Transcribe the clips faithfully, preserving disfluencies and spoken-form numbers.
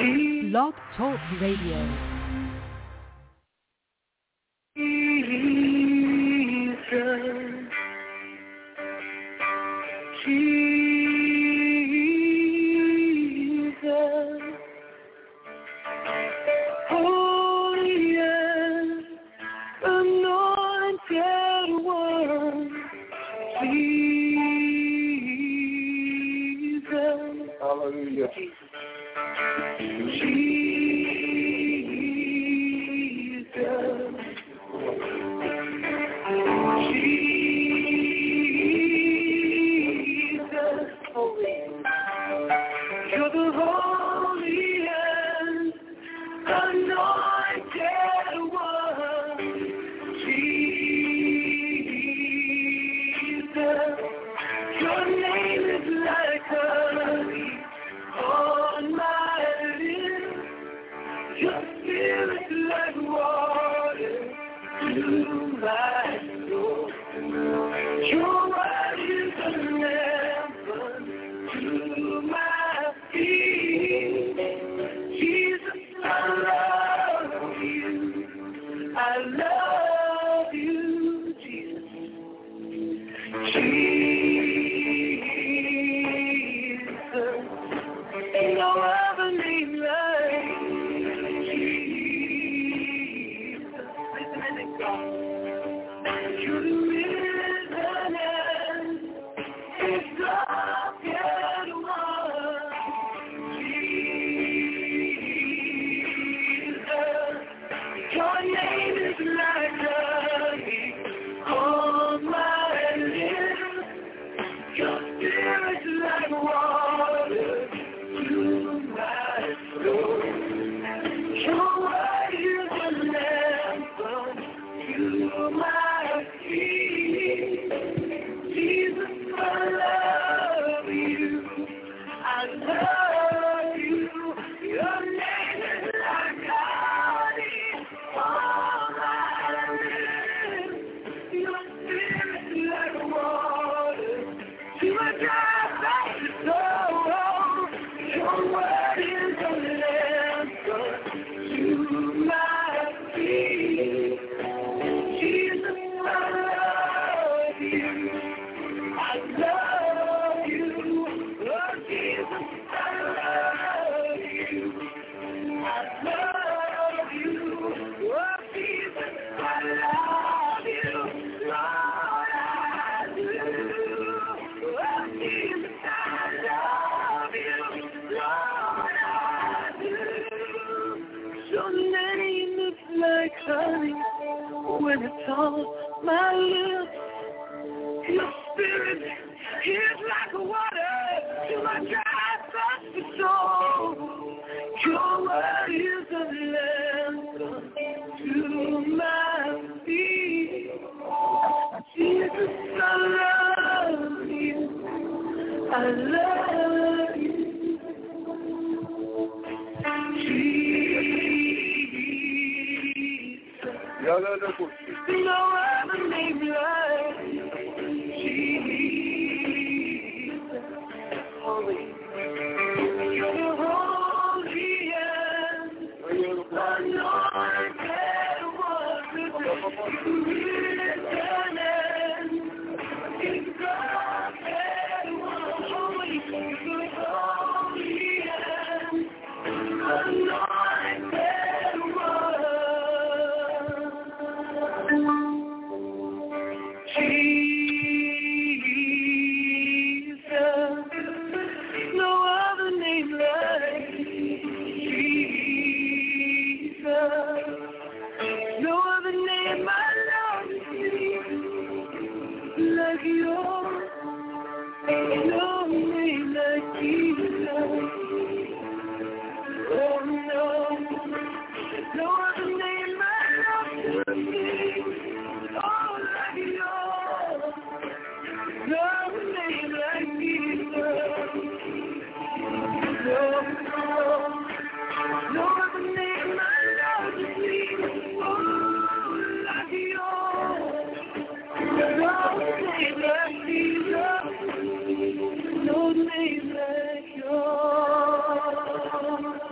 Blog Talk Radio. Hallelujah.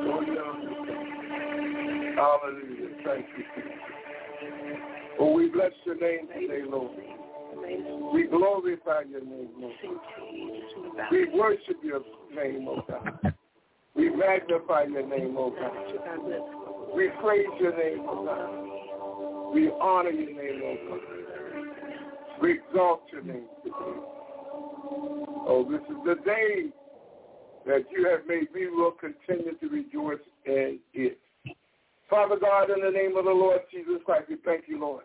Lord God. Hallelujah. Thank you, Jesus. Oh, we bless your name today, Lord. We glorify your name, Lord. We worship your name, oh God. We magnify your name, oh God. We praise your name, oh God. We honor your name, oh God. We exalt your name today. Oh, this is the day that you have made. We will continue to rejoice in it. Father God, in the name of the Lord Jesus Christ, we thank you, Lord.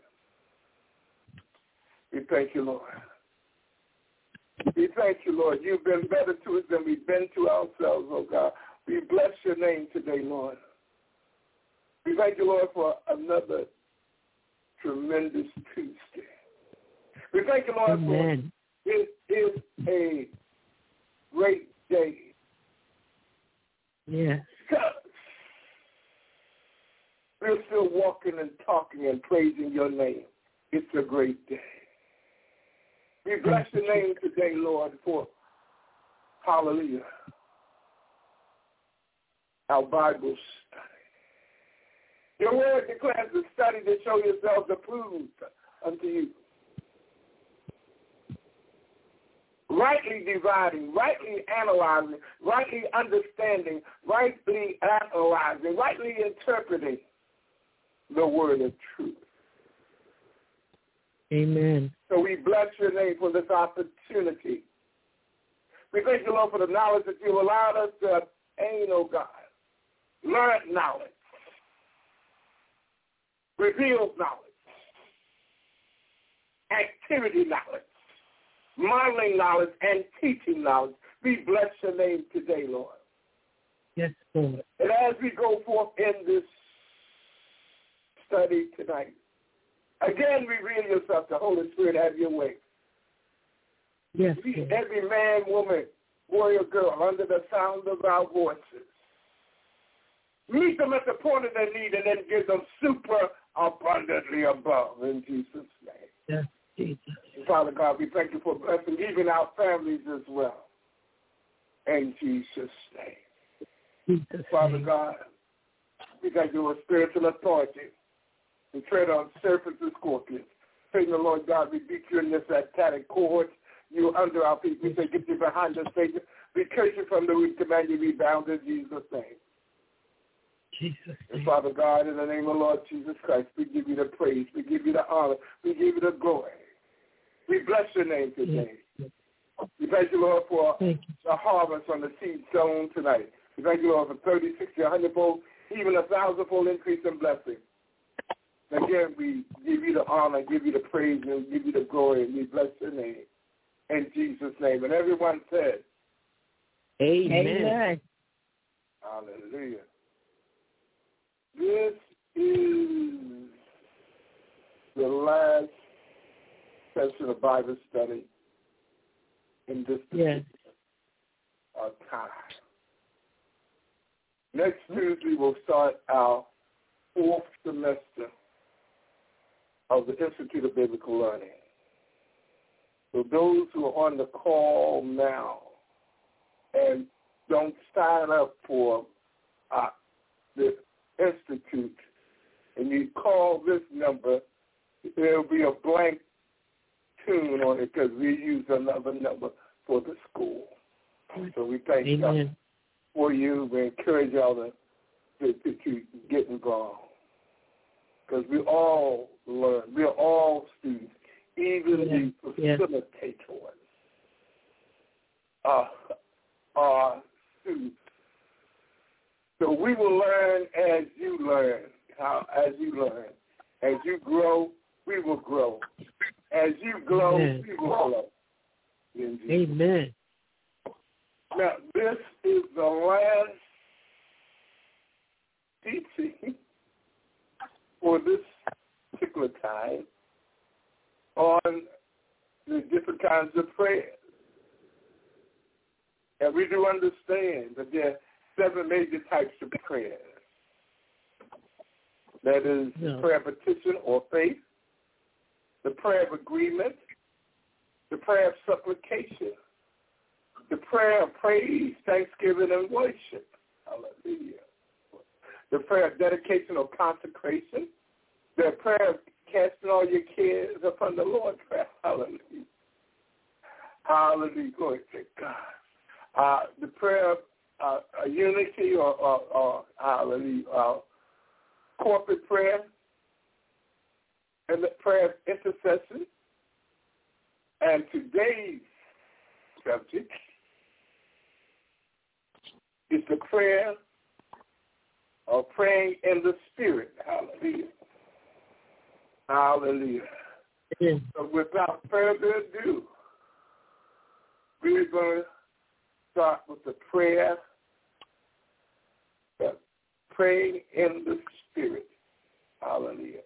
We thank you, Lord. We thank you, Lord. You've been better to us than we've been to ourselves, oh God. We bless your name today, Lord. We thank you, Lord, for another tremendous Tuesday. We thank you, Lord, Amen. For it is a great day. Yes. We're still walking and talking and praising your name. It's a great day. We bless your name today, Lord, for, hallelujah, our Bible study. Your word declares the study to show yourselves approved unto you. Rightly dividing, rightly analyzing, rightly understanding, rightly analyzing, rightly interpreting the word of truth. Amen. So we bless your name for this opportunity. We thank you, Lord, for the knowledge that you allowed us to obtain, oh God. Learned knowledge. Revealed knowledge. Activity knowledge. Modeling knowledge and teaching knowledge. We bless your name today, Lord. Yes, Lord. And as we go forth in this study tonight, again, reveal yourself. The Holy Spirit, have your way. Yes, Lord. Every man, woman, boy, or girl, under the sound of our voices. Meet them at the point of their need and then give them super abundantly above in Jesus' name. Yes, Jesus. Father God, we thank you for blessing even our families as well. In Jesus' name. Jesus Father name. God, we thank you for spiritual authority to tread on serpents and scorpions. Satan, the Lord God, we beat you in this satanic cohort. You are under our feet. We say, get you behind us, Satan. We curse you from the root, command you be bound in Jesus' name. Jesus. And Father God, in the name of the Lord Jesus Christ, we give you the praise. We give you the honor. We give you the glory. We bless your name today. Yes. We thank you, Lord, for you. the harvest on the seed sown tonight. We thank you, Lord, for thirty, sixty, a hundredfold, even a thousandfold increase in blessing. Again, we give you the honor, give you the praise, and give you the glory, and we bless your name. In Jesus' name. And everyone said, Amen. Hallelujah. This is the last session of Bible study in this yes. uh, time. Next Tuesday, we'll start our fourth semester of the Institute of Biblical Learning. So those who are on the call now and don't sign up for uh, the Institute, and you call this number, there'll be a blank tune on it because we use another number for the school. So we thank Amen. you for you. We encourage y'all to, to, to, to get involved because we all learn. We're all students, even yeah. the yeah. facilitators uh, are students. So we will learn as you learn, how as you learn. As you grow, we will grow. As you grow, Amen. we will grow. Amen. Now, this is the last teaching for this particular time on the different kinds of prayers. And we do understand that there are seven major types of prayers. That is no. the prayer of petition or faith, the prayer of agreement, the prayer of supplication, the prayer of praise, thanksgiving, and worship. Hallelujah. the prayer of dedication or consecration, the prayer of casting all your cares upon the Lord prayer. Hallelujah. Hallelujah. Glory to God. Uh, the prayer of uh, unity or, or, or hallelujah, uh, corporate prayer, and the prayer of intercession. And today's subject is the prayer of praying in the Spirit. Hallelujah. Hallelujah. Yeah. So without further ado, we're going to start with the prayer of praying in the Spirit. Hallelujah.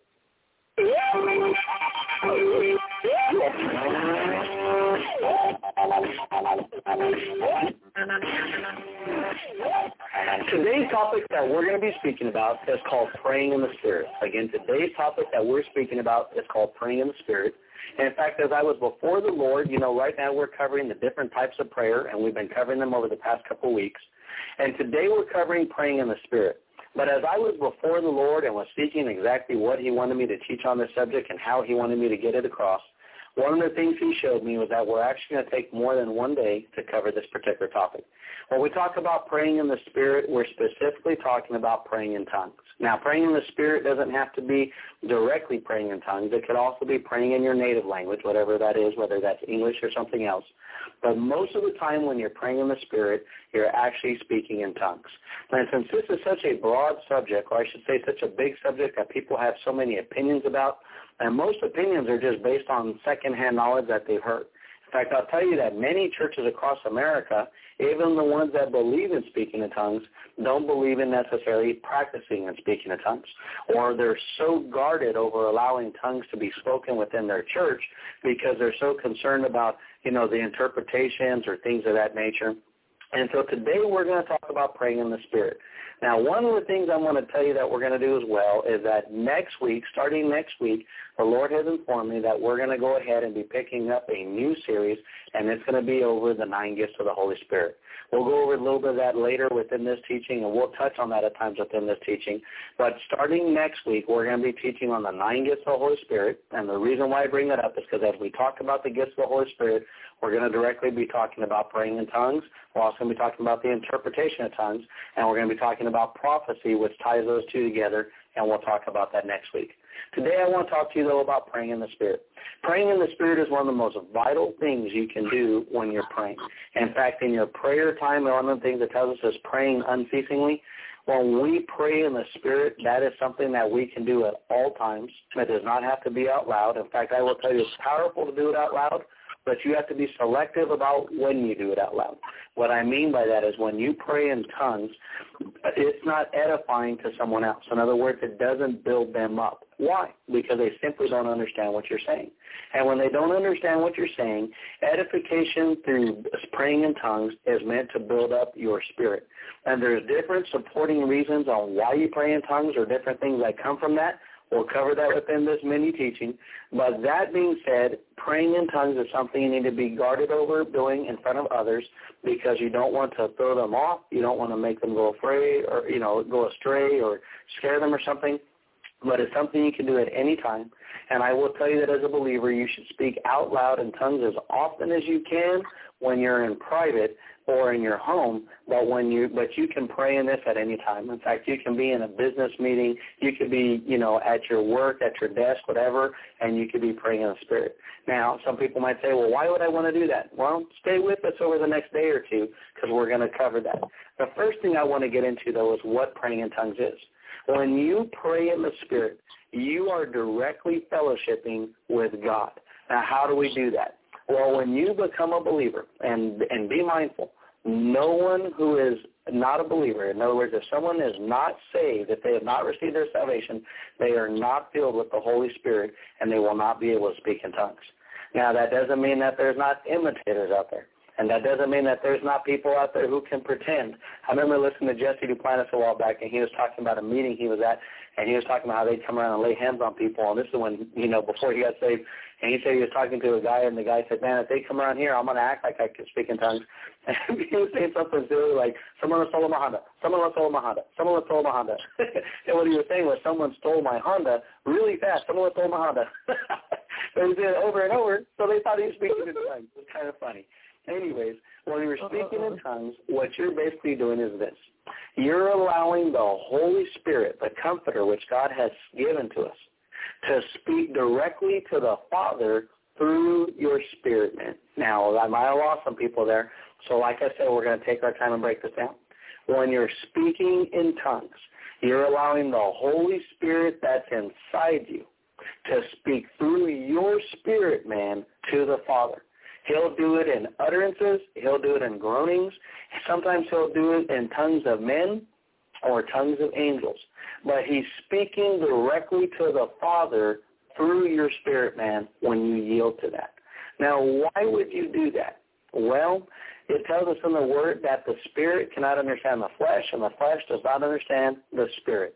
Today's topic that we're going to be speaking about is called praying in the Spirit. Again, today's topic that we're speaking about is called praying in the Spirit. And in fact, as I was before the Lord, you know, right now we're covering the different types of prayer, and we've been covering them over the past couple of weeks. And today we're covering praying in the Spirit. But as I was before the Lord and was seeking exactly what he wanted me to teach on this subject and how he wanted me to get it across, one of the things he showed me was that we're actually going to take more than one day to cover this particular topic. When we talk about praying in the Spirit, we're specifically talking about praying in tongues. Now, praying in the Spirit doesn't have to be directly praying in tongues. It could also be praying in your native language, whatever that is, whether that's English or something else. But most of the time when you're praying in the Spirit, you're actually speaking in tongues. And since this is such a broad subject, or I should say such a big subject that people have so many opinions about, and most opinions are just based on secondhand knowledge that they've heard. In fact, I'll tell you that many churches across America, even the ones that believe in speaking in tongues, don't believe in necessarily practicing and speaking in tongues. Or they're so guarded over allowing tongues to be spoken within their church because they're so concerned about, you know, the interpretations or things of that nature. And so today we're going to talk about praying in the Spirit. Now, one of the things I want to tell you that we're going to do as well is that next week, starting next week, the Lord has informed me that we're going to go ahead and be picking up a new series, and it's going to be over the nine gifts of the Holy Spirit. We'll go over a little bit of that later within this teaching, and we'll touch on that at times within this teaching. But starting next week, we're going to be teaching on the nine gifts of the Holy Spirit, and the reason why I bring that up is because as we talk about the gifts of the Holy Spirit, we're going to directly be talking about praying in tongues. We're also going to be talking about the interpretation of tongues, and we're going to be talking about prophecy, which ties those two together, and we'll talk about that next week. Today I want to talk to you, though, about praying in the Spirit. Praying in the Spirit is one of the most vital things you can do when you're praying. In fact, in your prayer time, one of the things that tells us is praying unceasingly. When we pray in the Spirit, that is something that we can do at all times. It does not have to be out loud. In fact, I will tell you it's powerful to do it out loud, but you have to be selective about when you do it out loud. What I mean by that is when you pray in tongues, it's not edifying to someone else. In other words, it doesn't build them up. Why? Because they simply don't understand what you're saying. And when they don't understand what you're saying, edification through praying in tongues is meant to build up your spirit. And there's different supporting reasons on why you pray in tongues or different things that come from that. We'll cover that within this mini teaching. But that being said, praying in tongues is something you need to be guarded over doing in front of others because you don't want to throw them off. You don't want to make them go afraid or, you know, go astray or scare them or something. But it's something you can do at any time. And I will tell you that as a believer, you should speak out loud in tongues as often as you can when you're in private or in your home, but when you but you can pray in this at any time. In fact, you can be in a business meeting, you could be, you know, at your work, at your desk, whatever, and you could be praying in the Spirit. Now, some people might say, well, why would I want to do that? Well, stay with us over the next day or two because we're going to cover that. The first thing I want to get into, though, is what praying in tongues is. When you pray in the Spirit, you are directly fellowshipping with God. Now, how do we do that? Well, when you become a believer, and and be mindful, no one who is not a believer, in other words, if someone is not saved, if they have not received their salvation, they are not filled with the Holy Spirit, and they will not be able to speak in tongues. Now, that doesn't mean that there's not imitators out there. And that doesn't mean that there's not people out there who can pretend. I remember listening to Jesse Duplantis a while back, and he was talking about a meeting he was at, and he was talking about how they'd come around and lay hands on people. And this is when, you know, before he got saved, and he said he was talking to a guy, and the guy said, man, if they come around here, I'm going to act like I can speak in tongues. And he was saying something silly like, someone stole my Honda, someone stole my Honda, someone stole my Honda. And what he was saying was, someone stole my Honda really fast, someone stole my Honda. But he did it over and over, so they thought he was speaking in tongues. It was kind of funny. Anyways, when you're speaking in tongues, what you're basically doing is this. You're allowing the Holy Spirit, the Comforter, which God has given to us, to speak directly to the Father through your spirit, man. Now, I might have lost some people there, so like I said, we're going to take our time and break this down. When you're speaking in tongues, you're allowing the Holy Spirit that's inside you to speak through your spirit, man, to the Father. He'll do it in utterances. He'll do it in groanings. Sometimes he'll do it in tongues of men or tongues of angels. But he's speaking directly to the Father through your spirit, man, when you yield to that. Now, why would you do that? Well, it tells us in the Word that the Spirit cannot understand the flesh, and the flesh does not understand the Spirit.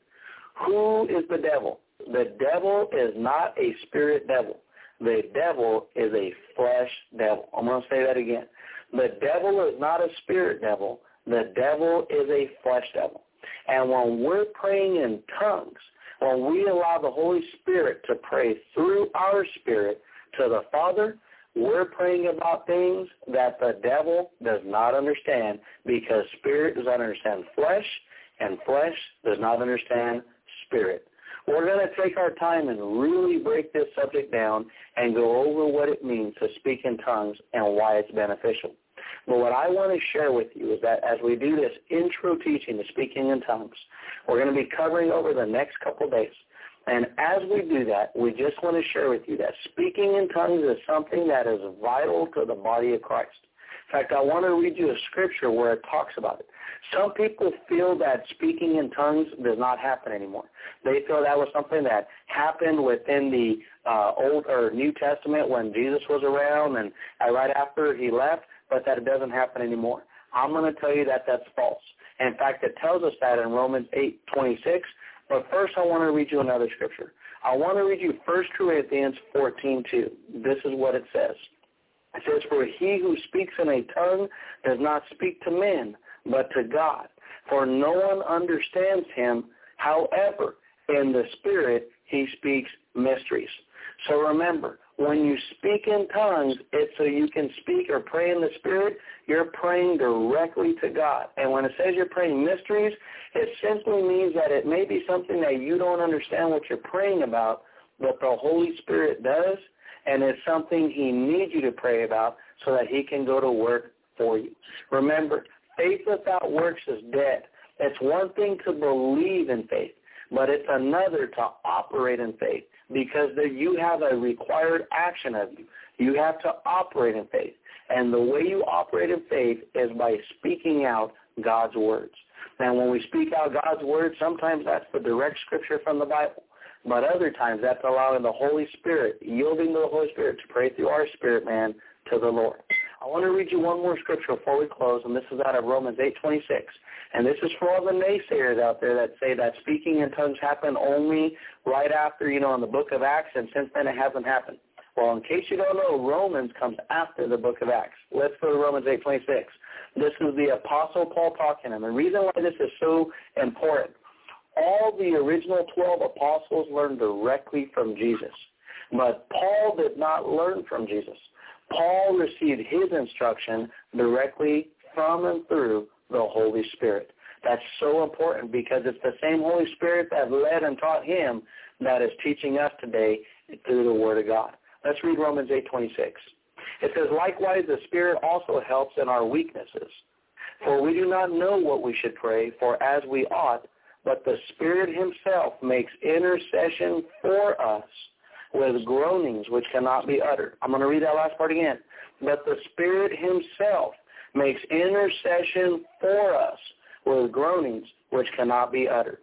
Who is the devil? The devil is not a spirit devil. The devil is a flesh devil. I'm going to say that again. The devil is not a spirit devil. The devil is a flesh devil. And when we're praying in tongues, when we allow the Holy Spirit to pray through our spirit to the Father, we're praying about things that the devil does not understand, because spirit does not understand flesh, and flesh does not understand spirit. We're going to take our time and really break this subject down and go over what it means to speak in tongues and why it's beneficial. But what I want to share with you is that as we do this intro teaching to speaking in tongues, we're going to be covering over the next couple days. And as we do that, we just want to share with you that speaking in tongues is something that is vital to the body of Christ. In fact, I want to read you a scripture where it talks about it. Some people feel that speaking in tongues does not happen anymore. They feel that was something that happened within the uh, Old or New Testament when Jesus was around and uh, right after he left, but that it doesn't happen anymore. I'm going to tell you that that's false. In fact, it tells us that in Romans eight twenty-six. But first, I want to read you another scripture. I want to read you First Corinthians fourteen two. This is what it says. It says, "For he who speaks in a tongue does not speak to men, but to God. For no one understands him. However, in the Spirit he speaks mysteries." So remember, when you speak in tongues, it's so you can speak or pray in the Spirit. You're praying directly to God. And when it says you're praying mysteries, it simply means that it may be something that you don't understand what you're praying about, but the Holy Spirit does, and it's something he needs you to pray about so that he can go to work for you. Remember, faith without works is dead. It's one thing to believe in faith, but it's another to operate in faith, because there you have a required action of you. You have to operate in faith. And the way you operate in faith is by speaking out God's words. Now, when we speak out God's words, sometimes that's the direct scripture from the Bible. But other times that's allowing the Holy Spirit, yielding to the Holy Spirit to pray through our spirit, man, to the Lord. I want to read you one more scripture before we close, and this is out of Romans eight twenty-six. And this is for all the naysayers out there that say that speaking in tongues happened only right after, you know, in the book of Acts, and since then it hasn't happened. Well, in case you don't know, Romans comes after the book of Acts. Let's go to Romans eight twenty-six. This is the Apostle Paul talking, and the reason why this is so important, all the original twelve apostles learned directly from Jesus, but Paul did not learn from Jesus. Paul received his instruction directly from and through the Holy Spirit. That's so important because it's the same Holy Spirit that led and taught him that is teaching us today through the Word of God. Let's read Romans eight twenty-six. It says, "Likewise, the Spirit also helps in our weaknesses. For we do not know what we should pray for as we ought, but the Spirit himself makes intercession for us with groanings which cannot be uttered." I'm going to read that last part again. "But the Spirit himself makes intercession for us with groanings which cannot be uttered."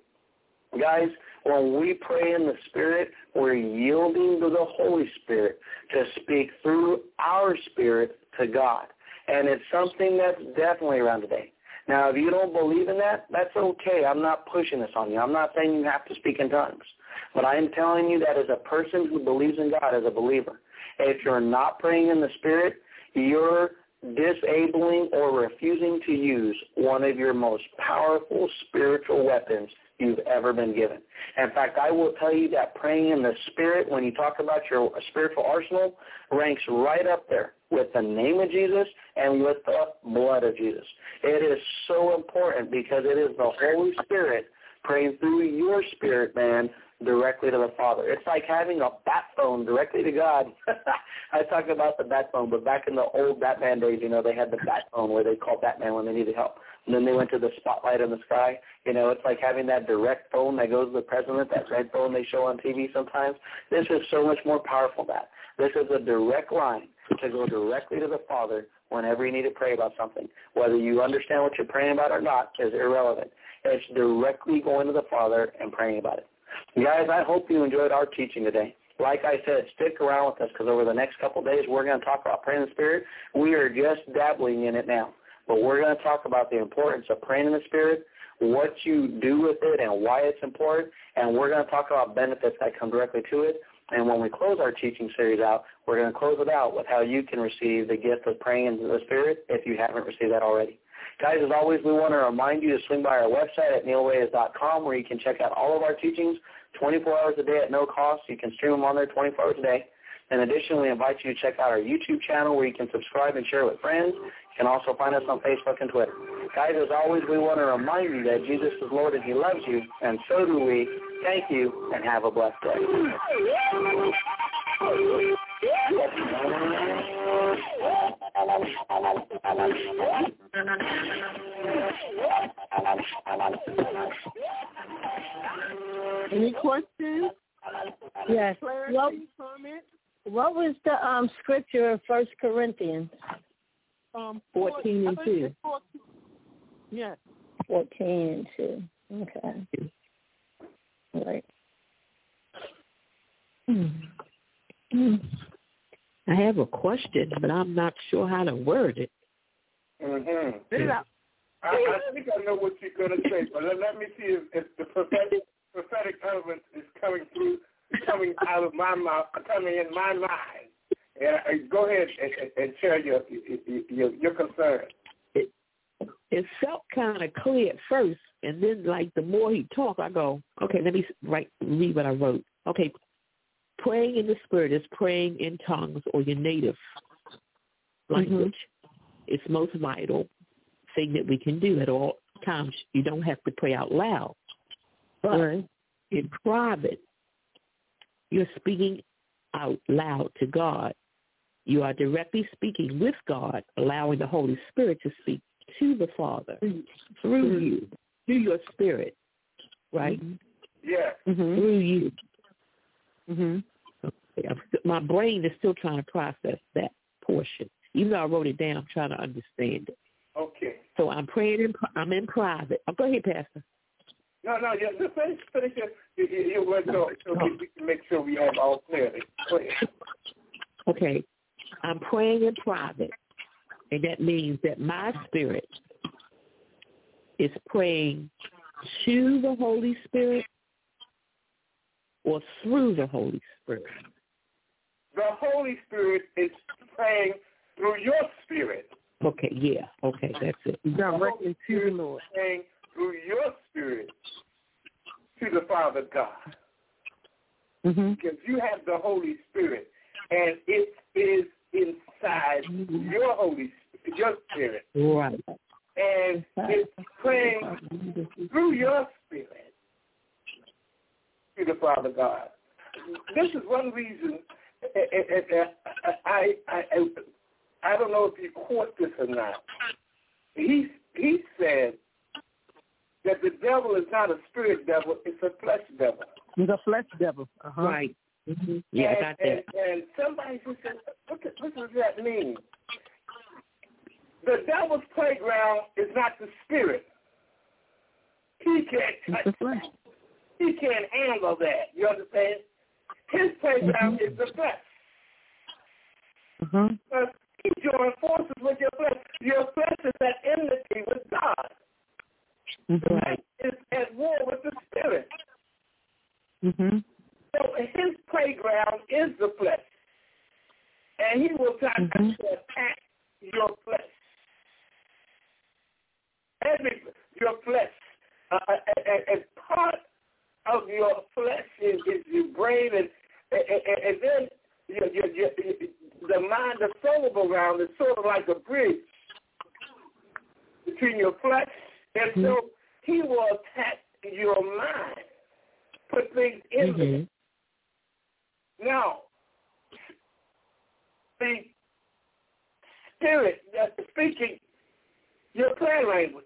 Guys, when we pray in the Spirit, we're yielding to the Holy Spirit to speak through our spirit to God. And it's something that's definitely around today. Now, if you don't believe in that, that's okay. I'm not pushing this on you. I'm not saying you have to speak in tongues. But I am telling you that as a person who believes in God, as a believer, if you're not praying in the Spirit, you're disabling or refusing to use one of your most powerful spiritual weapons you've ever been given. In fact, I will tell you that praying in the Spirit, when you talk about your spiritual arsenal, ranks right up there with the name of Jesus and with the blood of Jesus. It is so important because it is the Holy Spirit praying through your spirit, man, directly to the Father. It's like having a bat phone directly to God. I talk about the bat phone, but back in the old Batman days, you know, they had the bat phone where they called Batman when they needed help. And then they went to the spotlight in the sky. You know, it's like having that direct phone that goes to the president, that red phone they show on T V sometimes. This is so much more powerful than that. This is a direct line to go directly to the Father whenever you need to pray about something. Whether you understand what you're praying about or not is irrelevant. It's directly going to the Father and praying about it. Guys, I hope you enjoyed our teaching today. Like I said, stick around with us because over the next couple of days we're going to talk about praying in the Spirit. We are just dabbling in it now. But we're going to talk about the importance of praying in the Spirit, what you do with it and why it's important, and we're going to talk about benefits that come directly to it. And when we close our teaching series out, we're going to close it out with how you can receive the gift of praying in the Spirit if you haven't received that already. Guys, as always, we want to remind you to swing by our website at neil reyes dot com where you can check out all of our teachings twenty-four hours a day at no cost. You can stream them on there twenty-four hours a day. In addition, we invite you to check out our YouTube channel where you can subscribe and share with friends. You can also find us on Facebook and Twitter. Guys, as always, we want to remind you that Jesus is Lord and He loves you, and so do we. Thank you, and have a blessed day. Any questions? Yes. What, Comment? what was the um scripture of First Corinthians? Um, Fourteen and two. Yes. Fourteen and two. Okay. All right. Hmm. Hmm. I have a question, but I'm not sure how to word it. Mm-hmm. Yeah. I, I think I know what you're going to say, but let, let me see if, if the prophetic, prophetic element is coming through, coming out of my mouth, coming in my mind. And uh, go ahead and, and, and share your your, your concern. It, it felt kind of clear at first, and then, like, the more he talked, I go, okay, let me write, read what I wrote. Okay, praying in the Spirit is praying in tongues or your native language. Mm-hmm. It's most vital thing that we can do at all times. You don't have to pray out loud. But right. in private, you're speaking out loud to God. You are directly speaking with God, allowing the Holy Spirit to speak to the Father mm-hmm. through mm-hmm. you, through your spirit, right? Mm-hmm. Yeah. Mm-hmm. Through you. Mm-hmm. Okay. My brain is still trying to process that portion. Even though I wrote it down, I'm trying to understand it. Okay. So I'm praying. In, I'm in private. Oh, go ahead, Pastor. No, no, yeah, just finish, finish your, your, your word so, so we, we can make sure we have all clarity. Go ahead. Okay. I'm praying in private, and that means that my spirit is praying to the Holy Spirit or through the Holy Spirit. The Holy Spirit is praying through your spirit. Okay, yeah, okay, that's it. Directly to the Lord. Praying through your spirit to the Father God. Mm-hmm. Because you have the Holy Spirit, and it is inside mm-hmm. your Holy Spirit, your spirit. Right. And it's praying through your spirit to the Father God. This is one reason I I I, I don't know if you caught this or not. He he said that the devil is not a spirit devil; it's a flesh devil. It's a flesh devil. Uh-huh. Right. Mm-hmm. Yeah, and, I got that. And, and somebody just said, what, the, what does that mean? The devil's playground is not the spirit. He can't touch that. He can't handle that. You understand? His playground mm-hmm. is the flesh. Mm-hmm. But He joined forces with your flesh. Your flesh is at enmity with God. Right. Is at war with the Spirit. Mm-hmm. So his playground is the flesh. And he will try mm-hmm. to attack your flesh. Every, your flesh. Uh, and part of your flesh is, is your brain, and, and, and then your, your, your, the mind, the soul around is sort of like a bridge between your flesh. And mm-hmm. so he will attack your mind, put things in mm-hmm. there. Now, the spirit that's speaking your prayer language.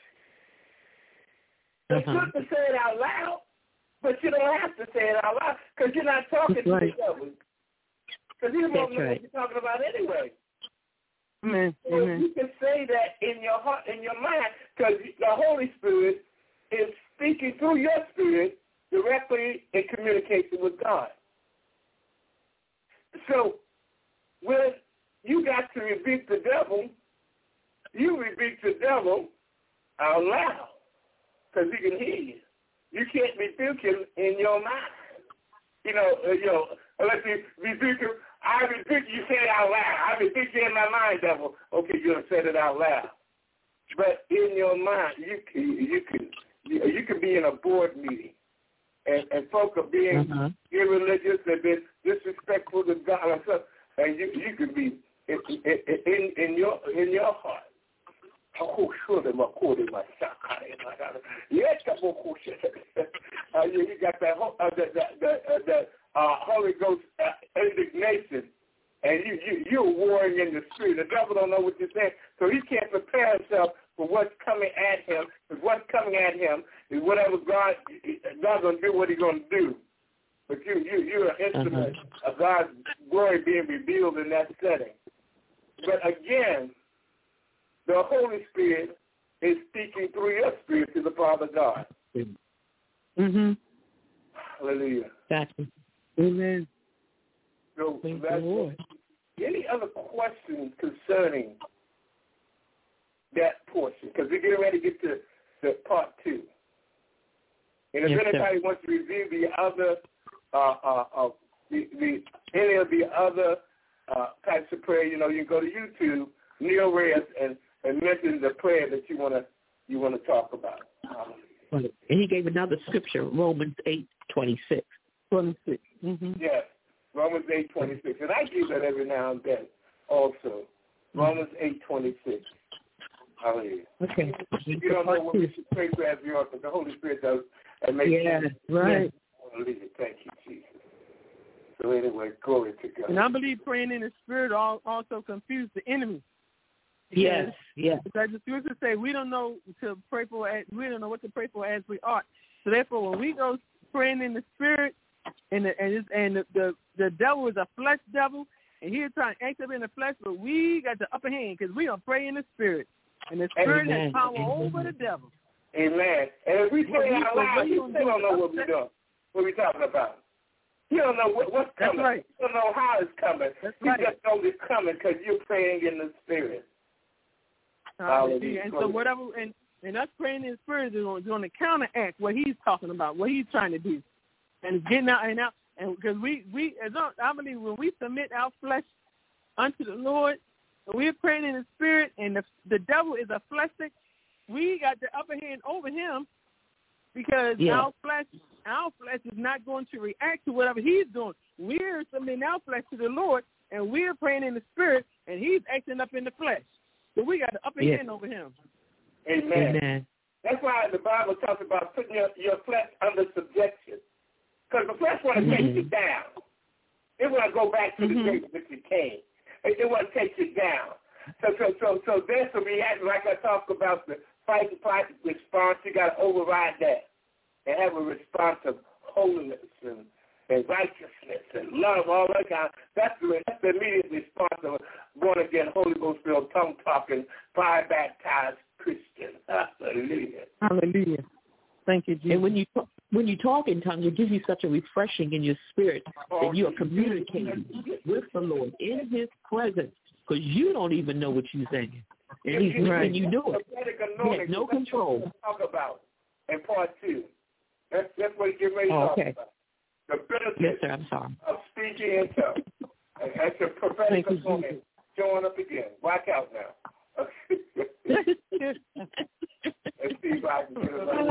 It's uh-huh. good to say it out loud, but you don't have to say it out loud because you're not talking That's right. to each other. Because you don't know right. what you're talking about anyway. Amen. So Amen. you can say that in your heart, in your mind, because the Holy Spirit is speaking through your spirit directly in communication with God. So when you got to rebuke the devil, you rebuke the devil out loud because he can hear you. You can't rebuke him in your mind. You know, uh, you know, unless you rebuke him, I rebuke you, say it out loud. I rebuke you in my mind, devil. Okay, you're gonna say it out loud. But in your mind, you can you can you, you can be in a board meeting, and, and folk are being uh-huh. irreligious and being disrespectful to God, and, stuff, and you you can be in, in, in your in your heart. Oh, sure, they my quarter, my shot. Yes, uh, you, you got that uh, the the, the, uh, the uh, Holy Ghost uh, indignation, and you you you're warring in the spirit. The devil don't know what you're saying, so he can't prepare himself for what's coming at him. Because what's coming at him is whatever God God's gonna do, what He's gonna do. But you you you're an instrument uh-huh. of God's glory being revealed in that setting. But again, the Holy Spirit is speaking through your spirit to the Father God. Mm-hmm. Hallelujah. Gotcha. Amen. So that's any other questions concerning that portion? Because we're getting ready to get to the part two. And if yes, anybody sir. wants to review the other, uh, uh, uh, the, the any of the other uh, types of prayer, you know, you can go to YouTube, Neil Reyes, and and mention the prayer that you want to you want to talk about. Um, and he gave another scripture, Romans eight twenty six. Twenty six. Mm-hmm. Yes, Romans eight twenty six, and I give that every now and then. Also, Romans eight twenty six. Hallelujah. Okay. You don't know what we should pray for as we ought, but the Holy Spirit does, and makes yeah, sense. right. Hallelujah. Thank you, Jesus. So anyway, glory to God. And I believe praying in the Spirit also confused the enemy. Yes, yes. Because the scriptures say we don't know to pray for, as, we don't know what to pray for as we ought. So therefore, when we go praying in the Spirit, and the, and, it's, and the, the the devil is a flesh devil, and he's trying to act up in the flesh, but we got the upper hand because we don't pray in the Spirit, and the Spirit Amen. has power Amen. over the devil. Amen. And if we pray out loud, you still don't know what we're doing. What we talking about? You don't know what, what's coming. That's right. You don't know how it's coming. That's you right. just know it's coming because you're praying in the Spirit. Hallelujah. And so whatever, and, and us praying in the Spirit is going, is going to counteract what he's talking about, what he's trying to do, and getting out and out. And because we, we, as long, I believe when we submit our flesh unto the Lord, and we're praying in the Spirit, and the, the devil is a fleshly, we got the upper hand over him because yeah. our flesh, our flesh is not going to react to whatever he's doing. We're submitting our flesh to the Lord, and we're praying in the Spirit, and he's acting up in the flesh. So we got the upper yeah. hand over him. Amen. Amen. That's why the Bible talks about putting your, your flesh under subjection. Because the flesh want to mm-hmm. take you down. It want to go back to mm-hmm. the place that you came. It, it want to take you down. So so so so there's a reaction, like I talked about the fight fight response. You got to override that and have a response of holiness and, and righteousness and love, all that kind. That's the, that's the immediate response of a born-again, Holy Ghost-filled, tongue-talking, fire-baptized Christian. Hallelujah. Hallelujah. Thank you, Jesus. And when you talk, when you talk in tongues, it gives you such a refreshing in your spirit that you are communicating with the Lord in His presence. because you don't even know what you're saying. And he's making you do it. He has no control. Talk about in part two. That's, that's what you're ready to oh, talk okay. about. The benefits yes, sir, I'm sorry. of speaking in tongues. And that's a prophetic component showing up again. Whack out now. Let's see if I can get it right.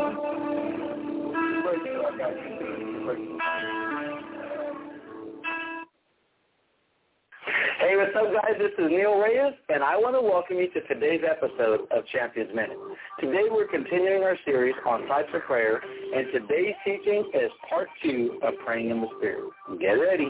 Hey, what's up, guys? This is Neil Reyes, and I want to welcome you to today's episode of Champions Minute. Today, we're continuing our series on types of prayer, and today's teaching is part two of Praying in the Spirit. Get ready.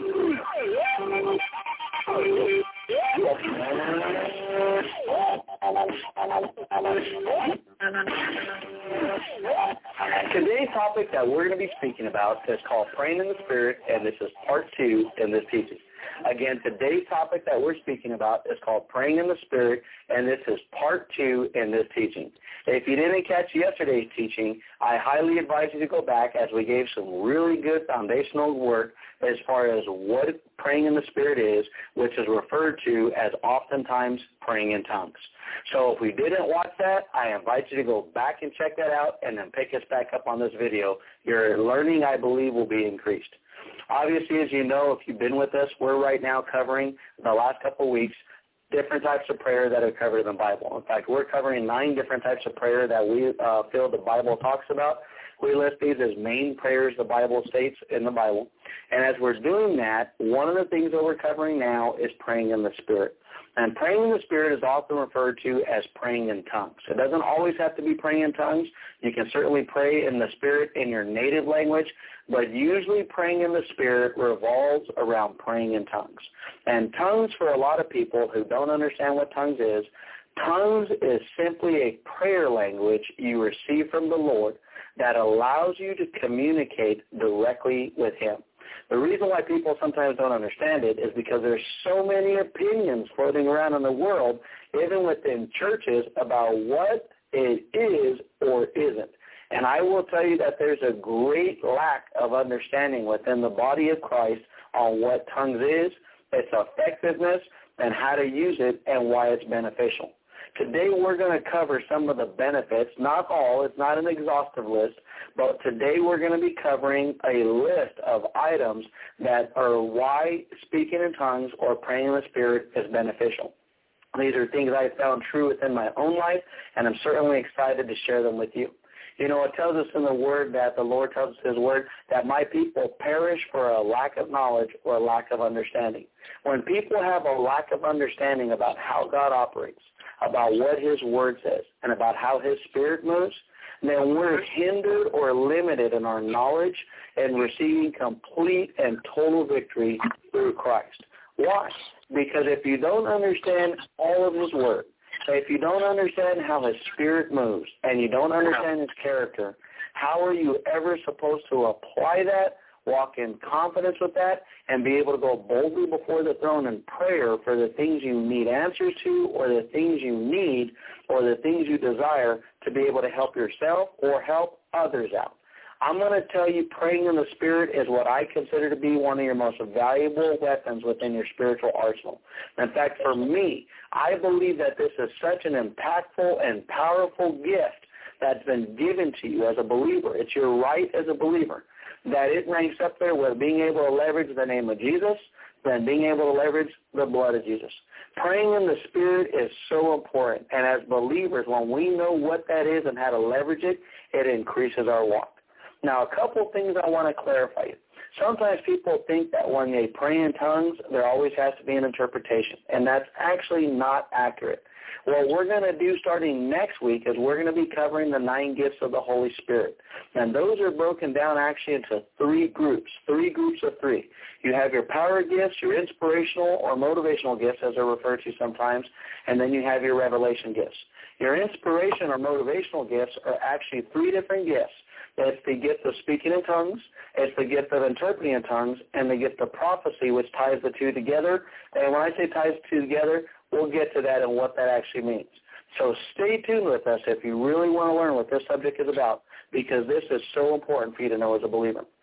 Today's topic that we're going to be speaking about is called Praying in the Spirit, and this is part two in this teaching. Again, today's topic that we're speaking about is called Praying in the Spirit, and this is part two in this teaching. If you didn't catch yesterday's teaching, I highly advise you to go back as we gave some really good foundational work as far as what praying in the Spirit is, which is referred to as oftentimes praying in tongues. So if we didn't watch that, I invite you to go back and check that out and then pick us back up on this video. Your learning, I believe, will be increased. Obviously, as you know, if you've been with us, we're right now covering the last couple of weeks different types of prayer that are covered in the Bible. In fact, we're covering nine different types of prayer that we uh, feel the Bible talks about. We list these as main prayers the Bible states in the Bible. And as we're doing that, one of the things that we're covering now is praying in the Spirit. And praying in the Spirit is often referred to as praying in tongues. It doesn't always have to be praying in tongues. You can certainly pray in the Spirit in your native language, but usually praying in the Spirit revolves around praying in tongues. And tongues, for a lot of people who don't understand what tongues is, tongues is simply a prayer language you receive from the Lord that allows you to communicate directly with Him. The reason why people sometimes don't understand it is because there's so many opinions floating around in the world, even within churches, about what it is or isn't. And I will tell you that there's a great lack of understanding within the body of Christ on what tongues is, its effectiveness, and how to use it and why it's beneficial. Today we're going to cover some of the benefits, not all, it's not an exhaustive list, but today we're going to be covering a list of items that are why speaking in tongues or praying in the Spirit is beneficial. These are things I found true within my own life, and I'm certainly excited to share them with you. You know, it tells us in the Word that the Lord tells us His Word that my people perish for a lack of knowledge or a lack of understanding. When people have a lack of understanding about how God operates, about what His Word says, and about how His Spirit moves, then we're hindered or limited in our knowledge and receiving complete and total victory through Christ. Why? Because if you don't understand all of His Word, if you don't understand how His Spirit moves, and you don't understand His character, how are you ever supposed to apply that, walk in confidence with that, and be able to go boldly before the throne in prayer for the things you need answers to or the things you need or the things you desire to be able to help yourself or help others out? I'm going to tell you praying in the Spirit is what I consider to be one of your most valuable weapons within your spiritual arsenal. In fact, for me, I believe that this is such an impactful and powerful gift that's been given to you as a believer. It's your right as a believer that it ranks up there with being able to leverage the name of Jesus than being able to leverage the blood of Jesus. Praying in the Spirit is so important, and as believers, when we know what that is and how to leverage it, it increases our walk. Now, a couple things I want to clarify. Sometimes people think that when they pray in tongues, there always has to be an interpretation, and that's actually not accurate. What we're going to do starting next week is we're going to be covering the nine gifts of the Holy Spirit. And those are broken down actually into three groups, three groups of three. You have your power gifts, your inspirational or motivational gifts, as they're referred to sometimes, and then you have your revelation gifts. Your inspiration or motivational gifts are actually three different gifts. It's the gift of speaking in tongues, it's the gift of interpreting in tongues, and the gift of prophecy, which ties the two together. And when I say ties the two together, we'll get to that and what that actually means. So stay tuned with us if you really want to learn what this subject is about, because this is so important for you to know as a believer.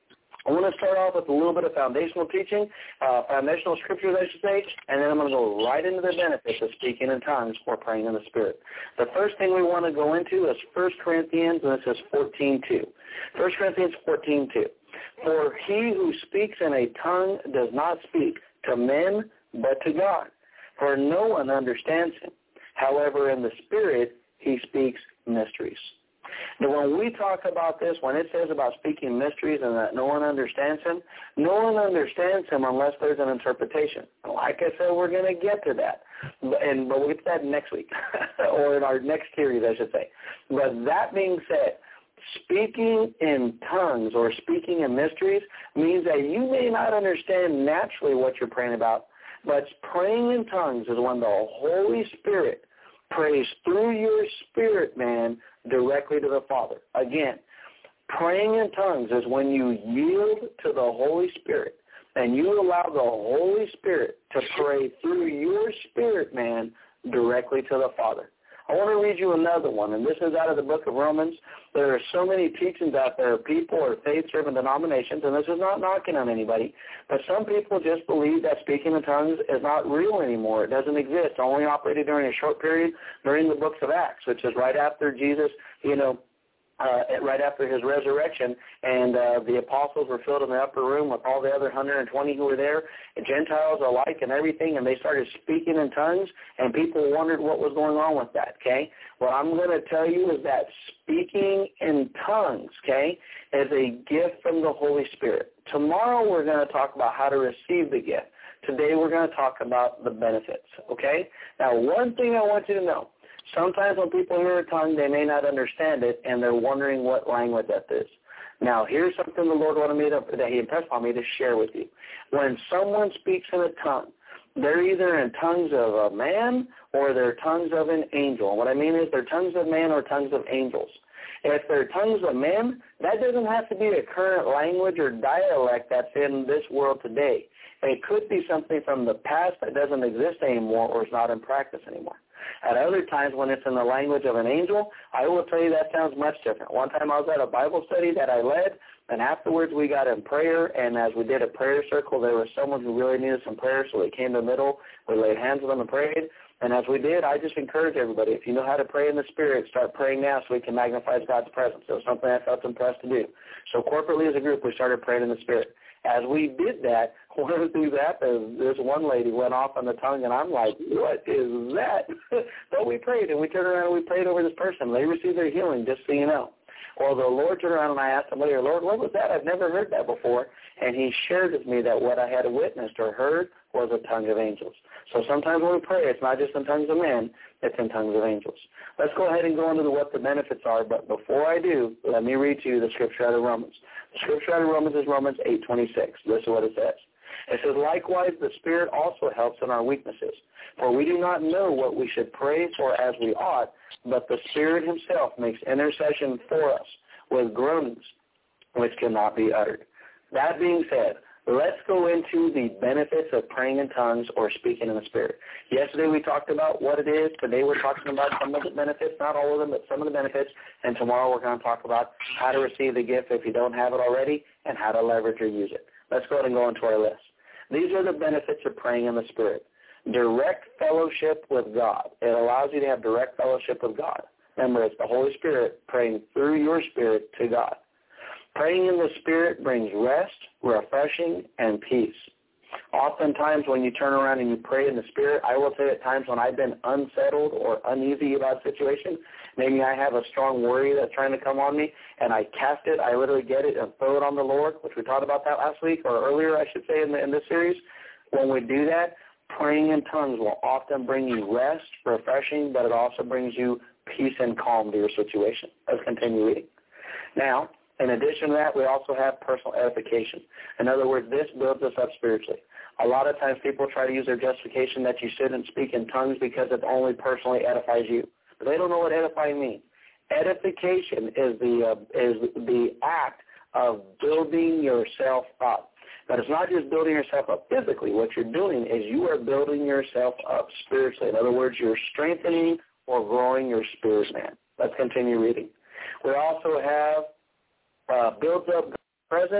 I want to start off with a little bit of foundational teaching, uh, foundational scriptures, I should say, and then I'm going to go right into the benefits of speaking in tongues or praying in the Spirit. The first thing we want to go into is First Corinthians, and this is fourteen two. First Corinthians fourteen two. For he who speaks in a tongue does not speak to men, but to God, for no one understands him. However, in the Spirit, he speaks mysteries. Now, when we talk about this, when it says about speaking mysteries and that no one understands him, no one understands him unless there's an interpretation. Like I said, we're going to get to that, and but we'll get to that next week, or in our next series, I should say. But that being said, speaking in tongues or speaking in mysteries means that you may not understand naturally what you're praying about, but praying in tongues is when the Holy Spirit prays through your spirit, man, directly to the Father. Again, praying in tongues is when you yield to the Holy Spirit and you allow the Holy Spirit to pray through your spirit, man, directly to the Father. I want to read you another one, and this is out of the book of Romans. There are so many teachings out there of people or faith-driven denominations, and this is not knocking on anybody, but some people just believe that speaking in tongues is not real anymore. It doesn't exist. It only operated during a short period during the books of Acts, which is right after Jesus, you know, Uh, right after his resurrection, and uh, the apostles were filled in the upper room with all the other one hundred twenty who were there, and Gentiles alike and everything, and they started speaking in tongues, and people wondered what was going on with that, okay? What I'm going to tell you is that speaking in tongues, okay, is a gift from the Holy Spirit. Tomorrow we're going to talk about how to receive the gift. Today we're going to talk about the benefits, okay? Now, one thing I want you to know, sometimes when people hear a tongue, they may not understand it, and they're wondering what language that is. Now, here's something the Lord wanted me to, that he impressed on me to share with you. When someone speaks in a tongue, they're either in tongues of a man or they're tongues of an angel. And what I mean is they're tongues of man or tongues of angels. If they're tongues of men, that doesn't have to be a current language or dialect that's in this world today. It could be something from the past that doesn't exist anymore or is not in practice anymore. At other times, when it's in the language of an angel, I will tell you that sounds much different. One time I was at a Bible study that I led, and afterwards we got in prayer, and as we did a prayer circle, there was someone who really needed some prayer, so they came to the middle. We laid hands on them and prayed. And as we did, I just encourage everybody, if you know how to pray in the Spirit, start praying now so we can magnify God's presence. It was something I felt impressed to do. So corporately as a group, we started praying in the Spirit. As we did that, one of the things that happened, this one lady went off on the tongue, and I'm like, what is that? But we prayed, and we turned around and we prayed over this person. They received their healing, just so you know. Well, the Lord turned around, and I asked him later, Lord, what was that? I've never heard that before. And he shared with me that what I had witnessed or heard was a tongue of angels. So sometimes when we pray, it's not just in tongues of men, it's in tongues of angels. Let's go ahead and go into the, what the benefits are, but before I do, let me read to you the scripture out of Romans. The scripture out of Romans is Romans eight twenty-six. This is what it says. It says, likewise, the Spirit also helps in our weaknesses. For we do not know what we should pray for as we ought, but the Spirit himself makes intercession for us with groanings which cannot be uttered. That being said, let's go into the benefits of praying in tongues or speaking in the Spirit. Yesterday we talked about what it is. Today we're talking about some of the benefits, not all of them, but some of the benefits. And tomorrow we're going to talk about how to receive the gift if you don't have it already and how to leverage or use it. Let's go ahead and go into our list. These are the benefits of praying in the Spirit. Direct fellowship with God. It allows you to have direct fellowship with God. Remember, it's the Holy Spirit praying through your spirit to God. Praying in the Spirit brings rest, refreshing, and peace. Oftentimes when you turn around and you pray in the Spirit, I will say at times when I've been unsettled or uneasy about a situation, maybe I have a strong worry that's trying to come on me, and I cast it, I literally get it and throw it on the Lord, which we talked about that last week, or earlier I should say in, the, in this series. When we do that, praying in tongues will often bring you rest, refreshing, but it also brings you peace and calm to your situation. Let's continue reading. Now, in addition to that, we also have personal edification. In other words, this builds us up spiritually. A lot of times people try to use their justification that you shouldn't speak in tongues because it only personally edifies you. But they don't know what edifying means. Edification is the uh, is the act of building yourself up. But it's not just building yourself up physically. What you're doing is you are building yourself up spiritually. In other words, you're strengthening or growing your spirit, man. Let's continue reading. We also have Uh, builds up God's presence,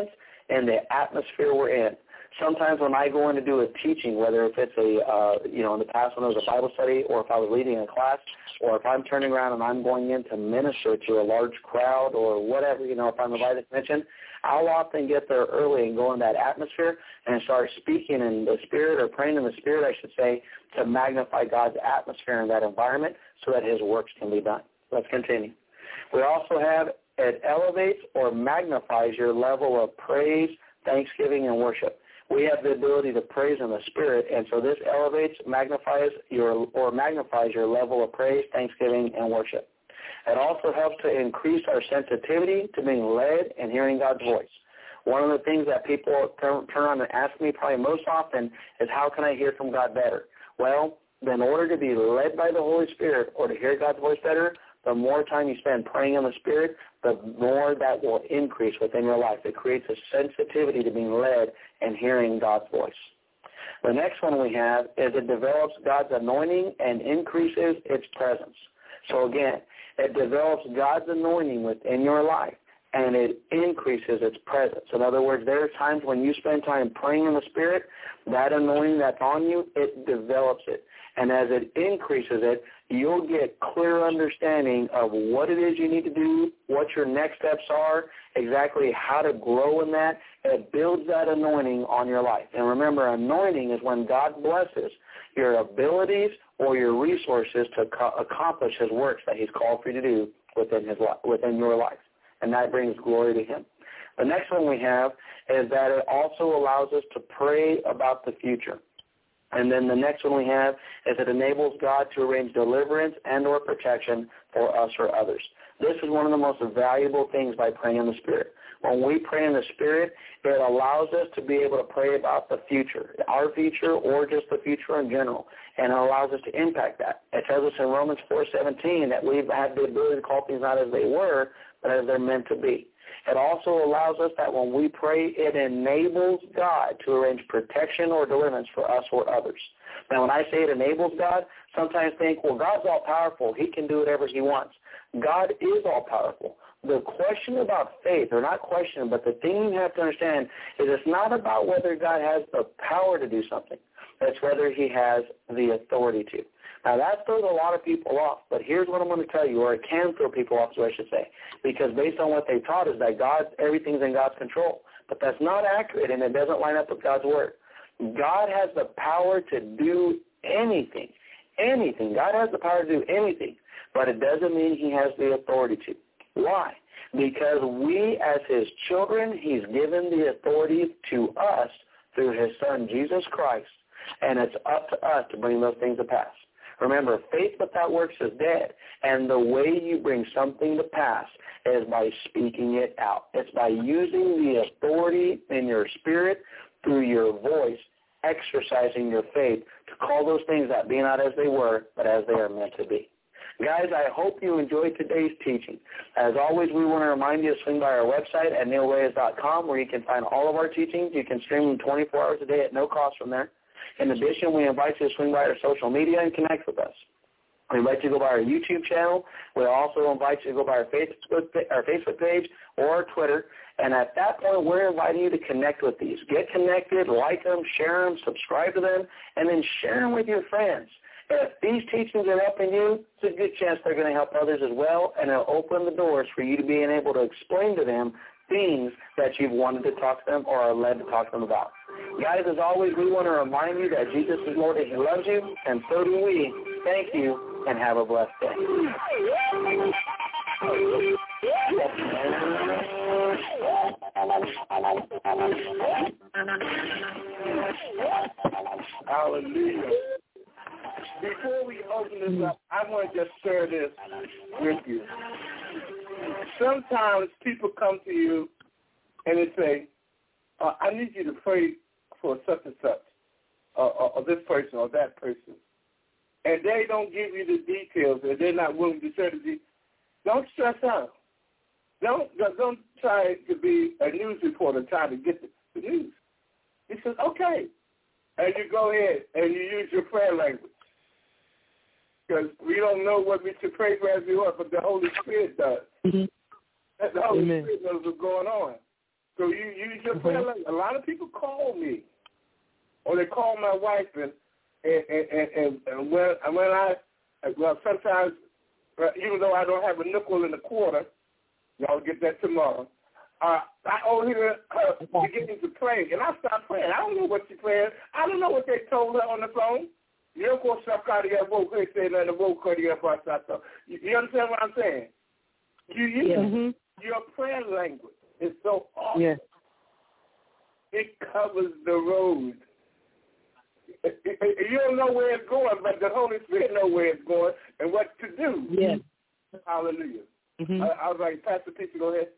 in the atmosphere we're in. Sometimes when I go in to do a teaching, whether if it's a, uh, you know, in the past when it was a Bible study or if I was leading a class or if I'm turning around and I'm going in to minister to a large crowd or whatever, you know, if I'm invited to mention, I'll often get there early and go in that atmosphere and start speaking in the Spirit or praying in the Spirit, I should say, to magnify God's atmosphere in that environment so that his works can be done. Let's continue. We also have it elevates or magnifies your level of praise, thanksgiving, and worship. We have the ability to praise in the Spirit, and so this elevates, magnifies your or magnifies your level of praise, thanksgiving, and worship. It also helps to increase our sensitivity to being led and hearing God's voice. One of the things that people turn, turn on and ask me probably most often is, how can I hear from God better? Well, in order to be led by the Holy Spirit or to hear God's voice better, the more time you spend praying in the Spirit, the more that will increase within your life. It creates a sensitivity to being led and hearing God's voice. The next one we have is it develops God's anointing and increases its presence. So again, it develops God's anointing within your life, and it increases its presence. In other words, there are times when you spend time praying in the Spirit, that anointing that's on you, it develops it. And as it increases it, you'll get clear understanding of what it is you need to do, what your next steps are, exactly how to grow in that. It builds that anointing on your life. And remember, anointing is when God blesses your abilities or your resources to co- accomplish his works that he's called for you to do within his li- within your life. And that brings glory to him. The next one we have is that it also allows us to pray about the future. And then the next one we have is it enables God to arrange deliverance and or protection for us or others. This is one of the most valuable things by praying in the Spirit. When we pray in the Spirit, it allows us to be able to pray about the future, our future or just the future in general, and it allows us to impact that. It tells us in Romans four seventeen that we've had the ability to call things not as they were, but as they're meant to be. It also allows us that when we pray, it enables God to arrange protection or deliverance for us or others. Now, when I say it enables God, sometimes think, well, God's all-powerful. He can do whatever he wants. God is all-powerful. The question about faith, or not question, but the thing you have to understand is it's not about whether God has the power to do something. It's whether he has the authority to. Now, that throws a lot of people off, but here's what I'm going to tell you, or it can throw people off, so I should say, because based on what they taught is that God, everything's in God's control. But that's not accurate, and it doesn't line up with God's word. God has the power to do anything, anything. God has the power to do anything, but it doesn't mean he has the authority to. Why? Because we, as his children, he's given the authority to us through his son, Jesus Christ, and it's up to us to bring those things to pass. Remember, faith without works is dead, and the way you bring something to pass is by speaking it out. It's by using the authority in your spirit through your voice, exercising your faith to call those things that be not as they were, but as they are meant to be. Guys, I hope you enjoyed today's teaching. As always, we want to remind you to swing by our website at neil reyes dot com where you can find all of our teachings. You can stream them twenty-four hours a day at no cost from there. In addition, we invite you to swing by our social media and connect with us. We invite you to go by our YouTube channel. We also invite you to go by our Facebook, our Facebook page or our Twitter. And at that point, we're inviting you to connect with these. Get connected, like them, share them, subscribe to them, and then share them with your friends. If these teachings are helping you, it's a good chance they're going to help others as well, and it'll open the doors for you to being able to explain to them things that you've wanted to talk to them or are led to talk to them about. Guys, as always, we want to remind you that Jesus is Lord and he loves you, and so do we. Thank you, and have a blessed day. Hallelujah. Before we open this up, I want to just share this with you. Sometimes people come to you and they say, uh, I need you to pray for such and such, uh, or, or this person or that person. And they don't give you the details, and they're not willing to share the details. Don't stress out. Don't, don't try to be a news reporter trying to get the, the news. He says, okay. And you go ahead and you use your prayer language. Because we don't know what we should pray for as we are, but the Holy Spirit does. Mm-hmm. The Holy Amen. Spirit knows what's going on. So you use your prayer language. A lot of people call me, or they call my wife, and and and, and, and when when I well sometimes uh, even though I don't have a nickel in the quarter, y'all get that tomorrow. Uh, I overhear her beginning to pray, and I start praying. I don't know what she's praying. I don't know what they told her on the phone. You don't go stuff out of your vote. They say that the vote cut your part. You you understand what I'm saying? You use yeah. mm-hmm. your prayer language. It's so awesome. Yeah. It covers the road. You don't know where it's going, but the Holy Spirit knows where it's going and what to do. Yeah. Hallelujah. Mm-hmm. I, I was like, Pastor Peter, go ahead.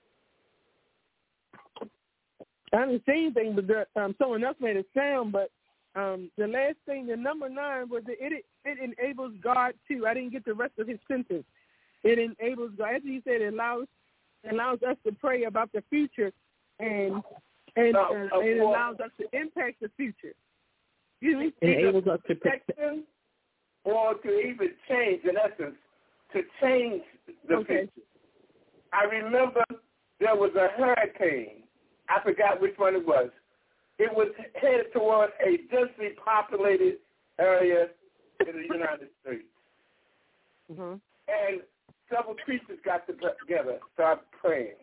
I didn't say anything, but there, um, someone else made a sound. But um, the last thing, the number nine, was that it it enables God to. I didn't get the rest of his sentence. It enables God. As he said, it allows allows us to pray about the future, and and, no, and it allows us to impact the future. Excuse me. It enables us to protect them, or to even change, in essence, to change the okay. future. I remember there was a hurricane. I forgot which one it was. It was headed toward a densely populated area in the United States. Mm-hmm. And several preachers got together, started praying.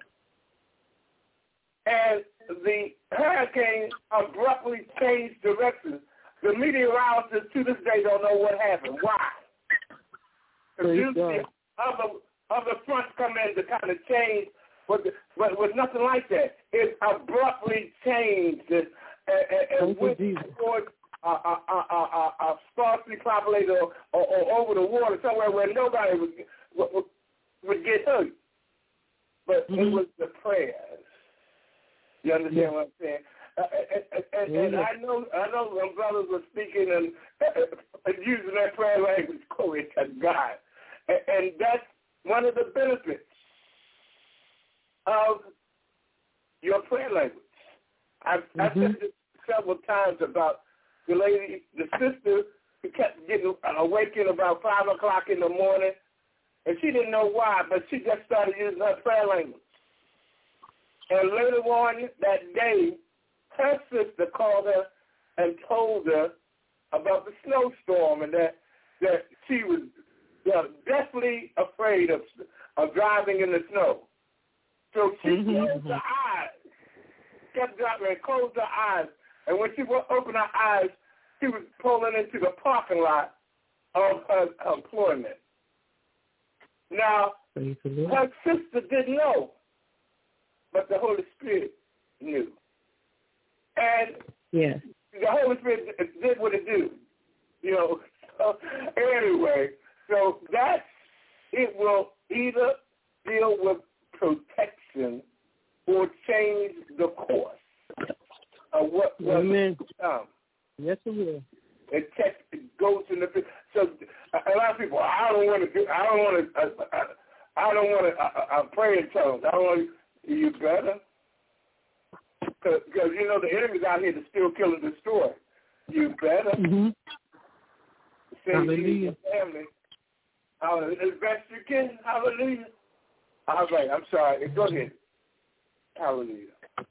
And the hurricane abruptly changed direction. The meteorologists to this day don't know what happened. Why? Because usually other, other fronts come in to kind of change. But, but it was nothing like that. It abruptly changed and, and, and went towards a, a, a, a, a sparsely populated or, or, or over the water somewhere where nobody would, would, would get hurt. But mm-hmm. it was the prayers. You understand yeah. what I'm saying? Uh, and, and, and yeah. I know I know when brothers were speaking and, and using that prayer language, glory to God. And, and that's one of the benefits of your prayer language. I've, mm-hmm. I've said this several times about the lady, the sister who kept getting awakened about five o'clock in the morning, and she didn't know why, but she just started using her prayer language. And later on that day, her sister called her and told her about the snowstorm and that that she was uh, deathly afraid of of driving in the snow. So she mm-hmm. closed her eyes, kept driving and closed her eyes. And when she opened her eyes, she was pulling into the parking lot of her, her employment. Now, her sister didn't know, but the Holy Spirit knew. And yeah. the Holy Spirit did what it do. You know, so anyway, so that's, it will either deal with protection or change the course of what was to come. Yes, it will. It, text, it goes in the so a lot of people. I don't want to do. I don't want to. I, I don't want to. I, I pray in tongues. I don't want to. You better, because you know the enemy's out here to steal, kill, and destroy. You better. Mm-hmm. Save your family. Hallelujah. As best you can. Hallelujah. All right, I'm sorry. Go ahead. Hallelujah.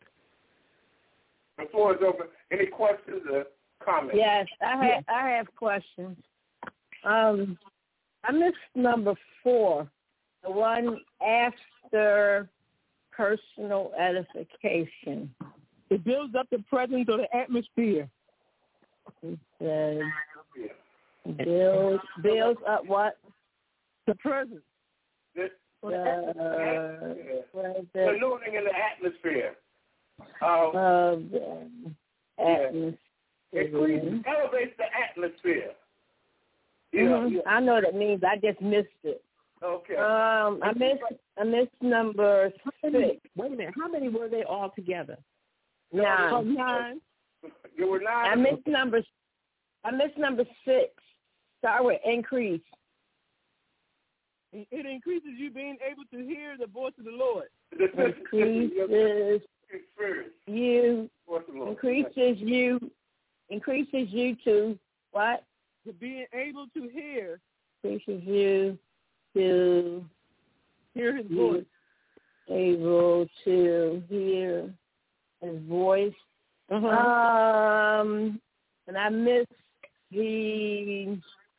The floor is open. Any questions or comments? Yes, I have. Yes. I have questions. Um, I missed number four, the one after personal edification. It builds up the presence of the atmosphere. It says builds builds up what? The presence. The, Uh, the anointing in the atmosphere. Um, uh, the atmosphere. It elevates the atmosphere. Yeah, mm-hmm. yeah. I know what it means. I just missed it. Okay. Um, I missed. I missed number six. Wait a minute. How many were they all together? Nine. Oh, nine. There were nine. I missed number. I missed number six. Start with increase. It increases you being able to hear the voice of the Lord. Increases you. Increases you. Increases you to what? To being able to hear. Increases you to hear His voice. able to hear his voice. Uh-huh. Um, and I missed the,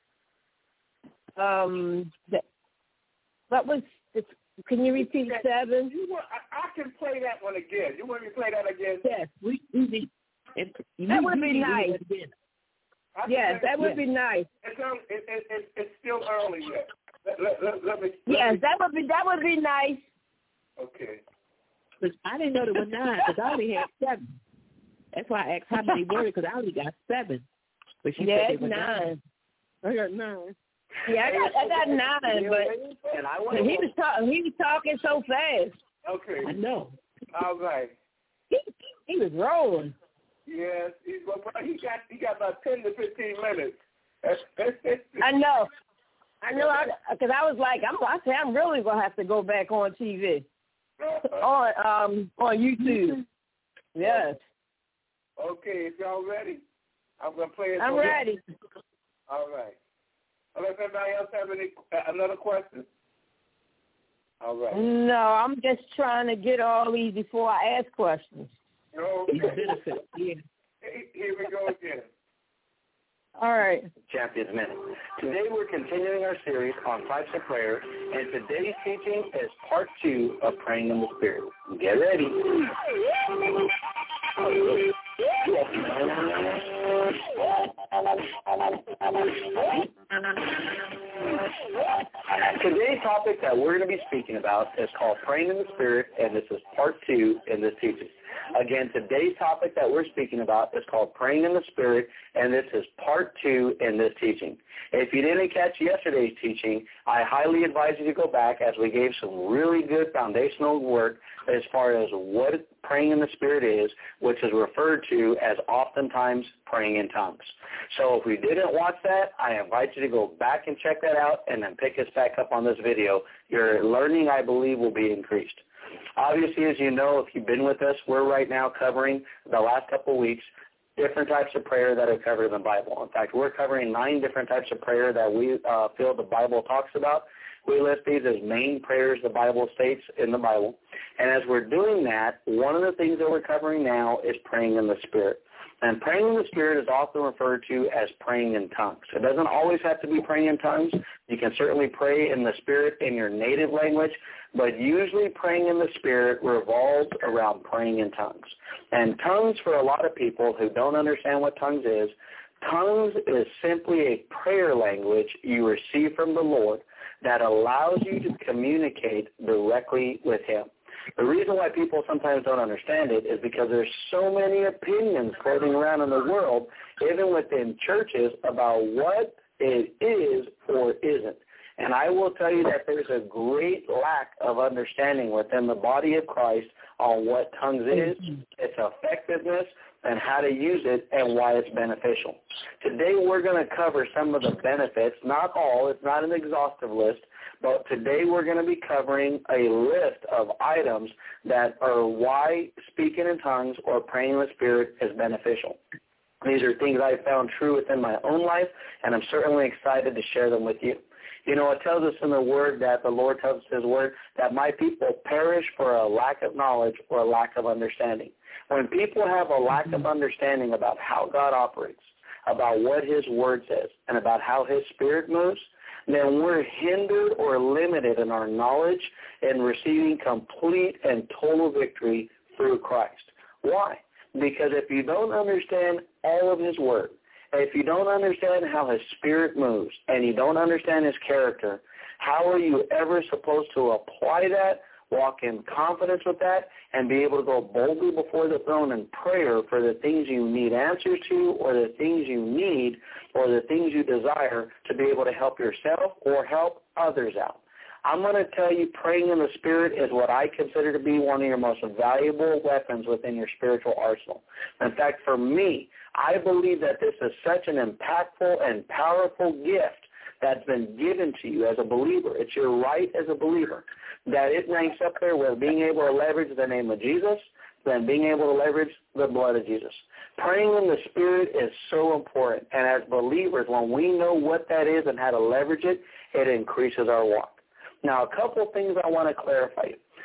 um, the, what was, the, can you repeat seven? You want, I, I can play that one again. You want me to play that again? Yes, we, we need. It, that would be nice. Yes, that would yes. be nice. It's, it, it, it, it's still early yet. Let, let, let, let me. Let yes, me. that would be that would be nice. Okay. But I didn't know there were nine because I only had seven. That's why I asked how many were because I only got seven. But she yes, said there were nine. I got nine. Yeah, I got I got nine, but and I he was talking. He was talking so fast. Okay. I know. All right. He, he was rolling. Yes, he's he got he got about ten to fifteen minutes. I know. I know, because I, I was like, I'm, I said, I'm really gonna have to go back on T V, on um on YouTube. Yes. Okay, if y'all ready, I'm gonna play it. I'm ready. You. All right. Unless anybody else have any uh, another question. All right. No, I'm just trying to get all these before I ask questions. Okay. Benefit. Yeah. Here we go again. All right. Champions Minute. Today we're continuing our series on types of prayer, and today's teaching is part two of praying in the Spirit. Get ready. Today's topic that we're going to be speaking about is called Praying in the Spirit, and this is part two in this teaching. Again, today's topic that we're speaking about is called Praying in the Spirit, and this is part two in this teaching. If you didn't catch yesterday's teaching, I highly advise you to go back as we gave some really good foundational work as far as what praying in the Spirit is, which is referred to as oftentimes praying in tongues. So if we didn't watch that, I invite you to go back and check that out and then pick us back up on this video. Your learning, I believe, will be increased. Obviously, as you know, if you've been with us, we're right now covering the last couple of weeks different types of prayer that are covered in the Bible. In fact, we're covering nine different types of prayer that we uh, feel the Bible talks about. We list these as main prayers the Bible states in the Bible. And as we're doing that, one of the things that we're covering now is praying in the Spirit. And praying in the Spirit is often referred to as praying in tongues. It doesn't always have to be praying in tongues. You can certainly pray in the Spirit in your native language, but usually praying in the Spirit revolves around praying in tongues. And tongues, for a lot of people who don't understand what tongues is, tongues is simply a prayer language you receive from the Lord that allows you to communicate directly with Him. The reason why people sometimes don't understand it is because there's so many opinions floating around in the world, even within churches, about what it is or isn't. And I will tell you that there's a great lack of understanding within the body of Christ on what tongues is, its effectiveness, and how to use it and why it's beneficial. Today we're going to cover some of the benefits, not all, it's not an exhaustive list, but today we're going to be covering a list of items that are why speaking in tongues or praying in the Spirit is beneficial. These are things I've found true within my own life, and I'm certainly excited to share them with you. You know, it tells us in the Word that the Lord tells us His Word that my people perish for a lack of knowledge or a lack of understanding. When people have a lack of understanding about how God operates, about what His Word says, and about how His Spirit moves, then we're hindered or limited in our knowledge and receiving complete and total victory through Christ. Why? Because if you don't understand all of His Word, if you don't understand how His Spirit moves, and you don't understand His character, how are you ever supposed to apply that, walk in confidence with that, and be able to go boldly before the throne in prayer for the things you need answers to or the things you need or the things you desire to be able to help yourself or help others out? I'm going to tell you praying in the Spirit is what I consider to be one of your most valuable weapons within your spiritual arsenal. In fact, for me, I believe that this is such an impactful and powerful gift that's been given to you as a believer. It's your right as a believer that it ranks up there with being able to leverage the name of Jesus than being able to leverage the blood of Jesus. Praying in the Spirit is so important, and as believers, when we know what that is and how to leverage it, it increases our walk. Now, a couple of things I want to clarify.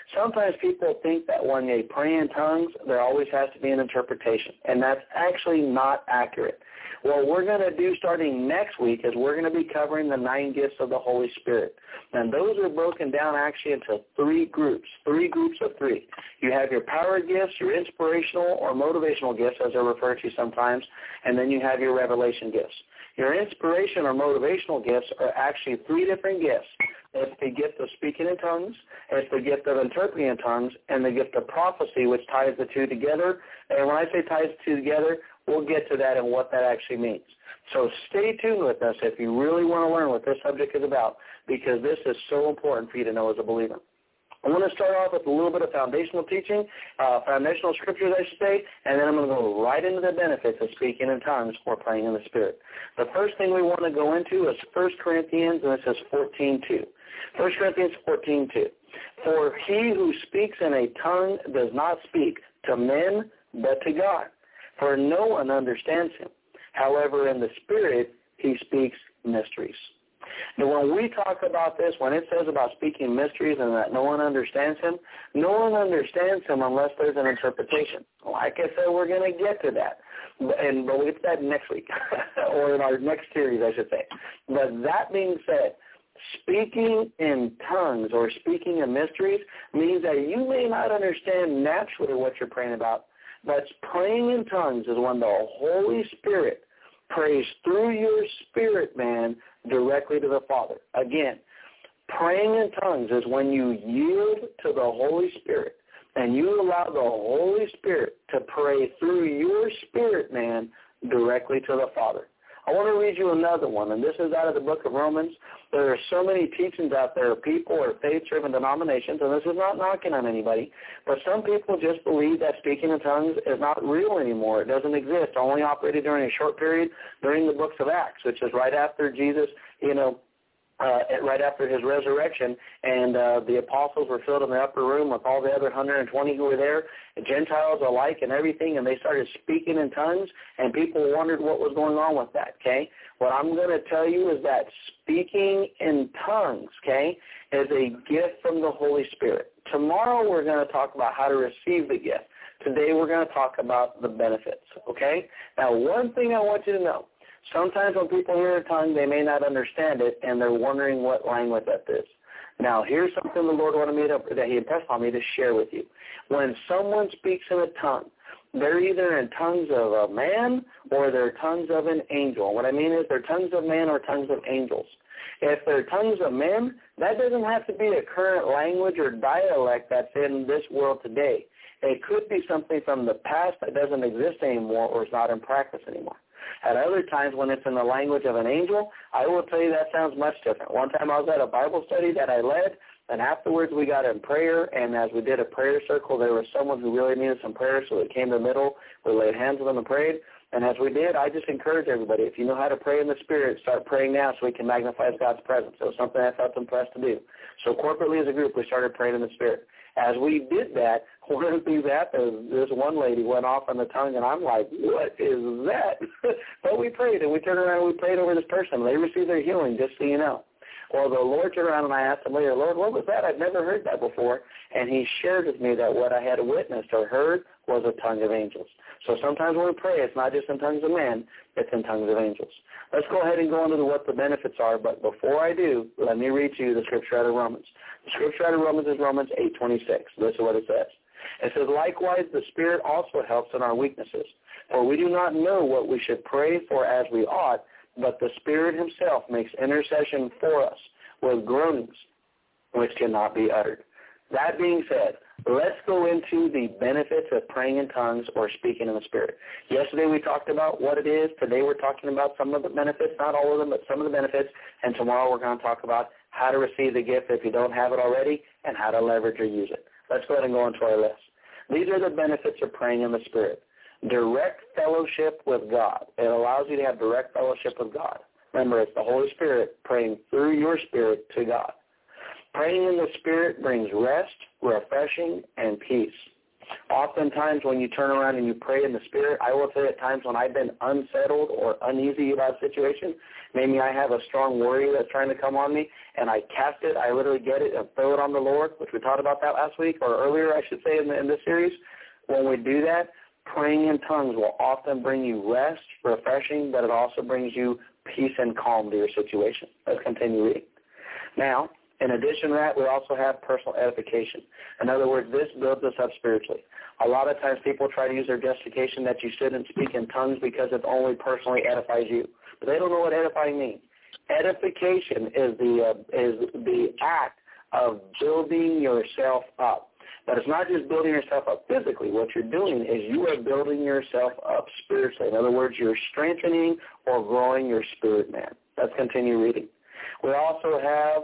Sometimes people think that when they pray in tongues, there always has to be an interpretation, and that's actually not accurate. What we're going to do starting next week is we're going to be covering the nine gifts of the Holy Spirit. And those are broken down actually into three groups, three groups of three. You have your power gifts, your inspirational or motivational gifts, as they're referred to sometimes, and then you have your revelation gifts. Your inspiration or motivational gifts are actually three different gifts. It's the gift of speaking in tongues, it's the gift of interpreting in tongues, and the gift of prophecy, which ties the two together. And when I say ties the two together, we'll get to that and what that actually means. So stay tuned with us if you really want to learn what this subject is about, because this is so important for you to know as a believer. I want to start off with a little bit of foundational teaching, uh, foundational scriptures, I should say, and then I'm going to go right into the benefits of speaking in tongues or praying in the Spirit. The first thing we want to go into is First Corinthians, and this is fourteen two. First Corinthians fourteen two. For he who speaks in a tongue does not speak to men, but to God, for no one understands him. However, in the Spirit, he speaks mysteries. And when we talk about this, when it says about speaking mysteries and that no one understands him, no one understands him unless there's an interpretation. Like I said, we're going to get to that. And but we'll get to that next week, or in our next series, I should say. But that being said, speaking in tongues or speaking in mysteries means that you may not understand naturally what you're praying about, but praying in tongues is when the Holy Spirit prays through your spirit man directly to the Father. Again, praying in tongues is when you yield to the Holy Spirit and you allow the Holy Spirit to pray through your spirit man directly to the Father. I want to read you another one, and this is out of the book of Romans. There are so many teachings out there of people or faith-driven denominations, and this is not knocking on anybody, but some people just believe that speaking in tongues is not real anymore. It doesn't exist. It only operated during a short period during the books of Acts, which is right after Jesus, you know, Uh, right after his resurrection, and uh, the apostles were filled in the upper room with all the other one hundred twenty who were there, Gentiles alike and everything, and they started speaking in tongues, and people wondered what was going on with that, okay? What I'm going to tell you is that speaking in tongues, okay, is a gift from the Holy Spirit. Tomorrow we're going to talk about how to receive the gift. Today we're going to talk about the benefits, okay? Now, one thing I want you to know, sometimes when people hear a tongue, they may not understand it, and they're wondering what language that is. Now, here's something the Lord wanted me to, that he impressed on me to share with you. When someone speaks in a tongue, they're either in tongues of a man or they're tongues of an angel. What I mean is they're tongues of man or tongues of angels. If they're tongues of men, that doesn't have to be a current language or dialect that's in this world today. It could be something from the past that doesn't exist anymore or is not in practice anymore. At other times, when it's in the language of an angel, I will tell you that sounds much different. One time I was at a Bible study that I led, and afterwards we got in prayer, and as we did a prayer circle, there was someone who really needed some prayer, so we came to the middle, we laid hands on them and prayed. And as we did, I just encourage everybody, if you know how to pray in the Spirit, start praying now so we can magnify God's presence. It was something I felt impressed to do. So corporately as a group, we started praying in the Spirit. As we did that, one of the things happened, this one lady went off on the tongue, and I'm like, what is that? But we prayed, and we turned around and we prayed over this person. They received their healing, just so you know. Well, the Lord turned around, and I asked him later, Lord, what was that? I've never heard that before. And he shared with me that what I had witnessed or heard was a tongue of angels. So sometimes when we pray, it's not just in tongues of men, it's in tongues of angels. Let's go ahead and go into what the benefits are, but before I do, let me read to you the scripture out of Romans. The scripture out of Romans is Romans eight twenty-six. This is what it says. It says, likewise, the Spirit also helps in our weaknesses, for we do not know what we should pray for as we ought, but the Spirit himself makes intercession for us with groanings which cannot be uttered. That being said, let's go into the benefits of praying in tongues or speaking in the Spirit. Yesterday we talked about what it is. Today we're talking about some of the benefits, not all of them, but some of the benefits. And tomorrow we're going to talk about how to receive the gift if you don't have it already and how to leverage or use it. Let's go ahead and go into our list. These are the benefits of praying in the Spirit. Direct fellowship with God. It allows you to have direct fellowship with God. Remember, it's the Holy Spirit praying through your spirit to God. Praying in the Spirit brings rest, refreshing, and peace. Oftentimes when you turn around and you pray in the Spirit, I will say at times when I've been unsettled or uneasy about a situation, maybe I have a strong worry that's trying to come on me, and I cast it, I literally get it and throw it on the Lord, which we talked about that last week, or earlier I should say in, the, in this series. When we do that, praying in tongues will often bring you rest, refreshing, but it also brings you peace and calm to your situation. Let's continue reading. Now, in addition to that, we also have personal edification. In other words, this builds us up spiritually. A lot of times people try to use their justification that you shouldn't speak in tongues because it only personally edifies you. But they don't know what edifying means. Edification is the uh, is the act of building yourself up. But it's not just building yourself up physically. What you're doing is you are building yourself up spiritually. In other words, you're strengthening or growing your spirit man. Let's continue reading. We also have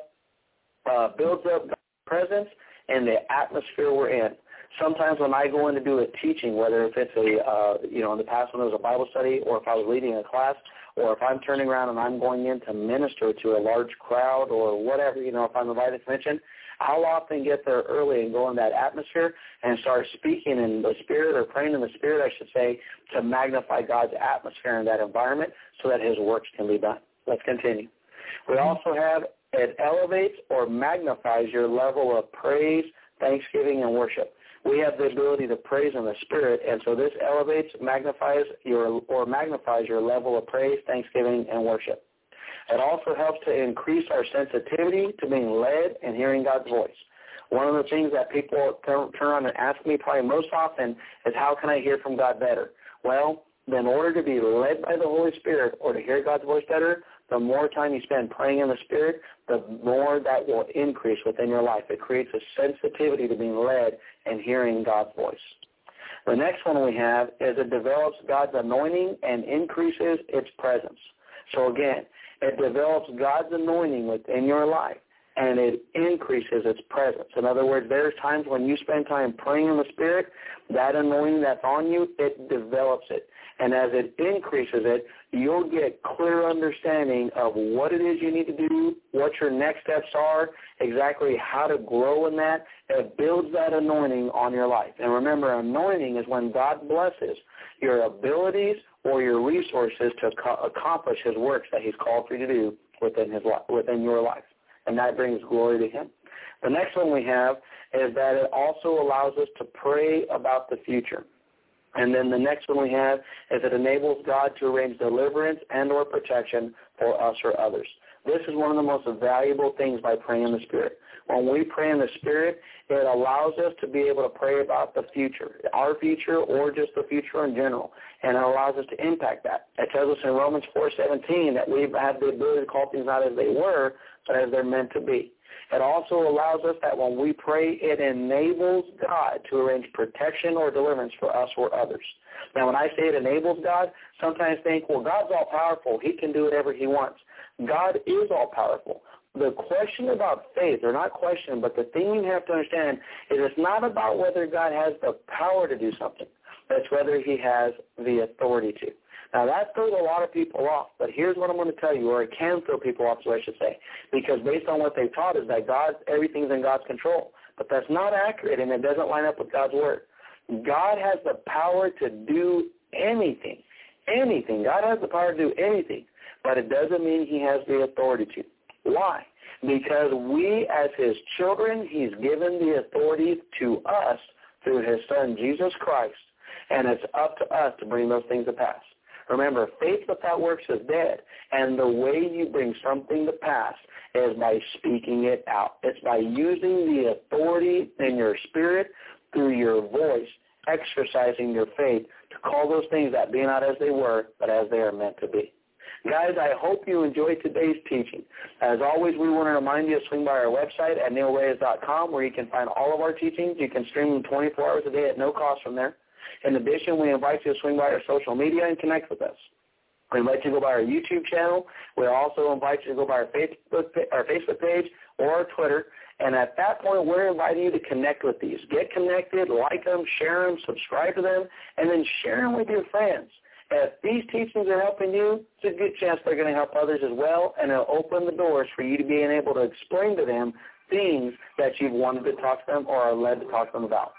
uh, builds up God's presence and the atmosphere we're in. Sometimes when I go in to do a teaching, whether if it's a, uh, you know, in the past when it was a Bible study or if I was leading a class, or if I'm turning around and I'm going in to minister to a large crowd or whatever, you know, if I'm invited to mention, I'll often get there early and go in that atmosphere and start speaking in the Spirit or praying in the Spirit, I should say, to magnify God's atmosphere in that environment so that his works can be done. Let's continue. We also have it elevates or magnifies your level of praise, thanksgiving, and worship. We have the ability to praise in the Spirit, and so this elevates, magnifies your or magnifies your level of praise, thanksgiving, and worship. It also helps to increase our sensitivity to being led and hearing God's voice. One of the things that people turn around and ask me probably most often is, how can I hear from God better? Well, in order to be led by the Holy Spirit or to hear God's voice better, the more time you spend praying in the Spirit, the more that will increase within your life. It creates a sensitivity to being led and hearing God's voice. The next one we have is it develops God's anointing and increases its presence. So again, it develops God's anointing within your life, and it increases its presence. In other words, there's times when you spend time praying in the Spirit, that anointing that's on you, it develops it. And as it increases it, you'll get clear understanding of what it is you need to do, what your next steps are, exactly how to grow in that. It builds that anointing on your life. And remember, anointing is when God blesses your abilities or your resources to co- accomplish his works that he's called for you to do within his li- within your life. And that brings glory to him. The next one we have is that it also allows us to pray about the future. And then the next one we have is it enables God to arrange deliverance and or protection for us or others. This is one of the most valuable things by praying in the Spirit. When we pray in the Spirit, it allows us to be able to pray about the future, our future or just the future in general, and it allows us to impact that. It tells us in Romans four seventeen that we have the ability to call things not as they were, but as they're meant to be. It also allows us that when we pray, it enables God to arrange protection or deliverance for us or others. Now, when I say it enables God, sometimes think, well, God's all-powerful. He can do whatever he wants. God is all-powerful. The question about faith, or not question, but the thing you have to understand is it's not about whether God has the power to do something. It's whether he has the authority to. Now, that throws a lot of people off, but here's what I'm going to tell you, or it can throw people off, so I should say, because based on what they've taught is that God, everything's in God's control. But that's not accurate, and it doesn't line up with God's word. God has the power to do anything, anything. God has the power to do anything, but it doesn't mean he has the authority to. Why? Because we, as his children, he's given the authority to us through his son, Jesus Christ, and it's up to us to bring those things to pass. Remember, faith without works is dead, and the way you bring something to pass is by speaking it out. It's by using the authority in your spirit through your voice, exercising your faith to call those things that be not as they were, but as they are meant to be. Guys, I hope you enjoyed today's teaching. As always, we want to remind you to swing by our website at neil reyes dot com where you can find all of our teachings. You can stream them twenty-four hours a day at no cost from there. In addition, we invite you to swing by our social media and connect with us. We invite you to go by our YouTube channel. We also invite you to go by our Facebook, our Facebook page or our Twitter. And at that point, we're inviting you to connect with these. Get connected, like them, share them, subscribe to them, and then share them with your friends. If these teachings are helping you, it's a good chance they're going to help others as well, and it'll open the doors for you to be able to explain to them things that you've wanted to talk to them or are led to talk to them about.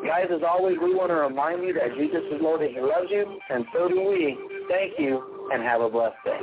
Guys, as always, we want to remind you that Jesus is Lord and He loves you, and so do we. Thank you, and have a blessed day.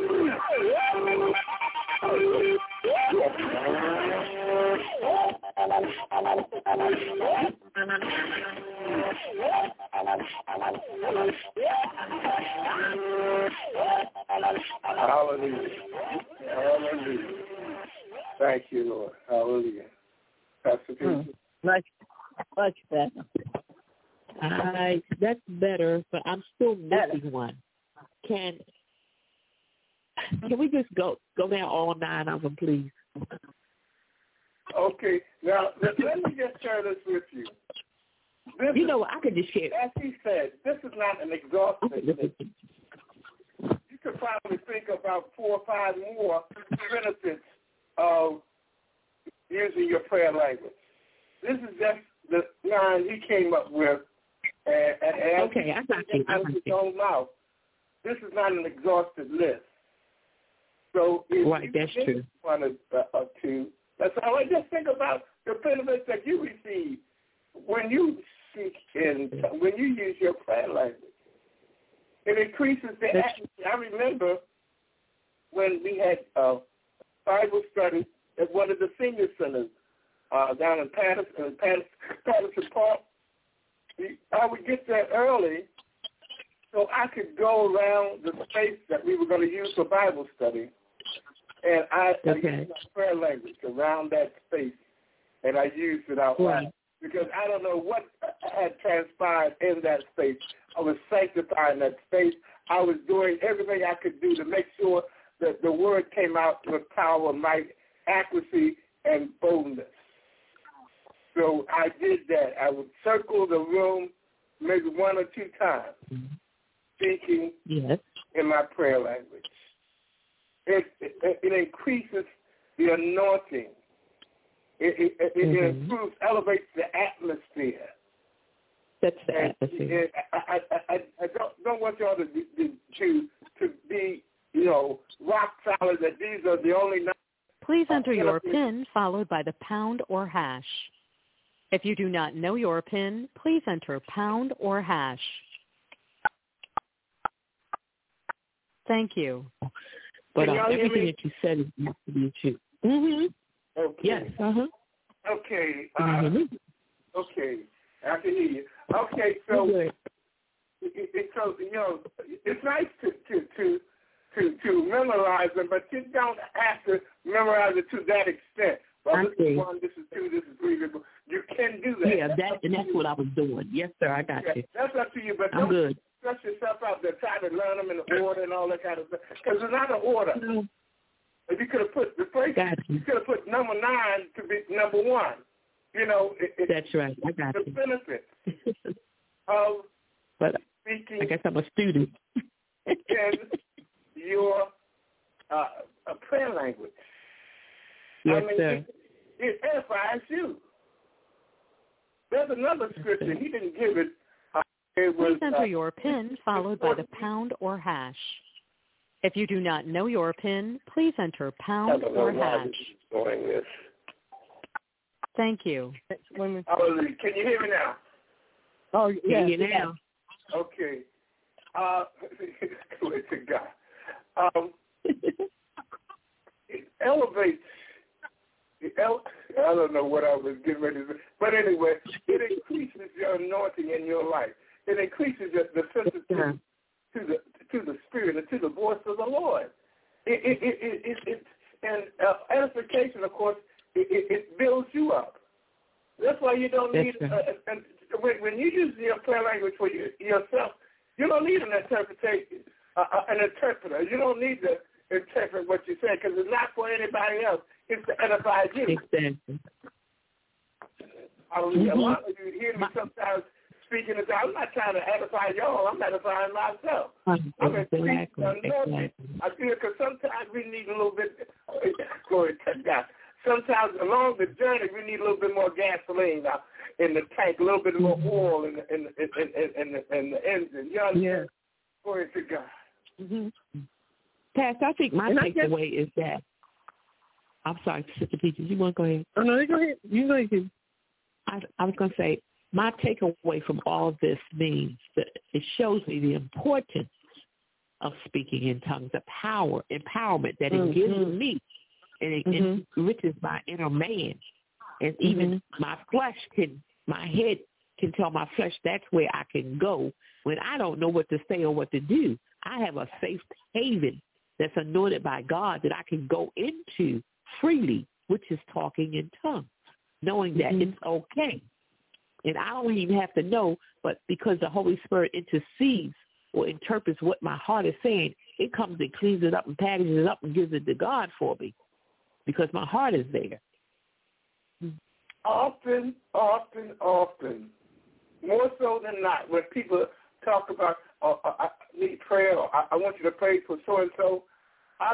Hallelujah. Hallelujah. Thank you, Lord. Hallelujah. Pastor Peter. Mm, much, much better. Uh, that's better, but I'm still missing better. one. Can can we just go go down all nine of them, please? Okay. Now, let, let me just share this with you. This you is, know, I could just share. As he said, this is not an exhaustive list. You could probably think about four or five more benefits of using your prayer language. This is just the nine he came up with. And, and okay, I got you. Out of his own mouth. This is not an exhaustive list. So if right, you that's true. One or, uh, or two, that's all. I just think about the benefits that you receive when you speak in, when you use your prayer language. It increases the atmosphere. I remember when we had uh, Bible study at one of the senior centers uh, down in Patterson, Patterson, Patterson Park. I would get there early so I could go around the space that we were going to use for Bible study. And I, okay. I used my prayer language around that space, and I used it out loud. Right. Because I don't know what had transpired in that space. I was sanctifying that space. I was doing everything I could do to make sure that the word came out with power, might, accuracy, and boldness. So I did that. I would circle the room maybe one or two times, mm-hmm. speaking yes. in my prayer language. It, it, it increases the anointing. It, it, it, mm-hmm. it improves, elevates the atmosphere. That's the and atmosphere. It, I, I, I, I don't, don't want y'all to, to to to be, you know, rock solid that these are the only. Please enter your PIN followed by the pound or hash. If you do not know your PIN, please enter pound or hash. Thank you. But uh, everything that you said is has to be true. Mm-hmm. Okay. Yes. Uh-huh. Okay. Uh, mm-hmm. Okay. I can hear you. Okay. So, it, it, so you know, it's nice to to to to, to memorize them, but you don't have to memorize it to that extent. Well, this is one, this is two, this is three. You can do that. Yeah, that and that's what I was doing. Yes, sir, I got yeah, you. That's up to you, but I'm don't good. stress yourself out there trying to learn them in the order and all that kind of stuff. Because it's not an order. No. If you could have put the first, you, you could have put number nine to be number one. You know, it, it, that's right. I got the you. The benefits of but speaking. I guess I'm a student. in your uh, a prayer language. Yes, I mean, sir. It, it edifies you. There's another scripture. He didn't give it. Uh, it was, Please enter uh, your PIN followed by the pound or hash. If you do not know your PIN, please enter pound or hash. Doing this. Thank you. Hallelujah. Can you hear me now? Oh, yeah. You now. Okay. Uh, glory to God. Um, it elevates. It ele- I don't know what I was getting ready to say. But anyway, it increases your anointing in your life. It increases your, the sensitivity to the to the Spirit and to the voice of the Lord. It, it, it, it, it, it, and uh, edification, of course, it, it, it builds you up. That's why you don't need, uh, and when, when you use your prayer language for you, yourself, you don't need an interpretation, uh, an interpreter. You don't need to interpret what you say because it's not for anybody else. It's to edify you. Exactly. Hallelujah. Mm-hmm. A lot of you hear me sometimes speaking as I'm not trying to edify y'all. I'm edifying myself. Mm-hmm. I'm exactly. exactly. I feel because sometimes we need a little bit. Glory to God. Sometimes along the journey we need a little bit more gasoline now in the tank, a little bit more oil in the in in in, in, the, in the engine. You understand? Yeah. Glory to God. Mm-hmm. Pastor, I think my and takeaway is that. I'm sorry, Sister Peaches. You want to go ahead? Oh, no, go ahead. You go ahead. I, I was going to say, my takeaway from all of this means that it shows me the importance of speaking in tongues, the power, empowerment that it mm-hmm. gives me, and it mm-hmm. enriches my inner man. And even mm-hmm. my flesh can, my head can tell my flesh that's where I can go when I don't know what to say or what to do. I have a safe haven that's anointed by God that I can go into freely, which is talking in tongues, knowing that mm-hmm. it's okay. And I don't even have to know, but because the Holy Spirit intercedes or interprets what my heart is saying, it comes and cleans it up and packages it up and gives it to God for me because my heart is there. Often, often, often, more so than not, when people talk about, uh, I need prayer, or I, I want you to pray for so-and-so, I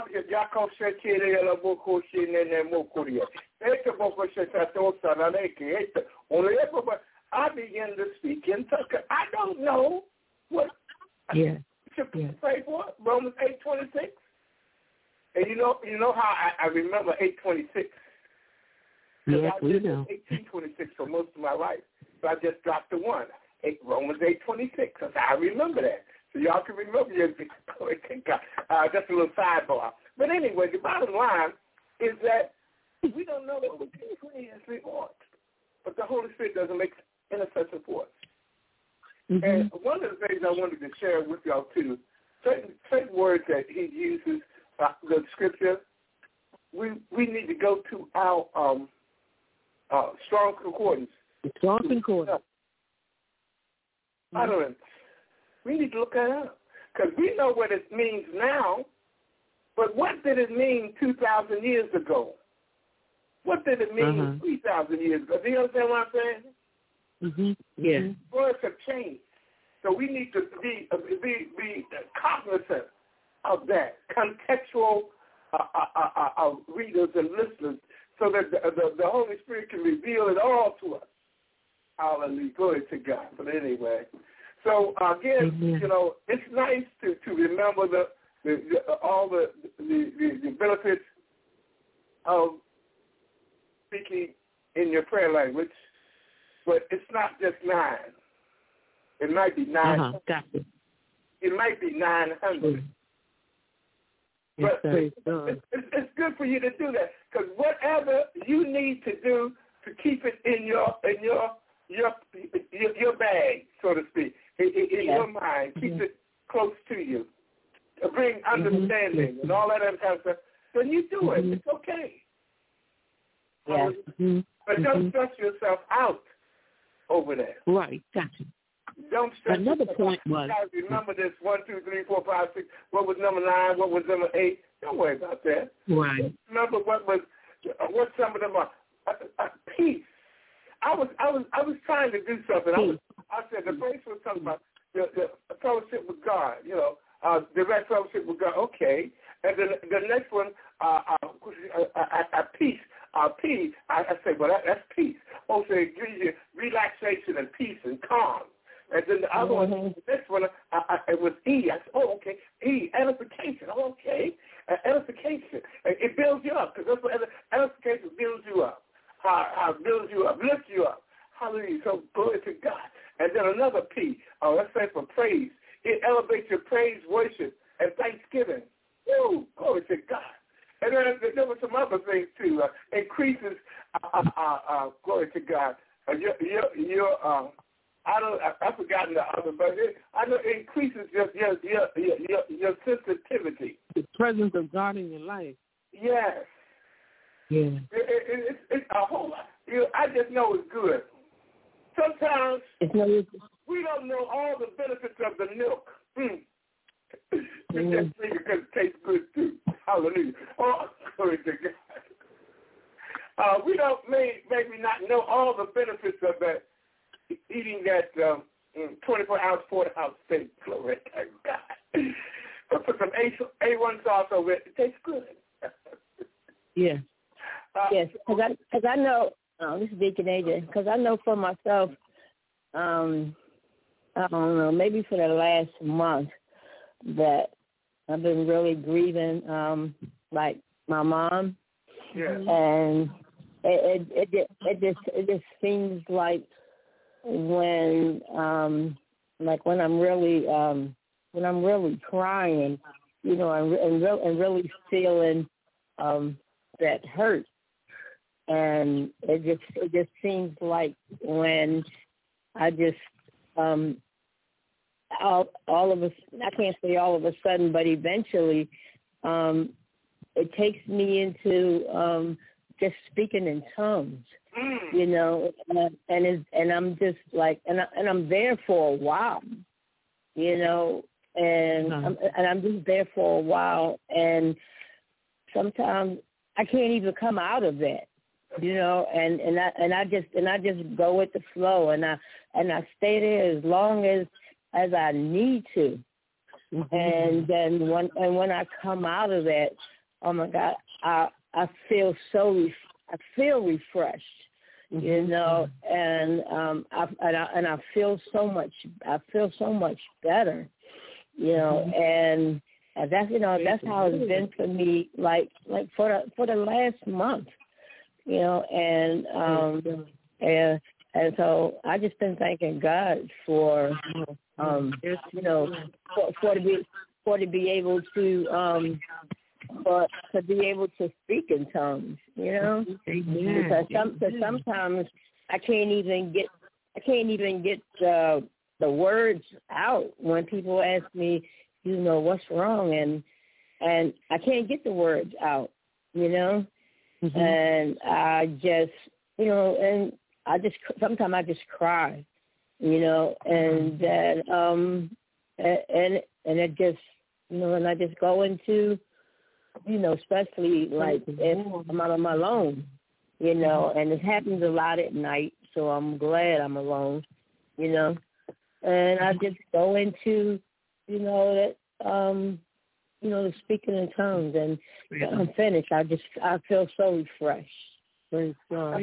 begin to speak in tongues. I don't know what yeah. I should yeah. pray for. Romans eight twenty-six. And you know, you know how I, I remember eight twenty-six. Yeah, I we did know. eighteen twenty-six for most of my life, so I just dropped the one. Eight, Romans eight twenty-six. Because I remember that. So y'all can remember your uh, just a little sidebar. But anyway, the bottom line is that we don't know what we pray as we ought. But the Holy Spirit doesn't make intercession for us. Mm-hmm. And one of the things I wanted to share with y'all, too, certain, certain words that he uses, uh, the scripture, we we need to go to our um, uh, Strong Concordance. Strong Concordance. I don't know. We need to look that up because we know what it means now, but what did it mean two thousand years ago? What did it mean uh-huh. three thousand years ago? Do you understand what I'm saying? Mm-hmm. Yeah. Words have changed. So we need to be be, be cognizant of that, contextual uh, uh, uh, uh, readers and listeners, so that the, the, the Holy Spirit can reveal it all to us. Hallelujah. Glory to God. But anyway, so uh, again, mm-hmm. you know, it's nice to, to remember the, the, the all the the, the the benefits of speaking in your prayer language, but it's not just nine. It might be nine. Uh-huh. Gotcha. It might be nine hundred. Yes, but it's, it's, it's good for you to do that because whatever you need to do to keep it in your in your your your, your bag, so to speak, in, in yes. your mind, keep mm-hmm. it close to you, to bring understanding mm-hmm. and all that other kind of stuff. Then you do mm-hmm. it. It's okay. Yes. Mm-hmm. But don't stress yourself out over that. Right. Gotcha. Don't stress Another yourself point out. was, You gotta remember this: one, two, three, four, five, six. What was number nine? What was number eight? Don't worry about that. Right. Remember what was what some of them are. Uh, uh, peace. I was I was I was trying to do something. I was I said the place was talking about the, the fellowship with God. You know, uh, direct fellowship with God. Okay. And then the next one, uh, uh, uh, uh, uh, peace. Uh, peace. I, I say, well, that, that's peace. Oh, so it gives you relaxation and peace and calm. And then the other mm-hmm. one, the next one, uh, uh, it was E. I said, oh, okay. E, edification. Oh, okay. Uh, edification. Uh, it builds you up because that's what edification builds you up. How, how it builds you up, lifts you up. Hallelujah. So glory to God. And then another P. Oh, let's say for praise. It elevates your praise, worship, and thanksgiving. Woo! Glory to God. And then there were some other things too. Uh, increases, uh, uh, uh, glory to God. Uh, your, your, your, uh, I don't, I, I've forgotten the other, but it, I know it increases your, your, your, your, your, your sensitivity. The presence of God in your life. Yes. Yeah. It, it, it, it's, it's a whole lot. You know, I just know it's good. Sometimes we don't know all the benefits of the milk. Mm. We just think it because it tastes good too. Hallelujah. Oh, glory to God. Uh, we don't may, maybe not know all the benefits of that eating that um, twenty-four ounce, forty ounce steak. Glory to God. But put some A one sauce over it. It tastes good. Yeah. Uh, yes, because I, cause I know, oh, this is Deacon A J, because I know for myself, um, I don't know, maybe for the last month that I've been really grieving, um, like my mom. Yeah. And it, it, it, it just it just seems like when um like when I'm really um when I'm really crying, you know, and and, re- and really feeling um that hurt. And it just it just seems like when I just um all all of a I can't say all of a sudden, but eventually um it takes me into um just speaking in tongues. You know, and and, it's, and I'm just like, and I, and I'm there for a while, you know, and uh-huh. I'm, and I'm just there for a while, and sometimes I can't even come out of that, you know, and and I and I just and I just go with the flow, and I and I stay there as long as as I need to, mm-hmm. and then when and when I come out of that, oh my God, I I feel so I feel refreshed. You know, and um, I, and I and I feel so much. I feel so much better. You know, and, and that's you know that's how it's been for me. Like like for the for the last month. You know, and um, and and so I just been thanking God for um, you know for, for to be for to be able to um, but to be able to speak in tongues, you know, Amen. because some because sometimes I can't even get I can't even get uh, the words out when people ask me, you know, what's wrong, and and I can't get the words out, you know, mm-hmm. and I just you know, and I just sometimes I just cry, you know, and that um and and it just you know, and I just go into you know, especially like if I'm out on my own, you know, and it happens a lot at night, so I'm glad I'm alone, you know, and I just go into, you know, that, um, you know, speaking in tongues, and when I'm finished, I just, I feel so refreshed. Praise God.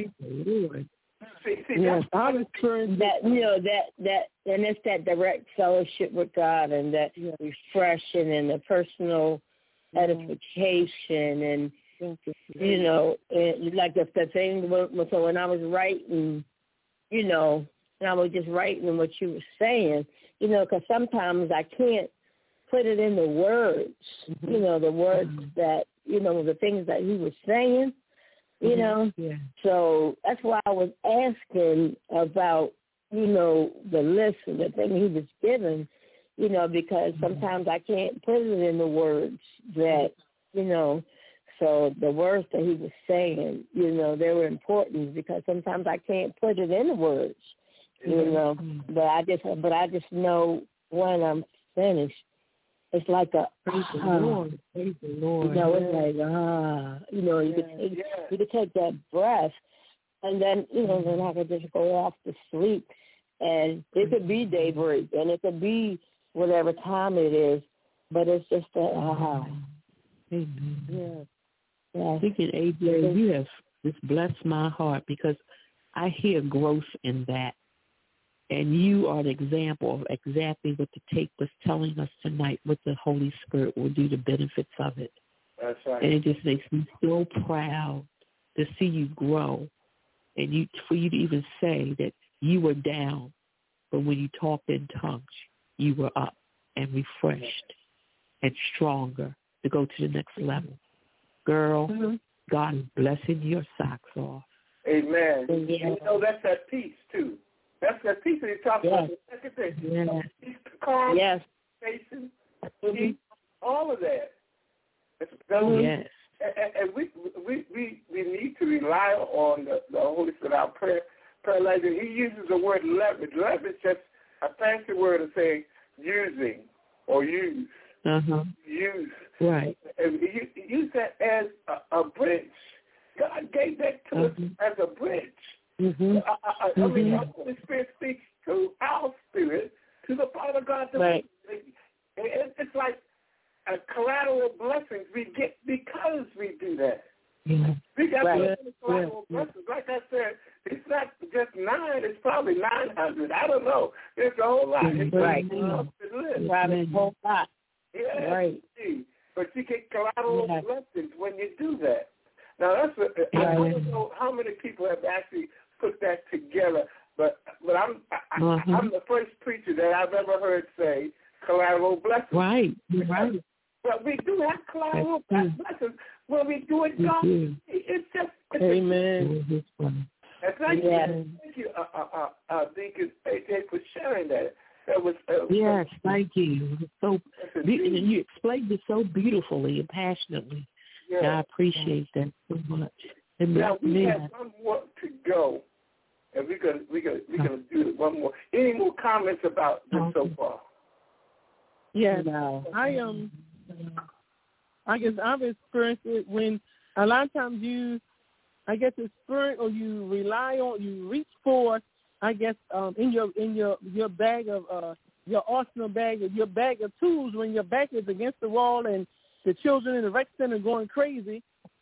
Yeah, that you know that that and it's that direct fellowship with God, and that refreshing and the personal edification, and you know, and like the, the thing. So when I was writing, you know, and I was just writing what you were saying, you know, because sometimes I can't put it in the words, mm-hmm. you know, the words mm-hmm. that you know, the things that he was saying, you mm-hmm. know. Yeah. So that's why I was asking about, you know, the list and the thing he was given. You know, because sometimes I can't put it in the words that, you know, so the words that he was saying, you know, they were important because sometimes I can't put it in the words, you know, but I just, but I just know when I'm finished, it's like a, praise the uh, Lord, praise the Lord. You know, it's like, ah, you know, you could take, you could take that breath, and then, you know, then I could just go off to sleep, and it could be daybreak, and it could be whatever time it is, but it's just that, ah. Amen. Yeah. Yeah. Thinking, A J, you have just blessed my heart because I hear growth in that. And you are the example of exactly what the tape was telling us tonight, what the Holy Spirit will do, the benefits of it. That's right. And it just makes me so proud to see you grow, and you for you to even say that you were down, but when you talked in tongues, you were up and refreshed and stronger to go to the next level. Girl, mm-hmm. God is blessing your socks off. Amen. Yeah. And you know, that's that peace, too. That's that peace that he talks yes. about. Look at this. Yes. Peace, calm, yes. patience, mm-hmm. peace, all of that. Mm-hmm. Yes. And, and we, we we we need to rely on the, the Holy Spirit, our prayer, prayer language. He uses the word leverage. Leverage is a fancy word of saying using or use. Uh-huh. Use. Right. And you use that as a, a bridge. God gave that to uh-huh. us as a bridge. Mm-hmm. I, I, I mm-hmm. mean, the Holy Spirit speaks to our spirit, to the Father God. Right. It, it's like a collateral blessings we get because we do that. Yeah. We got right. so many collateral yeah. blessings. Like I said, it's not just nine, it's probably nine hundred. I don't know. It's a whole lot. It's right. Right. Right. A whole lot. Yeah. Right. But you get collateral yeah. blessings when you do that. Now, that's a, right. I don't know how many people have actually put that together. But but I'm I, uh-huh. I'm the first preacher that I've ever heard say collateral blessings. Right, you're right. But we do have collateral That's blessings when we do it, God. do. It's just it's Amen. And thank Yes. you, thank you, uh, uh, uh, uh, Deacon A J, for sharing that. That was uh, yes, thank you. So that's be- and you explained it so beautifully and passionately. yeah. And I appreciate that so much. And Now we me, have one more to go, and we're gonna we're gonna we're gonna do it one more. Any more comments about this so far? Yes, No. I um, I guess I've experienced it when a lot of times you, I guess, experience or you rely on, you reach for, I guess, um, in your in your your bag of uh, your arsenal bag of your bag of tools when your back is against the wall and the children in the rec center going crazy,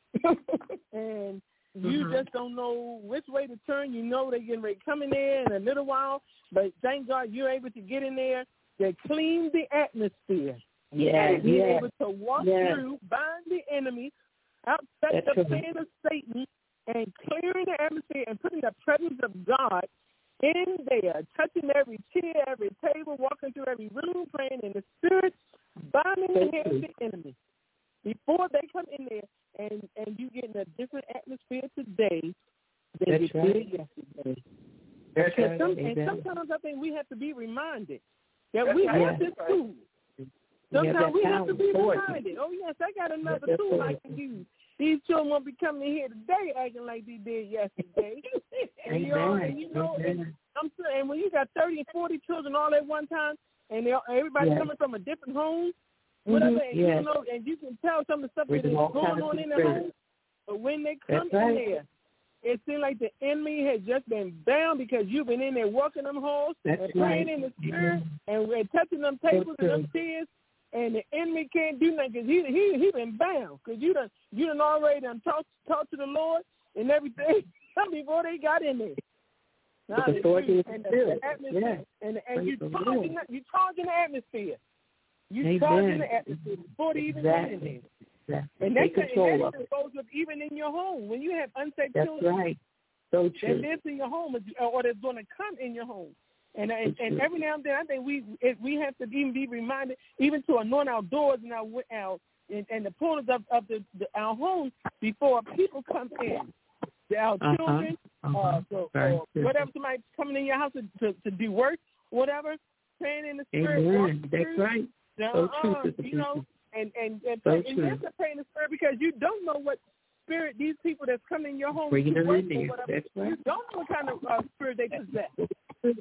and you mm-hmm. just don't know which way to turn. You know they're getting ready to come in there in a little while, but thank God you're able to get in there. They clean the atmosphere. Yeah, And being yeah. able to walk yeah. through, bind the enemy, upset That's the right. plan of Satan, and clearing the atmosphere and putting the presence of God in there, touching every chair, every table, walking through every room, praying in the spirit, binding the hands of the enemy. Before they come in there, and, and you get in a different atmosphere today than That's you right. did yesterday. That's And, right. some, and Amen. sometimes I think we have to be reminded that That's we right. have this That's tool. Yeah, Sometimes that we have to be power. reminded, oh, yes, I got another That's tool I right. can use. These children won't be coming in here today acting like they did yesterday. and, you know, and, you know and, I'm saying, and when you got thirty and forty children all at one time, and they everybody yes. coming from a different home, whatever, Mm-hmm. and, yes. you know, and you can tell some of the stuff Bring that is all going kinds on of in the spirit. home. But when they come That's right. in there, it seems like the enemy has just been bound because you've been in there walking them halls That's and praying right. in the spirit mm-hmm. and we're touching them tables and them chairs, and the enemy can't do nothing because he he he been bound because you done you done already done talked talk to the Lord and everything before they got in there. Now, the authority of the and spirit. the atmosphere, Yeah. and and you Praise the charging Lord. you charging the atmosphere. You Amen. charging the atmosphere before they even get in there. Exactly. Exactly. And Take that, control and of that it. goes with even in your home when you have unsafe That's children. right. So That true. lives in your home, or that's going to come in your home. And and, So and true. every now and then, I think we it, we have to even be reminded, even to anoint our doors and our our and, and the corners of, of the, the our home before people come in. Our Uh-huh. children, Uh-huh. uh, so, Very or good. whatever, somebody coming in your house to, to, to do work, whatever, praying in the spirit. Amen. That's through, right. So uh, true, Sister you know, Peaches. and and and, So pray, and true. you have to pray in the spirit because you don't know what spirit these people that's coming in your home Bringing to them work in or there. whatever. That's right. You don't know what kind of uh, spirit they possess.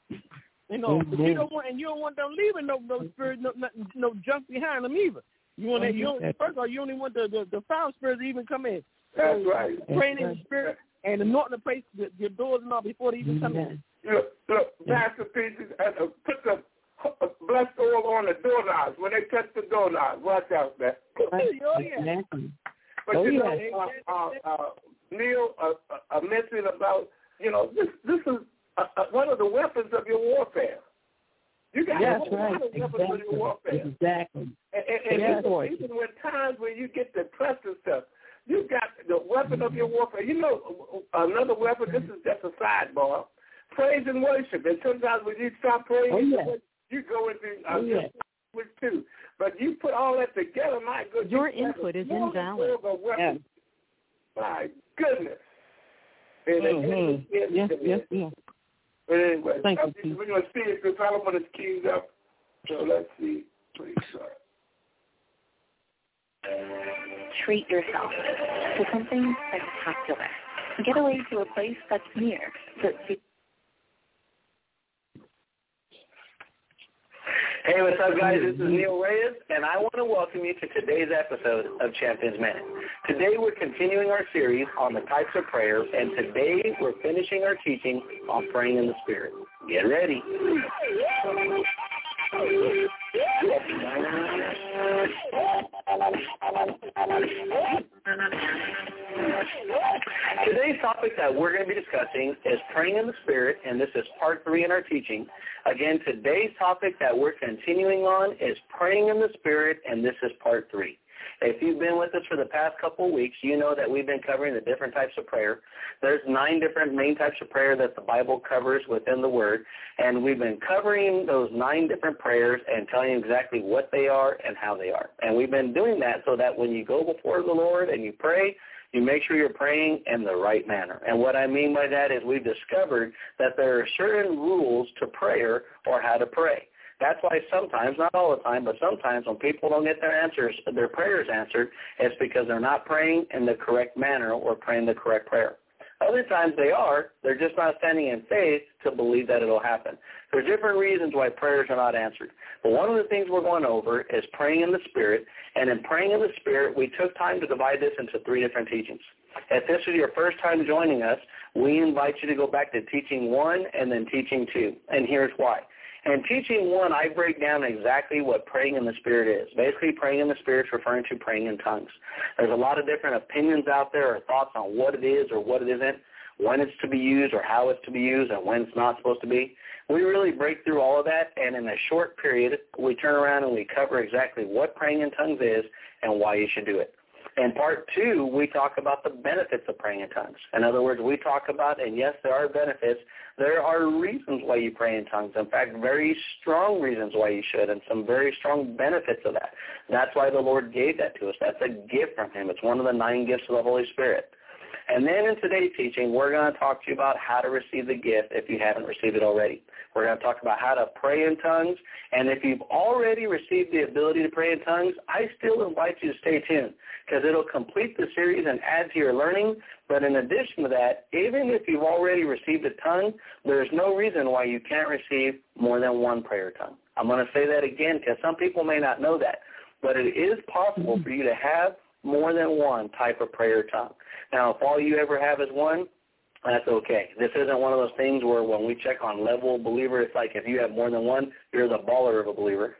You know, but you don't want, and you don't want them leaving no no spirit, no no, no junk behind them either. You want that. You don't, first of all, you only want the the, the foul spirit to even come in. That's so, right. Praying That's in the spirit and anointing the place, the, your doors and all before they even come in. Look, look, Pastor Peaches, uh, put the uh, blessed oil on the doorknobs. When they touch the doorknobs, watch out, man. Oh yeah. Exactly. But Oh, you yeah. know, uh, uh, uh, Neil, uh, uh, mentioned about, you know, this this is uh, uh, one of the weapons of your warfare. You got That's one right. of the weapons Exactly. of your warfare. Exactly. And, and, and Yes. even, even when times when you get depressed and stuff, you got the weapon of your warfare. You know, another weapon, this is just a sidebar, praise and worship. And sometimes when you stop praying, Oh, yeah. you go into uh, Oh, yeah. with two. But you put all that together, my goodness. Your input is invalid. Yeah. My goodness. And Mm-hmm. Yes, yes, yes. But anyway, Thank uh, you. we're going to see if the Solomon is keyed up. So let's see. Please, sorry. Treat yourself to something spectacular. Get away to a place that's near. To, to Hey, what's up, guys? This is Neil Reyes, and I want to welcome you to today's episode of Champions Minute. Today, we're continuing our series on the types of prayer, and today we're finishing our teaching on praying in the Spirit. Get ready. Today's topic that we're going to be discussing is praying in the Spirit, and this is part three in our teaching. Again, today's topic that we're continuing on is praying in the Spirit, and this is part three. If you've been with us for the past couple of weeks, you know that we've been covering the different types of prayer. There's nine different main types of prayer that the Bible covers within the Word, and we've been covering those nine different prayers and telling you exactly what they are and how they are. And we've been doing that so that when you go before the Lord and you pray, you make sure you're praying in the right manner. And what I mean by that is we've discovered that there are certain rules to prayer or how to pray. That's why sometimes, not all the time, but sometimes when people don't get their answers, their prayers answered, it's because they're not praying in the correct manner or praying the correct prayer. Other times they are. They're just not standing in faith to believe that it'll happen. There's different reasons why prayers are not answered. But one of the things we're going over is praying in the Spirit. And in praying in the Spirit, we took time to divide this into three different teachings. If this is your first time joining us, we invite you to go back to teaching one and then teaching two. And here's why. In teaching one, I break down exactly what praying in the Spirit is. Basically, praying in the Spirit is referring to praying in tongues. There's a lot of different opinions out there or thoughts on what it is or what it isn't, when it's to be used or how it's to be used and when it's not supposed to be. We really break through all of that, and in a short period, we turn around and we cover exactly what praying in tongues is and why you should do it. In part two, we talk about the benefits of praying in tongues. In other words, we talk about, and yes, there are benefits, there are reasons why you pray in tongues. In fact, very strong reasons why you should, and some very strong benefits of that. That's why the Lord gave that to us. That's a gift from him. It's one of the nine gifts of the Holy Spirit. And then in today's teaching, we're going to talk to you about how to receive the gift if you haven't received it already. We're going to talk about how to pray in tongues. And if you've already received the ability to pray in tongues, I still invite you to stay tuned because it'll complete the series and add to your learning. But in addition to that, even if you've already received a tongue, there's no reason why you can't receive more than one prayer tongue. I'm going to say that again because some people may not know that. But it is possible for you to have more than one type of prayer tongue. Now, if all you ever have is one, that's okay. This isn't one of those things where when we check on level believer, it's like if you have more than one, you're the baller of a believer.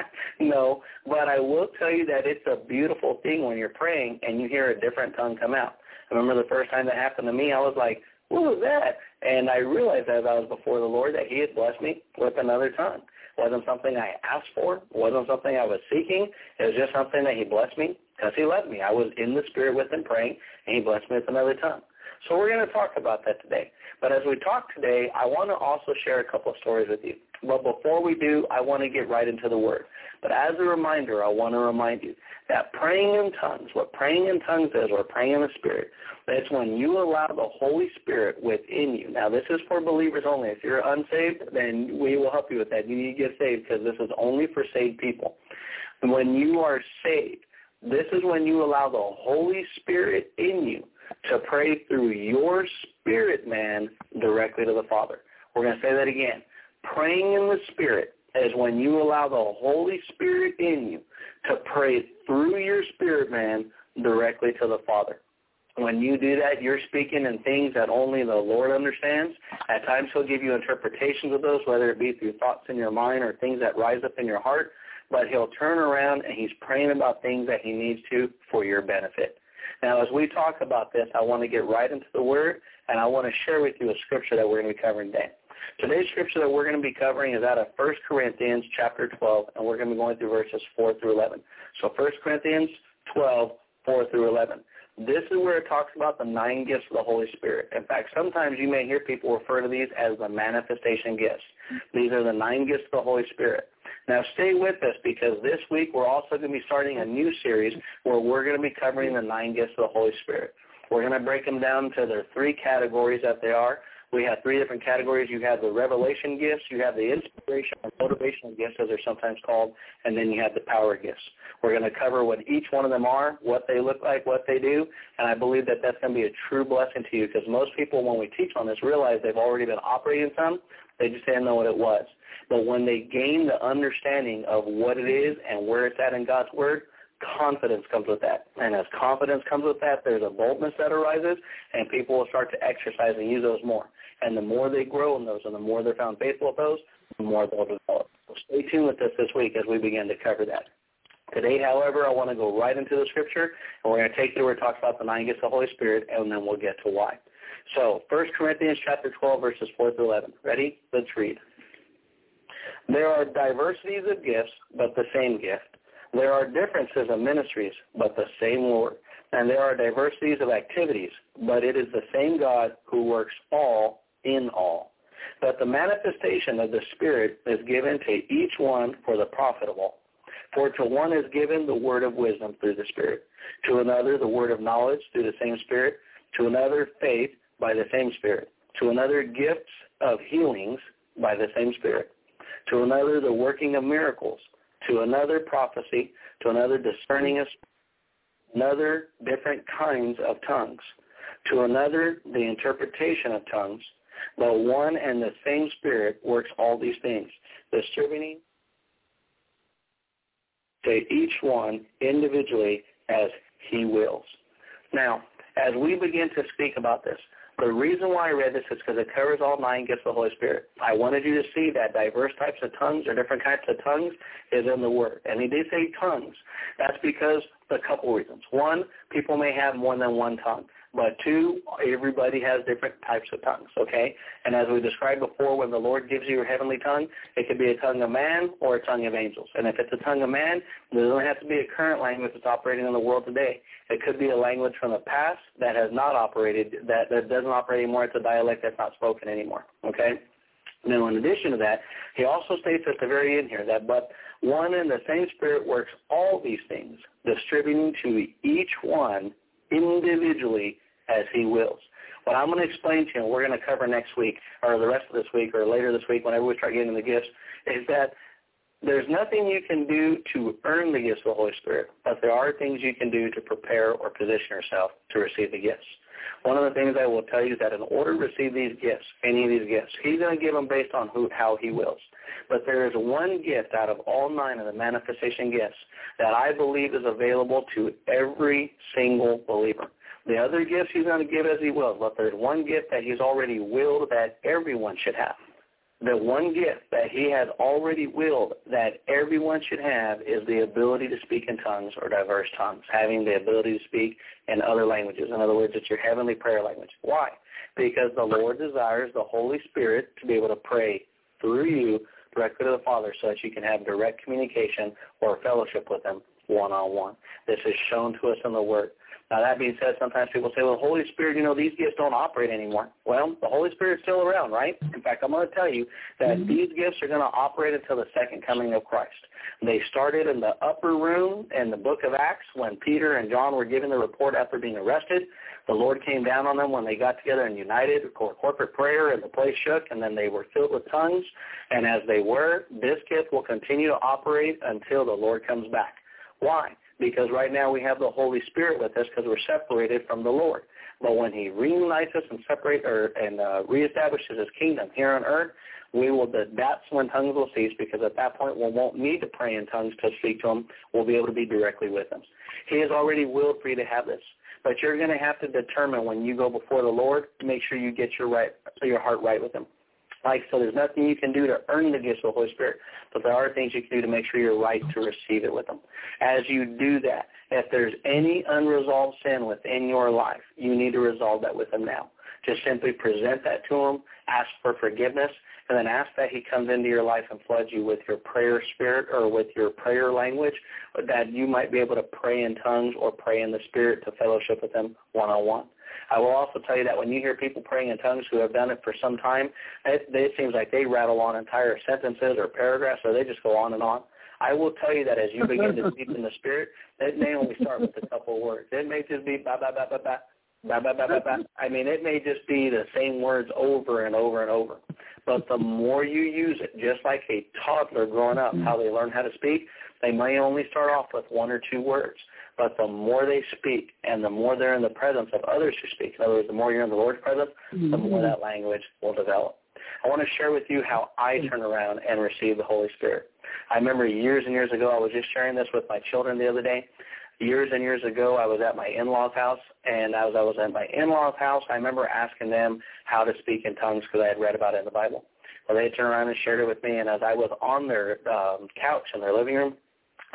No, but I will tell you that it's a beautiful thing when you're praying and you hear a different tongue come out. I remember the first time that happened to me, I was like, what was that? And I realized as I was before the Lord that he had blessed me with another tongue. It wasn't something I asked for. It wasn't something I was seeking. It was just something that he blessed me because he led me. I was in the Spirit with him praying, and he blessed me with another tongue. So we're going to talk about that today. But as we talk today, I want to also share a couple of stories with you. But before we do, I want to get right into the Word. But as a reminder, I want to remind you that praying in tongues, what praying in tongues is, or praying in the Spirit, that's when you allow the Holy Spirit within you. Now, this is for believers only. If you're unsaved, then we will help you with that. You need to get saved because this is only for saved people. And when you are saved, this is when you allow the Holy Spirit in you to pray through your spirit man directly to the Father. We're going to say that again. Praying in the Spirit is when you allow the Holy Spirit in you to pray through your spirit man directly to the Father. When you do that, you're speaking in things that only the Lord understands. At times he'll give you interpretations of those, whether it be through thoughts in your mind or things that rise up in your heart. But he'll turn around and he's praying about things that he needs to for your benefit. Now, as we talk about this, I want to get right into the Word, and I want to share with you a scripture that we're going to be covering today. Today's scripture that we're going to be covering is out of First Corinthians chapter twelve, and we're going to be going through verses four through eleven. So First Corinthians twelve, four through eleven. This is where it talks about the nine gifts of the Holy Spirit. In fact, sometimes you may hear people refer to these as the manifestation gifts. These are the nine gifts of the Holy Spirit. Now, stay with us because this week we're also going to be starting a new series where we're going to be covering the nine gifts of the Holy Spirit. We're going to break them down to their three categories that they are. We have three different categories. You have the revelation gifts, you have the inspiration or motivational gifts, as they're sometimes called, and then you have the power gifts. We're going to cover what each one of them are, what they look like, what they do, and I believe that that's going to be a true blessing to you because most people, when we teach on this, realize they've already been operating some. They just didn't know what it was. But when they gain the understanding of what it is and where it's at in God's Word, confidence comes with that. And as confidence comes with that, there's a boldness that arises, and people will start to exercise and use those more. And the more they grow in those and the more they're found faithful at those, the more they'll develop. So stay tuned with us this week as we begin to cover that. Today, however, I want to go right into the scripture, and we're going to take it where it talks about the nine gifts of the Holy Spirit, and then we'll get to why. So First Corinthians chapter twelve, verses four through eleven. Ready? Let's read. There are diversities of gifts, but the same gift. There are differences in ministries, but the same Lord. And there are diversities of activities, but it is the same God who works all in all. But the manifestation of the Spirit is given to each one for the profit of all. For to one is given the word of wisdom through the Spirit, to another the word of knowledge through the same Spirit, to another faith by the same Spirit, to another gifts of healings by the same Spirit, to another the working of miracles, to another prophecy, to another discerning of another different kinds of tongues, to another the interpretation of tongues. But one and the same Spirit works all these things, distributing to each one individually as he wills. Now, as we begin to speak about this, the reason why I read this is because it covers all nine gifts of the Holy Spirit. I wanted you to see that diverse types of tongues or different types of tongues is in the Word. And he did say tongues. That's because a couple reasons. One, people may have more than one tongue. But two, everybody has different types of tongues, okay? And as we described before, when the Lord gives you your heavenly tongue, it could be a tongue of man or a tongue of angels. And if it's a tongue of man, it doesn't have to be a current language that's operating in the world today. It could be a language from the past that has not operated, that, that doesn't operate anymore. It's a dialect that's not spoken anymore, okay? Now, in addition to that, he also states at the very end here that but one and the same Spirit works all these things, distributing to each one individually as he wills. What I'm going to explain to you, and we're going to cover next week, or the rest of this week, or later this week, whenever we start getting the gifts, is that there's nothing you can do to earn the gifts of the Holy Spirit, but there are things you can do to prepare or position yourself to receive the gifts. One of the things I will tell you is that in order to receive these gifts, any of these gifts, he's going to give them based on who, how he wills. But there is one gift out of all nine of the manifestation gifts that I believe is available to every single believer. The other gifts he's going to give as he wills, but there's one gift that he's already willed that everyone should have. The one gift that he has already willed that everyone should have is the ability to speak in tongues or diverse tongues, having the ability to speak in other languages. In other words, it's your heavenly prayer language. Why? Because the Lord desires the Holy Spirit to be able to pray through you directly to the Father so that you can have direct communication or fellowship with him one-on-one. This is shown to us in the Word. Now, that being said, sometimes people say, well, the Holy Spirit, you know, these gifts don't operate anymore. Well, the Holy Spirit's still around, right? In fact, I'm going to tell you that mm-hmm. these gifts are going to operate until the second coming of Christ. They started in the upper room in the book of Acts when Peter and John were giving the report after being arrested. The Lord came down on them when they got together and united for corporate prayer, and the place shook, and then they were filled with tongues. And as they were, this gift will continue to operate until the Lord comes back. Why? Because right now we have the Holy Spirit with us because we're separated from the Lord. But when he reunites us and separate or and uh, reestablishes his kingdom here on earth, we will. That's when tongues will cease, because at that point we won't need to pray in tongues to speak to him. We'll be able to be directly with him. He has already willed for you to have this, but you're going to have to determine when you go before the Lord to make sure you get your right, your heart right with him. Like so, there's nothing you can do to earn the gifts of the Holy Spirit, but there are things you can do to make sure you're right to receive it with him. As you do that, if there's any unresolved sin within your life, you need to resolve that with him now. Just simply present that to him, ask for forgiveness, and then ask that he comes into your life and floods you with your prayer spirit or with your prayer language, that you might be able to pray in tongues or pray in the Spirit to fellowship with him one-on-one. I will also tell you that when you hear people praying in tongues who have done it for some time, it, it seems like they rattle on entire sentences or paragraphs, or they just go on and on. I will tell you that as you begin to speak in the Spirit, it may only start with a couple of words. It may just be ba ba ba ba ba. Ba, ba, ba, ba, ba. I mean, it may just be the same words over and over and over. But the more you use it, just like a toddler growing up, how they learn how to speak, they may only start off with one or two words. But the more they speak and the more they're in the presence of others who speak, in other words, the more you're in the Lord's presence, mm-hmm. the more that language will develop. I want to share with you how I turn around and receive the Holy Spirit. I remember years and years ago, I was just sharing this with my children the other day. Years and years ago, I was at my in-laws' house, and as I was at my in-laws' house, I remember asking them how to speak in tongues because I had read about it in the Bible. Well, they turned around and shared it with me, and as I was on their um, couch in their living room,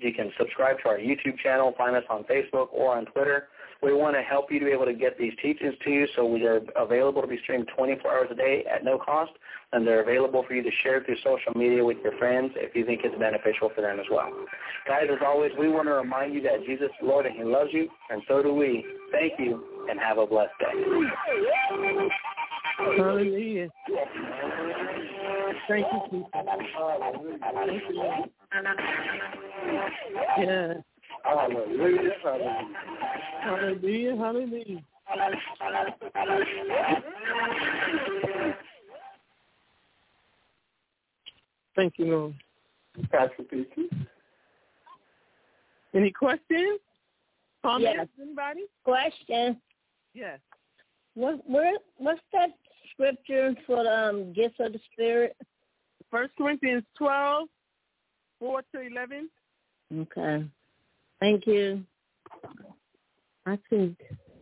You can subscribe to our YouTube channel, find us on Facebook or on Twitter. We want to help you to be able to get these teachings to you, so we are available to be streamed twenty-four hours a day at no cost, and they're available for you to share through social media with your friends if you think it's beneficial for them as well. Guys, as always, we want to remind you that Jesus is Lord and he loves you, and so do we. Thank you, and have a blessed day. Hallelujah. Thank you, Jesus. Thank you, Lord. Yeah. Hallelujah, hallelujah. Hallelujah, hallelujah. Thank you, Lord. Pastor Peaky. Any questions? Comments? Yes. Anybody? Question. Yes. What, where, what's that scripture for the um, gifts of the Spirit? First Corinthians twelve, four to eleven. Okay. Thank you. I think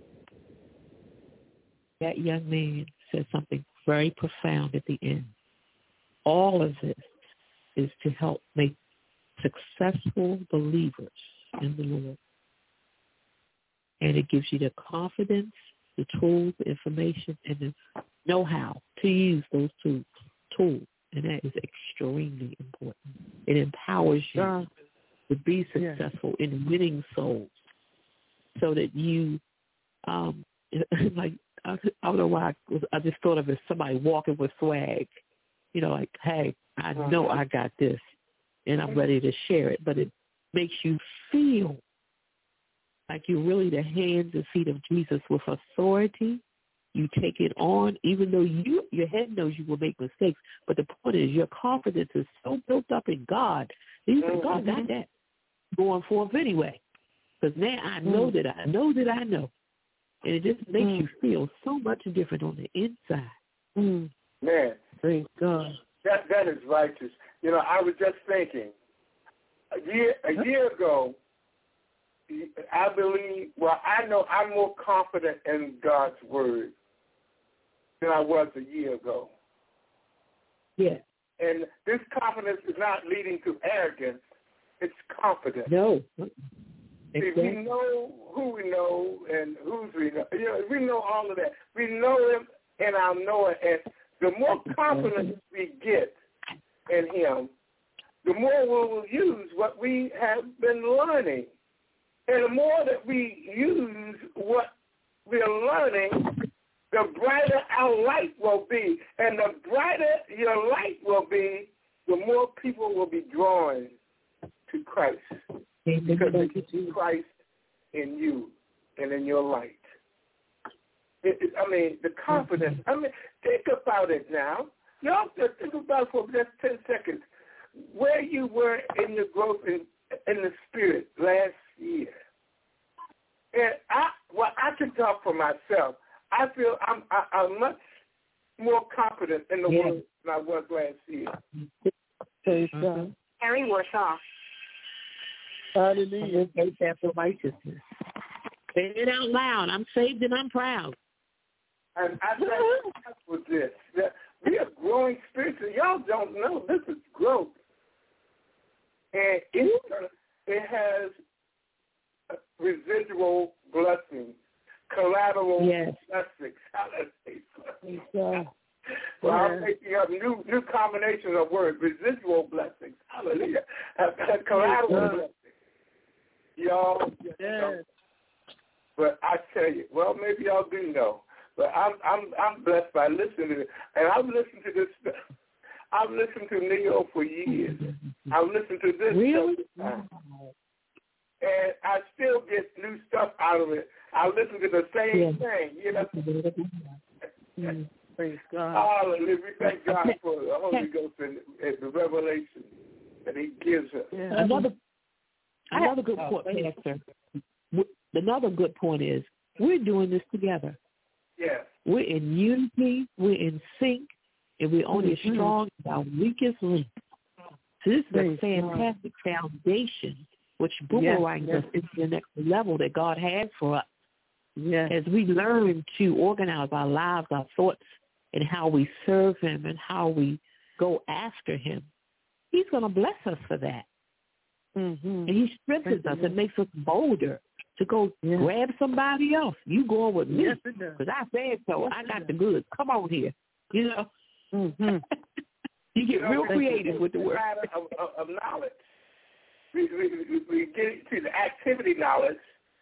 that young man said something very profound at the end. All of this is to help make successful believers in the Lord. And it gives you the confidence, the tools, the information, and the know-how to use those tools. tools. And that is extremely important. It empowers you God. to be successful yeah. in winning souls, so that you, um, like, I, I don't know why I, was, I just thought of it as somebody walking with swag. You know, like, hey, I know I got this, and I'm ready to share it. But it makes you feel like you're really the hands and feet of Jesus with authority. You take it on, even though you your head knows you will make mistakes. But the point is, your confidence is so built up in God. You say, God got that going forth anyway. Because now I know mm. that I know that I know. And it just makes mm. you feel so much different on the inside. Mm. Man, praise God. That that is righteous. You know, I was just thinking, a year a year ago, I believe, well, I know I'm more confident in God's word than I was a year ago. Yeah. And this confidence is not leading to arrogance. It's confidence. No. See, we know who we know and who's we know. You know. We know all of that. We know him and I know it. And the more confidence we get in him, the more we will use what we have been learning. And the more that we use what we're learning, the brighter our light will be. And the brighter your light will be, the more people will be drawn to Christ. Because they can see Christ in you and in your light. It, it, I mean, the confidence. I mean, think about it now. Y'all just think about it for just ten seconds. Where you were in your growth in, in the Spirit last year. And I, well, I can talk for myself. I feel I'm, I, I'm much more confident in the yeah. Word than I was last year. Mm-hmm. Harry Warsaw. Hallelujah. Faith after righteousness. Say it out loud. I'm saved and I'm proud. And I think with this, that we are growing spiritually. Y'all don't know this is growth, and it it has residual blessings, collateral yes. blessings. Yes. Well, yeah. I'm making up new new combinations of words. Residual blessings. Hallelujah. Collateral yes. blessings. Y'all, yes. know. But I tell you, well, maybe y'all do know. But I'm I'm I'm blessed by listening to it, and I've listened to this stuff. I've listened to Neo for years. I've listened to this really? stuff, and I still get new stuff out of it. I listen to the same yeah. thing, you know. Mm, praise God. Hallelujah. We thank God for the Holy Ghost and, and the revelation that He gives us. Yeah. Another another good point, Pastor. Another good point is we're doing this together. Yes. We're in unity, we're in sync, and we're only mm-hmm. as strong as our weakest link. So this is a fantastic foundation which boomerangs yes, yes. us into the next level that God has for us. Yes. As we learn to organize our lives, our thoughts, and how we serve Him and how we go after Him, He's going to bless us for that. Mm-hmm. And he strengthens us and makes us bolder to go yeah. grab somebody else. You going with me because yes, I said so. Yes, I got the goods. Come on here. You know, mm-hmm. you get you know, real creative with the word of, of, of knowledge. We, we, we get to the activity knowledge.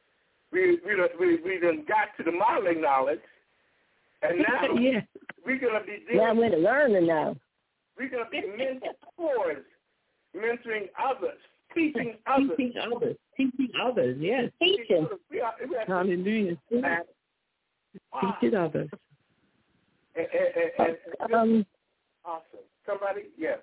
We we we we done got to the modeling knowledge, and now yeah. we're gonna be doing. Now we're learning now. We're gonna be mentors, mentoring others, teaching others, teaching others, teaching others. Yes, teaching. We are, we are Hallelujah. Wow. Teaching others. And, and, and, um, awesome. Somebody, yes.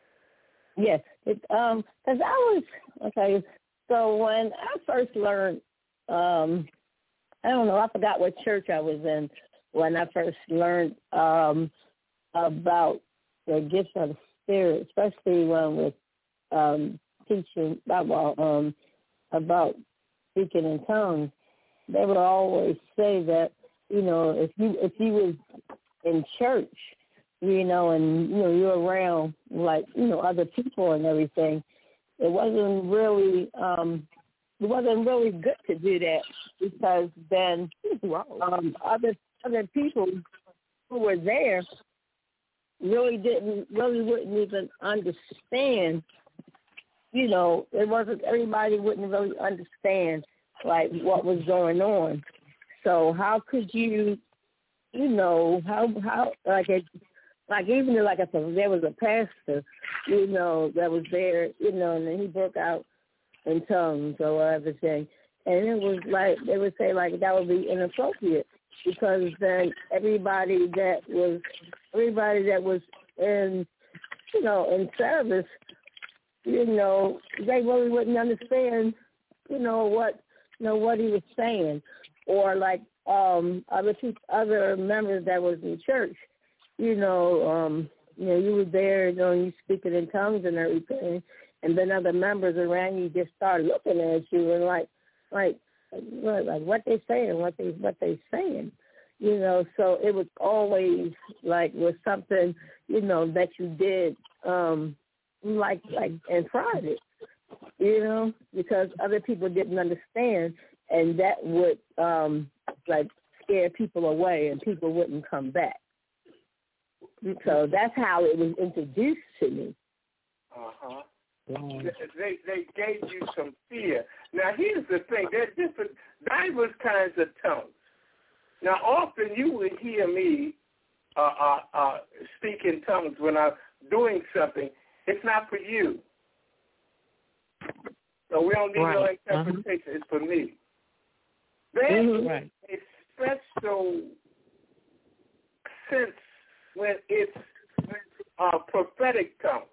Yes, it, um, because I was okay. So when I first learned. Um, I don't know. I forgot what church I was in when I first learned um, about the gifts of the Spirit, especially when with um, teaching about um, about speaking in tongues. They would always say that you know if you if you was in church, you know, and you know you're around like you know other people and everything, it wasn't really. Um, It wasn't really good to do that because then um, other other people who were there really didn't really wouldn't even understand. You know, it wasn't everybody wouldn't really understand like what was going on. So how could you, you know, how how like it, like even like if there was a pastor, you know, that was there, you know, and then he broke out in tongues or whatever thing. And it was like, they would say like that would be inappropriate because then everybody that was, everybody that was in, you know, in service, you know, they really wouldn't understand, you know, what, you know, what he was saying. Or like um, other people, other members that was in church, you know, um, you know, you were there, you know, and you speaking in tongues and everything. And then other members around you just start looking at you and like, like, like what they saying, what they, what they saying, you know. So it was always like was something, you know, that you did, um, like, like in private, you know, because other people didn't understand, and that would um, like scare people away, and people wouldn't come back. So that's how it was introduced to me. Uh huh. They they gave you some fear. Now here's the thing: there are different, diverse kinds of tongues. Now often you would hear me uh, uh, uh, speak in tongues when I'm doing something. It's not for you, so we don't need right. no interpretation. Uh-huh. It's for me. There's mm-hmm. right. a special sense when it's uh, prophetic tongues.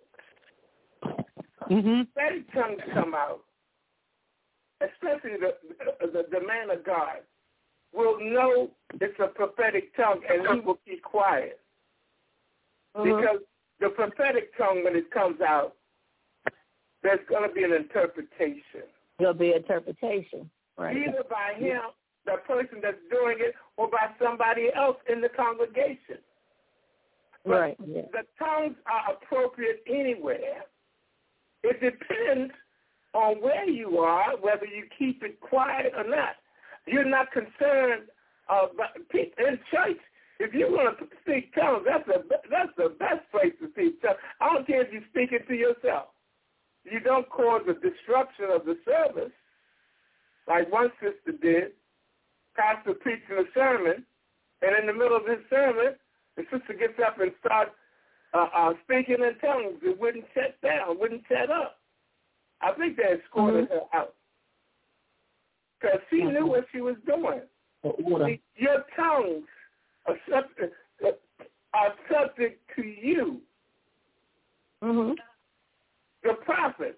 Mm-hmm. Prophetic tongues come out, especially the, the the man of God will know it's a prophetic tongue, and he will keep quiet. Mm-hmm. Because the prophetic tongue, when it comes out, there's going to be an interpretation. There'll be interpretation, right? Either by him, the person that's doing it, or by somebody else in the congregation. But right. Yeah. The tongues are appropriate anywhere. It depends on where you are, whether you keep it quiet or not. You're not concerned about in church. If you're going to speak tongues, that's the that's the best place to speak tongues. I don't care if you speak it to yourself. You don't cause the disruption of the service, like one sister did. Pastor preaching a sermon, and in the middle of his sermon, the sister gets up and starts uh, uh, speaking in tongues. It wouldn't shut down, wouldn't shut up. I think they escorted mm-hmm. her out because she mm-hmm. knew what she was doing. See, your tongues are subject, are subject to you. Mm-hmm. The prophet,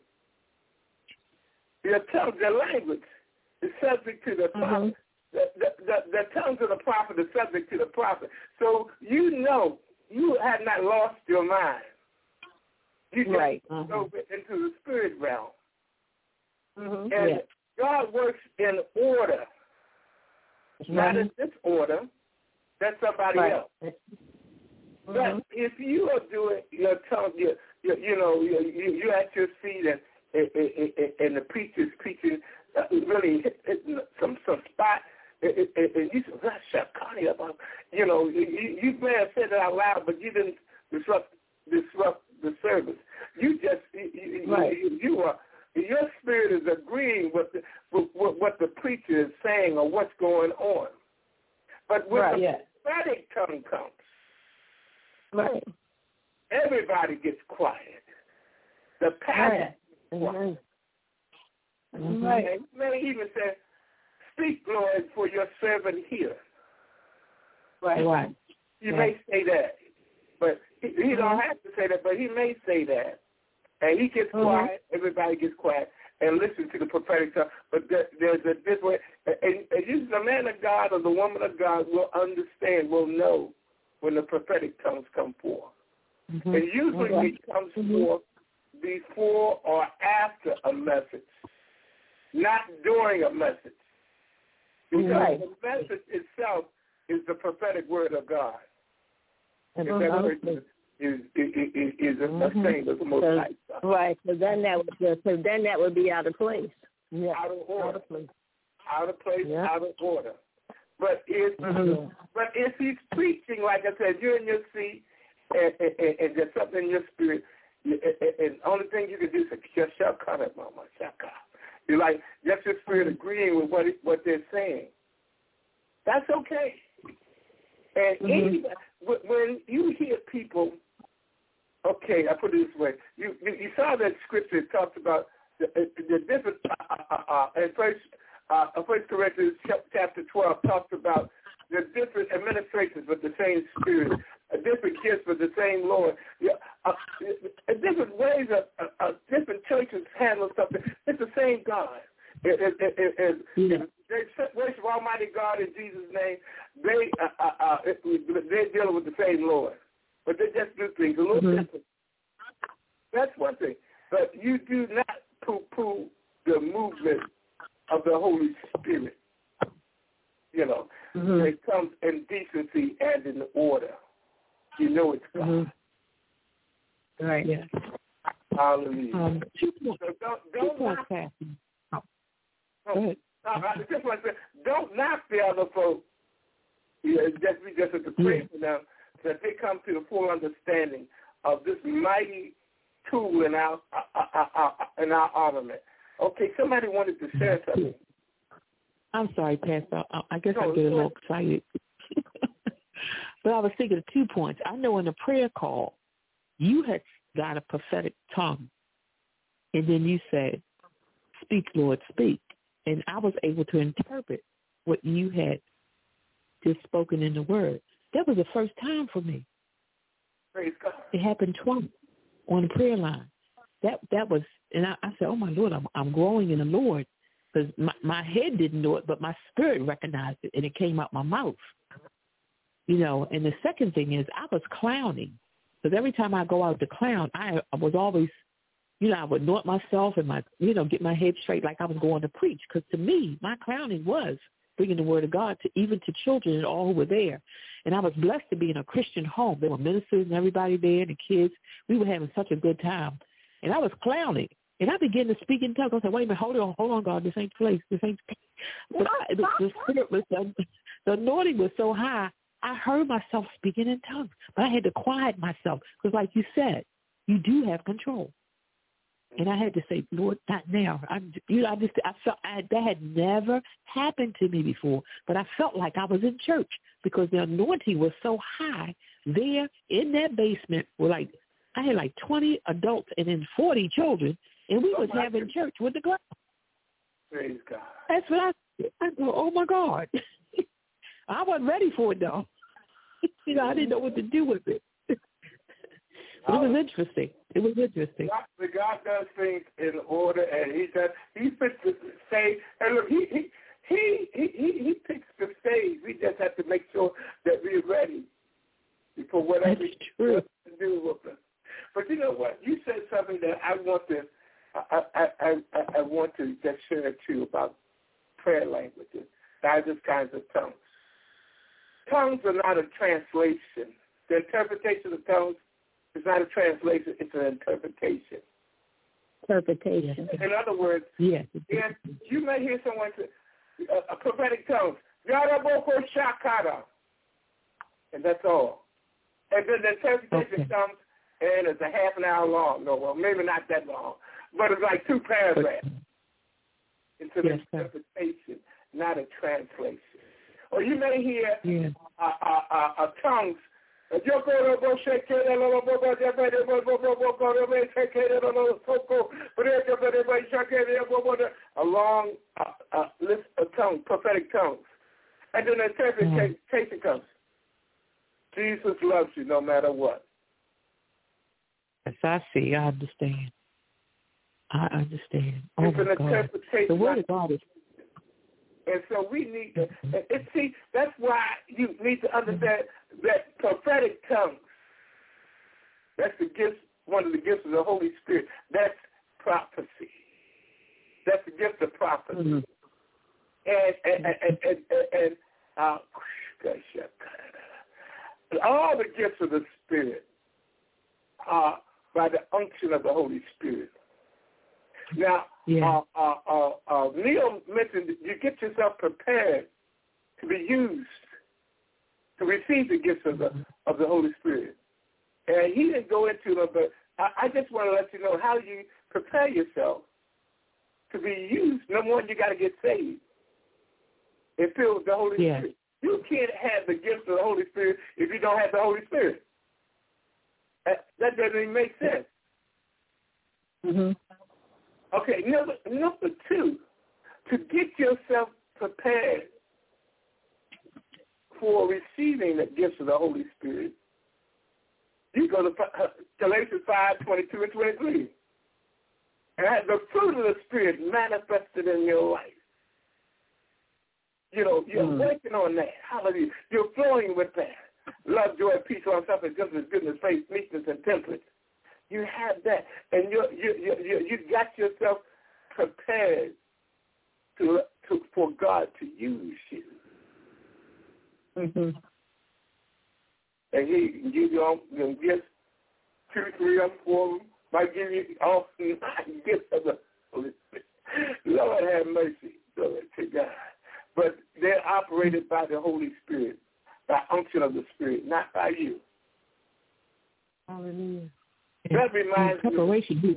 your tongue, the language is subject to the prophet. Mm-hmm. The, the, the, the tongues of the prophet are subject to the prophet. So you know you had not lost your mind. You just right. go mm-hmm. into the spirit realm. Mm-hmm. And yeah. God works in order, mm-hmm. not in disorder. That's somebody right. else. Mm-hmm. But if you are doing your tongue, you, you, you know, you, you, you're at your feet and, and, and, and the preacher's preaching uh, really hit, hit some some spot, and, and, and you said, "That's Chef Connie." About you know, you, you may have said it out loud, but you didn't disrupt disrupt the service. You just you, right. you, you are. Your spirit is agreeing with, the, with, with what the preacher is saying or what's going on. But when right, the yeah. prophetic tongue comes, right. everybody gets quiet. The pastor right. gets quiet. Mm-hmm. Right. And may even say, "Speak, Lord, for your servant here." Right, right. You right. may say that, but he, he mm-hmm. don't have to say that, but he may say that. And he gets mm-hmm. quiet, everybody gets quiet, and listen to the prophetic tongue. But there, there's a different, and, and you, the man of God or the woman of God will understand, will know when the prophetic tongues come forth. Mm-hmm. And usually mm-hmm. it comes mm-hmm. forth before or after a message, not during a message. Because right. the message itself is the prophetic word of God. Mm-hmm. If that word is, is, is, is a mm-hmm. thing of the Most High. So, right. So then that would so then that would be out of place. Yeah. Out of order. Out of place. Out of place. Yeah. Out of order. But if mm-hmm. but if he's preaching, like I said, you're in your seat, and, and, and there's something in your spirit, and, and the only thing you can do is just shut up, mama, shut up. You're like just your spirit agreeing with what it, what they're saying. That's okay. And mm-hmm. any, when you hear people, okay, I put it this way. You you, you saw that scripture it talks about the, the different, uh, uh, uh, and first, uh, First Corinthians chapter twelve talks about the different administrations with the same Spirit, a different gifts with the same Lord. Yeah, uh, different ways of uh, uh, different churches handle something. It's the same God. It, it, it, it, it, yeah. They worship Almighty God in Jesus' name. They uh, uh, uh, they're dealing with the same Lord, but they just do things a little mm-hmm. different. That's one thing. But you do not poo-poo the movement of the Holy Spirit. You know, mm-hmm. it comes in decency and in order. You know it's God. Mm-hmm. Right. Yeah. Hallelujah. Um, two so don't don't two knock, points, oh, no, I just want to say, don't knock the other folks. Yeah, just we just have to pray for them that they come to the full understanding of this mighty tool in our uh, uh, uh, in our armament. Okay, somebody wanted to share something. I'm sorry, Pastor. I, I guess no, I get a little excited. But I was thinking of two points. I know in the prayer call, you had got a prophetic tongue, and then you said, "Speak, Lord, speak." And I was able to interpret what you had just spoken in the word. That was the first time for me. Praise God. It happened twice on the prayer line. That that was, and I, I said, "Oh my Lord, I'm I'm growing in the Lord," because my, my head didn't know it, but my spirit recognized it, and it came out my mouth. You know. And the second thing is, I was clowning, because every time I go out to clown, I, I was always, you know, I would anoint myself and my, you know, get my head straight like I was going to preach. Because to me, my clowning was bringing the word of God to even to children and all who were there. And I was blessed to be in a Christian home. There were ministers and everybody there and the kids. We were having such a good time. And I was clowning. And I began to speak in tongues. I said, wait a minute, hold on, hold on, God, this ain't the place. This ain't the place. But I, the, the spirit was, the, the anointing was so high, I heard myself speaking in tongues. But I had to quiet myself. Because like you said, you do have control. And I had to say, Lord, not now. I'm, you know, I just, I felt I, that had never happened to me before. But I felt like I was in church because the anointing was so high there in that basement. Were like, I had like twenty adults and then forty children, and we oh was having goodness. church with the girls. Praise God. That's what I. I go, oh my God. I wasn't ready for it though. You know, I didn't know what to do with it. But it was interesting. It was interesting. God, God does things in order, and He does. He picks the stage. And look, he he he he he, he picks the stage. We just have to make sure that we're ready for whatever He wants to do with us. But you know what? You said something that I want to I I I, I want to just share too about prayer languages, diverse kinds of tongues. Tongues are not a translation. The interpretation of tongues. It's not a translation, it's an interpretation. interpretation. In other words, yes. if you may hear someone say, a, a prophetic tongue, Yaraboko Shakara, and that's all. And then the interpretation okay. comes, and it's a half an hour long. No, well, maybe not that long, but it's like two paragraphs. It's an yes, interpretation, not a translation. Or you may hear yeah. uh, uh, uh, uh, tongues. A long uh, uh, list of tongues, prophetic tongues. And then the interpretation mm. comes. Jesus loves you no matter what. Yes, I see. I understand. I understand. Oh, it's my an God. interpretation. The word of God is. And so we need to, and see, that's why you need to understand that prophetic tongues, that's the gift, one of the gifts of the Holy Spirit. That's prophecy. That's the gift of prophecy. Mm-hmm. And, and, and, and, and, and uh, all the gifts of the Spirit are by the unction of the Holy Spirit. Now, yeah. uh, uh, uh, uh, Neil mentioned that you get yourself prepared to be used, to receive the gifts of the of the Holy Spirit. And he didn't go into it, but I, I just want to let you know how you prepare yourself to be used. Number one, you got to get saved and filled with the Holy yeah. Spirit. You can't have the gifts of the Holy Spirit if you don't have the Holy Spirit. That, that doesn't even make sense. Mm-hmm. Okay, number, number two, to get yourself prepared for receiving the gifts of the Holy Spirit, you go to Galatians five, twenty-two and twenty-three. And have the fruit of the Spirit manifested in your life. You know, you're mm. working on that. Hallelujah. You're flowing with that. Love, joy, peace, long suffering, gentleness, goodness, faith, meekness, and temperance. You have that, and you you you you got yourself prepared to to for God to use you. Mm-hmm. And He can give you all the gifts, two, three, or four. Might give you all the gifts of the Holy Spirit. Lord have mercy, glory to God. But they're operated by the Holy Spirit, by unction of the Spirit, not by you. Hallelujah. That reminds preparation. me.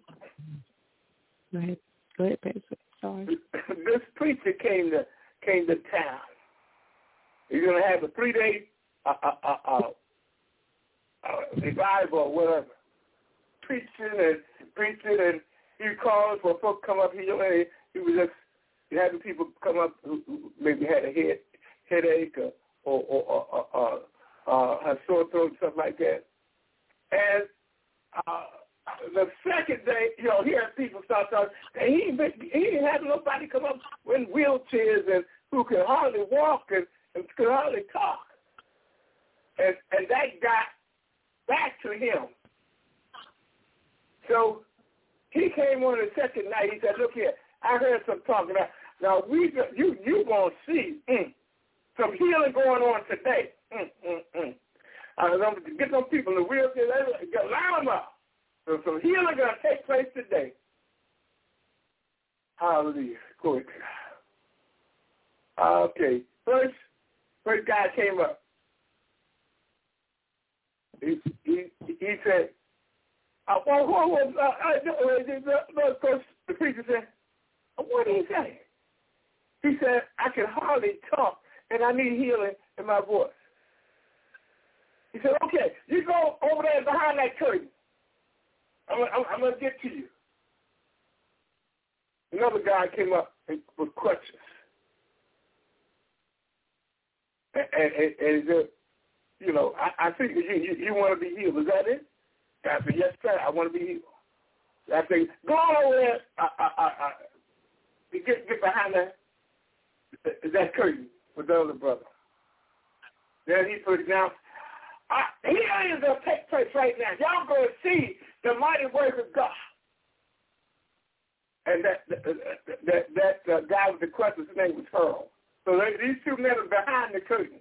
Go ahead. Go ahead, Pastor. Sorry. This preacher came to came to town. He's going to have a three day uh, uh, uh, uh, uh, revival or whatever, preaching and preaching, and he called for folks to come up here. And he was just having people come up who, who maybe had a head headache or or, or, or, or uh, a sore throat, stuff like that, and. Uh, the second day, you know, hearing people start talking, and he he didn't have nobody come up in wheelchairs and who could hardly walk and, and could hardly talk. And and that got back to him. So he came on the second night. He said, "Look here, I heard some talking about now. We you you gonna see mm, some healing going on today. Mm, mm, mm. Uh, get those people in the wheelchair, line them up. So some healing going to take place today." Hallelujah. Glory to God. Okay. First, first guy came up. He he, he said, uh, well, what was, uh, uh, of course, the preacher said, what did he say? He said, I can hardly talk, and I need healing in my voice. He said, okay, you go over there behind that curtain. I'm, I'm, I'm going to get to you. Another guy came up with crutches. And, and, and he said, you know, I, I think you, you, you want to be healed. Is that it? I said, yes, sir, I want to be healed. I said, go on over there. I, I, I, I, get, get behind that, that curtain with the other brother. Then he put it down. Uh, healing is going to take place right now. Y'all going to see the mighty work of God. And that that, that, that uh, guy with the crutches, his name was Earl. So they, these two men are behind the curtain.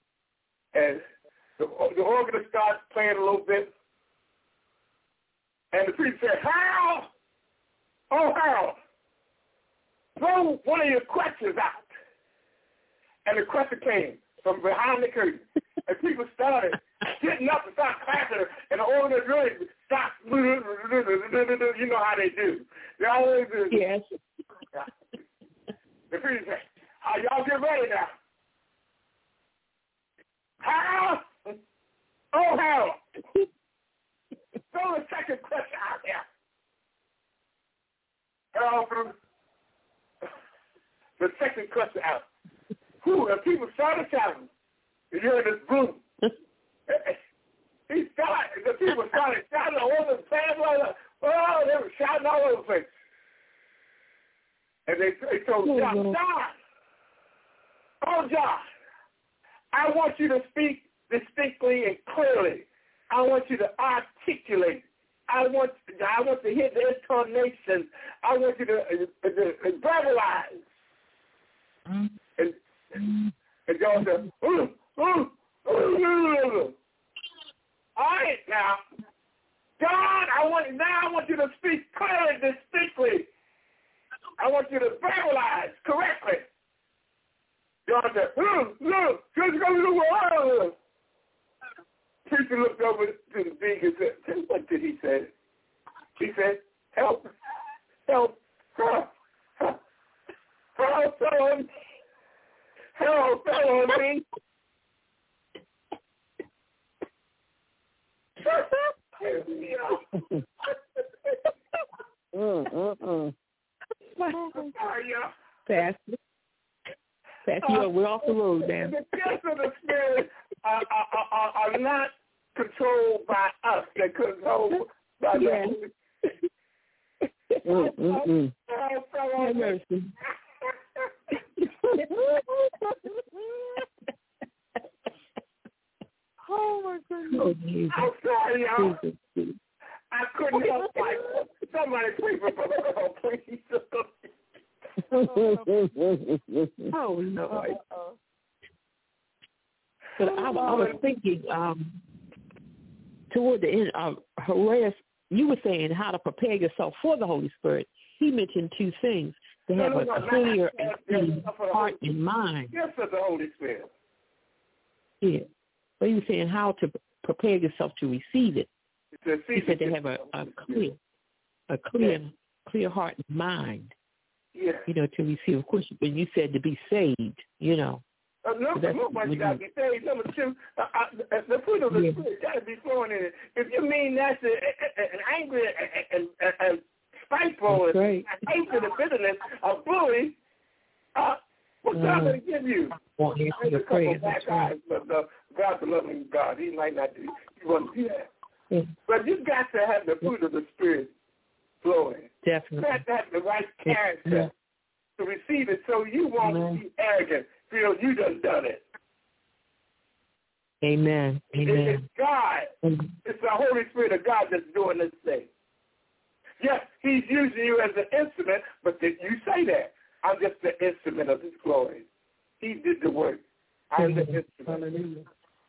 And the, the organist starts playing a little bit. And the priest said, Harold, oh, Harold, throw one of your questions out. And the question came from behind the curtain. And people started getting up and started clapping, and the audience really stopped. You know how they do. They always do. Yes. The priest said, oh, y'all get ready now. Harold, oh, Harold, throw the second question out there. Harold threw the second question out. Who? And people started shouting. You hear this boom. He started, the people started shouting all over the table. Oh, they were shouting all over the place. And they, they told John, John, oh, John, I want you to speak distinctly and clearly. I want you to articulate. I want, I want to hear the intonation. I want you to, uh, to verbalize. Mm-hmm. And, and John said, ooh, ooh, ooh, ooh. All right, now, God, I want now I want you to speak clearly, distinctly. I want you to verbalize correctly. John said, look, look, just go to the world. Preacher looked over to the big and said, what did he say? He said, help, help, help, help, help, help, help, help me. mm, mm, mm. Pastor, Pastor, we're off the road now. The gifts of the Spirit are, are, are, are not controlled by us. They're controlled by yeah. the mm, mm, mm. Have mercy. Oh, my goodness. Oh, Jesus. I'm sorry, y'all. Jesus, Jesus. I couldn't help it. Somebody please, oh, please. Oh, no. But I, I was thinking, um, toward the end, um, Horace, you were saying how to prepare yourself for the Holy Spirit. He mentioned two things. To have no, no, a no, clear and clean heart and mind. Yes, for the Holy Spirit. Yeah. But he was saying how to prepare yourself to receive it. He said to have a, a clear, a clear, yeah. clear heart and mind. Yeah. You know, to receive. Of course, when you said to be saved, you know. Uh, number one, you got to be saved. Number two, uh, uh, the fruit of the yeah. Spirit got to be flowing in it. If you mean that's a, a, an angry and, and, and spiteful and right. hatred and bitterness, a bully, uh, what's uh, God going to give you? Won't answer your prayers. That's right. But uh, God's a loving God. He might not do. He won't do that. Yeah. But you've got to have the fruit of the Spirit flowing. Definitely. You have to have the right character yeah. to receive it, so you won't Amen. Be arrogant. Feel you done done it. Amen. Amen. It's God. Amen. It's the Holy Spirit of God that's doing this thing. Yes, He's using you as an instrument, but did you say that? I'm just the instrument of His glory. He did the work. I'm the instrument. Hallelujah.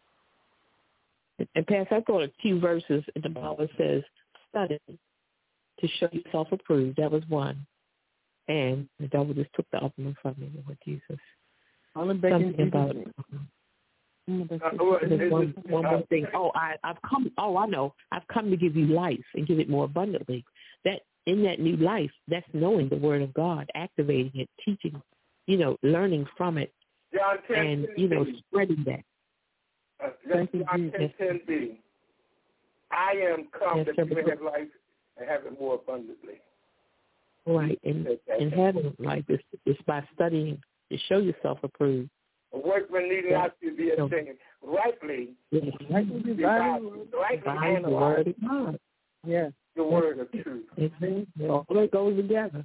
And Pastor, I thought a few verses in the Bible says, study to show yourself approved. That was one. And the devil just took the other one from me, Lord Jesus. Something about it. There's one, one more thing. Oh, I, I've come. Oh, I know. I've come to give you life and give it more abundantly. That in that new life, that's knowing the Word of God, activating it, teaching, you know, learning from it, John ten, and you know, spreading that. Uh, that's John ten, ten b. I am come yes, that you may have life and have it more abundantly. Right, and and having life is is by studying to show yourself approved. A workman needing yeah. not to be ashamed. Rightly, yes. rightly divide, rightly analyze the word, yeah. the word of truth. Mm-hmm. All that goes together.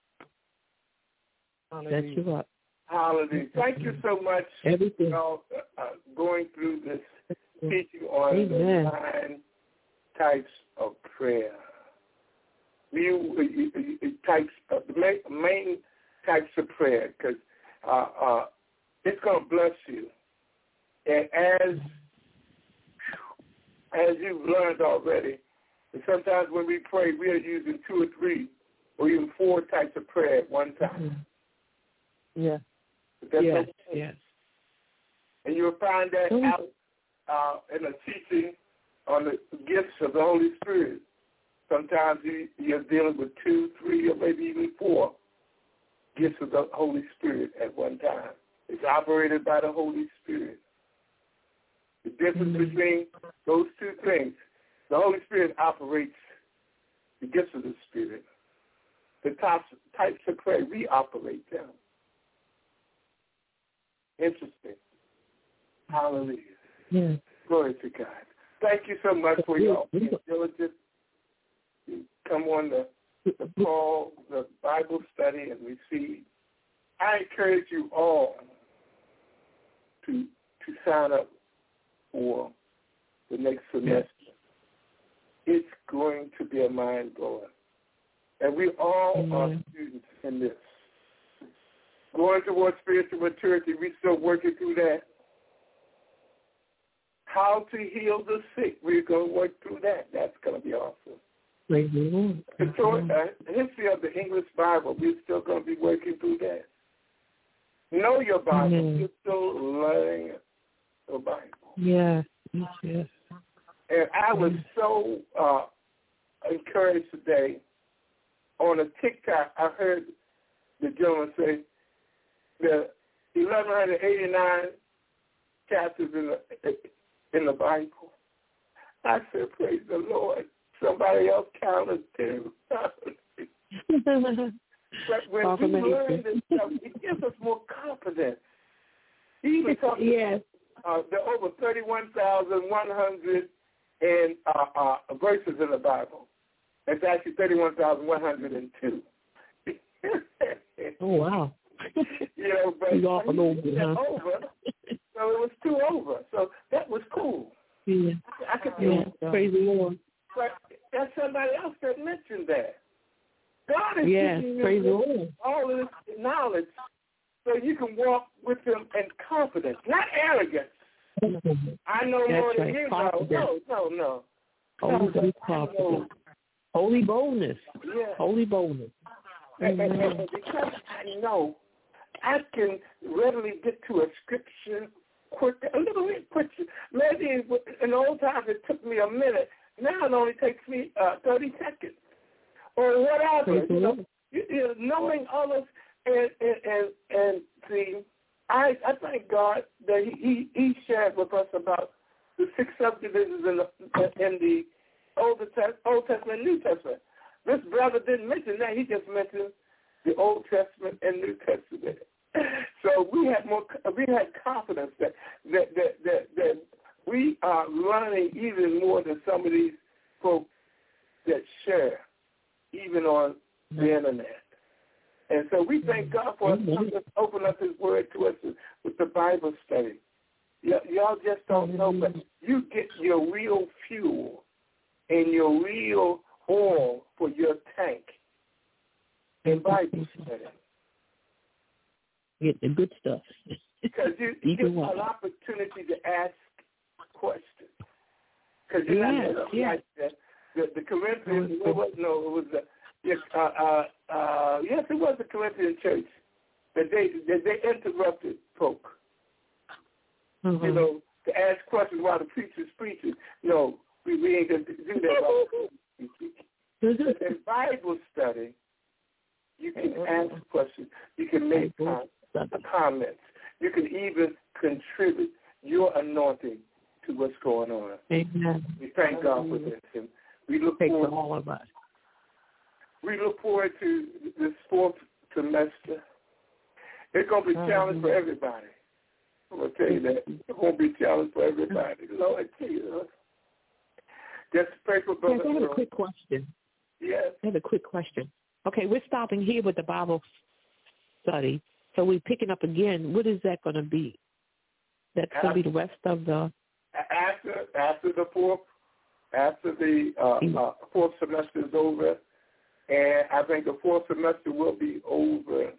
Set you up. Hallelujah. Thank you so much Everything. for uh, going through this teaching on Amen. the nine types of prayer. You, types of the main, main types of prayer, because uh, uh, it's going to bless you. And as as you've learned already, And sometimes when we pray, we are using two or three or even four types of prayer at one time. Mm-hmm. Yeah. That's yes, okay. yes. And you'll find that mm-hmm. out uh, in a teaching on the gifts of the Holy Spirit. Sometimes you, you're dealing with two, three, or maybe even four gifts of the Holy Spirit at one time. It's operated by the Holy Spirit. The difference mm-hmm. between those two things, the Holy Spirit operates the gifts of the Spirit. The types, types of prayer, we operate them. Interesting. Hallelujah. Yeah. Glory to God. Thank you so much for your diligence. You come on the, the call, the Bible study, and receive. I encourage you all to to sign up for the next semester. Yes. It's going to be a mind blower. And we all mm-hmm. are students in this. Going towards spiritual maturity, we're still working through that. How to heal the sick, we're going to work through that. That's going to be awesome. Mm-hmm. The story, uh, history of the English Bible, we're still going to be working through that. Know your Bible. Mm-hmm. You're still learning the Bible. Yeah. Yes. And I was so uh, encouraged today. On a TikTok, I heard the gentleman say the eleven eighty-nine chapters in the in the Bible. I said, praise the Lord. Somebody else counted too. But when we learn this stuff, it gives us more confidence. He even talking yes. about uh, there are over thirty-one thousand one hundred and, uh, uh, verses in the Bible. It's actually thirty-one thousand one hundred two. Oh, wow. You know, but he's off a little bit, huh? Over, so it was two over. So that was cool. Yeah. I, I could yeah. Praise the Lord. But there's somebody else that mentioned that. God is yes, giving praise you the Lord. all of this knowledge so you can walk with him in confidence, not arrogance. Mm-hmm. I know That's more than right. you Confidence. know. No, no, no. Holy no, confidence. Holy boldness. Yeah. Holy boldness. And, and, and because I know, I can readily get to a scripture quicker, a little bit quicker. Maybe in the old times it took me a minute. Now it only takes me uh, thirty seconds or whatever. You know, you, you know, knowing all of and and and, and see, I I thank God that he he shared with us about the six subdivisions in the in the Old Testament, Old Testament, and New Testament. This brother didn't mention that. He just mentioned the Old Testament and New Testament. So we had more, we had confidence that that that that, that we are learning even more than some of these folks that share, even on the internet. And so we thank God for mm-hmm. us open up His Word to us with the Bible study. Y- y'all just don't know, but you get your real fuel and your real oil for your tank in Bible study. Get the good stuff. Because you, you get an opportunity to ask questions. Because you're yes, not yes. like that. The, the Corinthians, it was, no, it was the, yes, uh, uh, uh, yes, it was the Corinthian church that they that they interrupted folk. Mm-hmm. You know, to ask questions while the preacher's preaching. No, we, we ain't going to do that. In Bible study, you can ask questions. You can make com- comments. You can even contribute your anointing to what's going on. Amen. We thank God for this. And we look forward. All of us. We look forward to this fourth semester. It's going to be a challenge for everybody. I'm going to tell you that. It's going to be a challenge for everybody. Lord Jesus. Just pray for Brother Yes, I have a quick question. Yes. I have a quick question. Okay, we're stopping here with the Bible study. So we're picking up again. What is that going to be? That's going to be the rest of the... After after the fourth, after the uh, uh, fourth semester is over, and I think the fourth semester will be over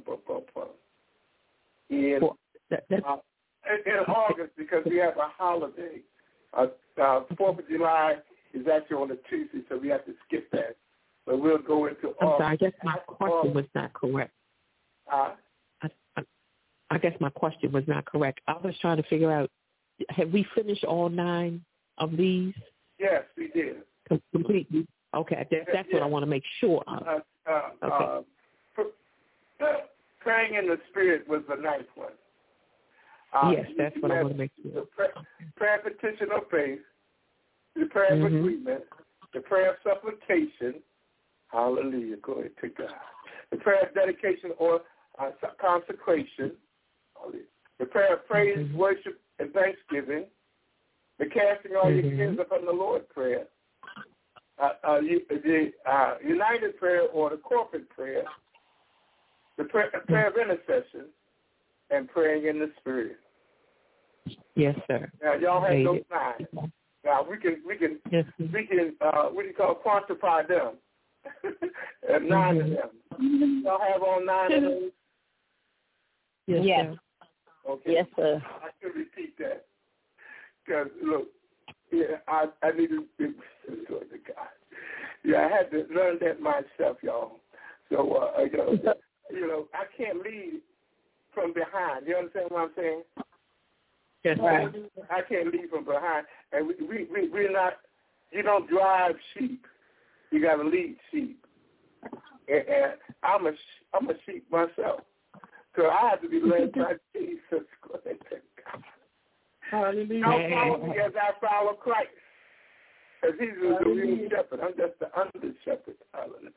in, that, that's, uh, in August because we have a holiday. Uh, uh, Fourth of July is actually on a Tuesday, so we have to skip that. But we'll go into I'm all. sorry, I guess my question was not correct. Uh, I, I, I guess my question was not correct. I was trying to figure out, have we finished all nine of these? Yes, we did. Completely? Okay, that, that's yeah. what I want to make sure of. Uh, uh, okay. Uh, praying in the Spirit was the ninth one. Uh, yes, that's what I want to make sure. The prayer, prayer petition of faith, the prayer mm-hmm. of agreement, the prayer of supplication, hallelujah, glory to God. The prayer of dedication or uh, consecration, the prayer of praise, mm-hmm. worship, and thanksgiving, the casting all mm-hmm. your sins upon the Lord prayer, uh, uh, the uh, united prayer or the corporate prayer, the prayer, the prayer of intercession, and praying in the Spirit. Yes, sir. Now y'all have those nine. Now we can we can yes, we can uh, what do you call quantify them? and nine mm-hmm. of them. Y'all have all nine of those. Yes. Yes. Sir. Okay. Yes, sir. I should repeat that because look, yeah, I I need to be Lord to God. Yeah, I had to learn that myself, y'all. So uh, you know, you know, I can't lead from behind. You understand what I'm saying? Yes, right. I can't lead from behind. And we, we, we, we're not, you don't drive sheep. You got to lead sheep. And, and I'm, a, I'm a sheep myself. So I have to be led by Jesus. Hallelujah. Don't follow me as I follow Christ. Because he's the real shepherd. I'm just the under shepherd. Hallelujah.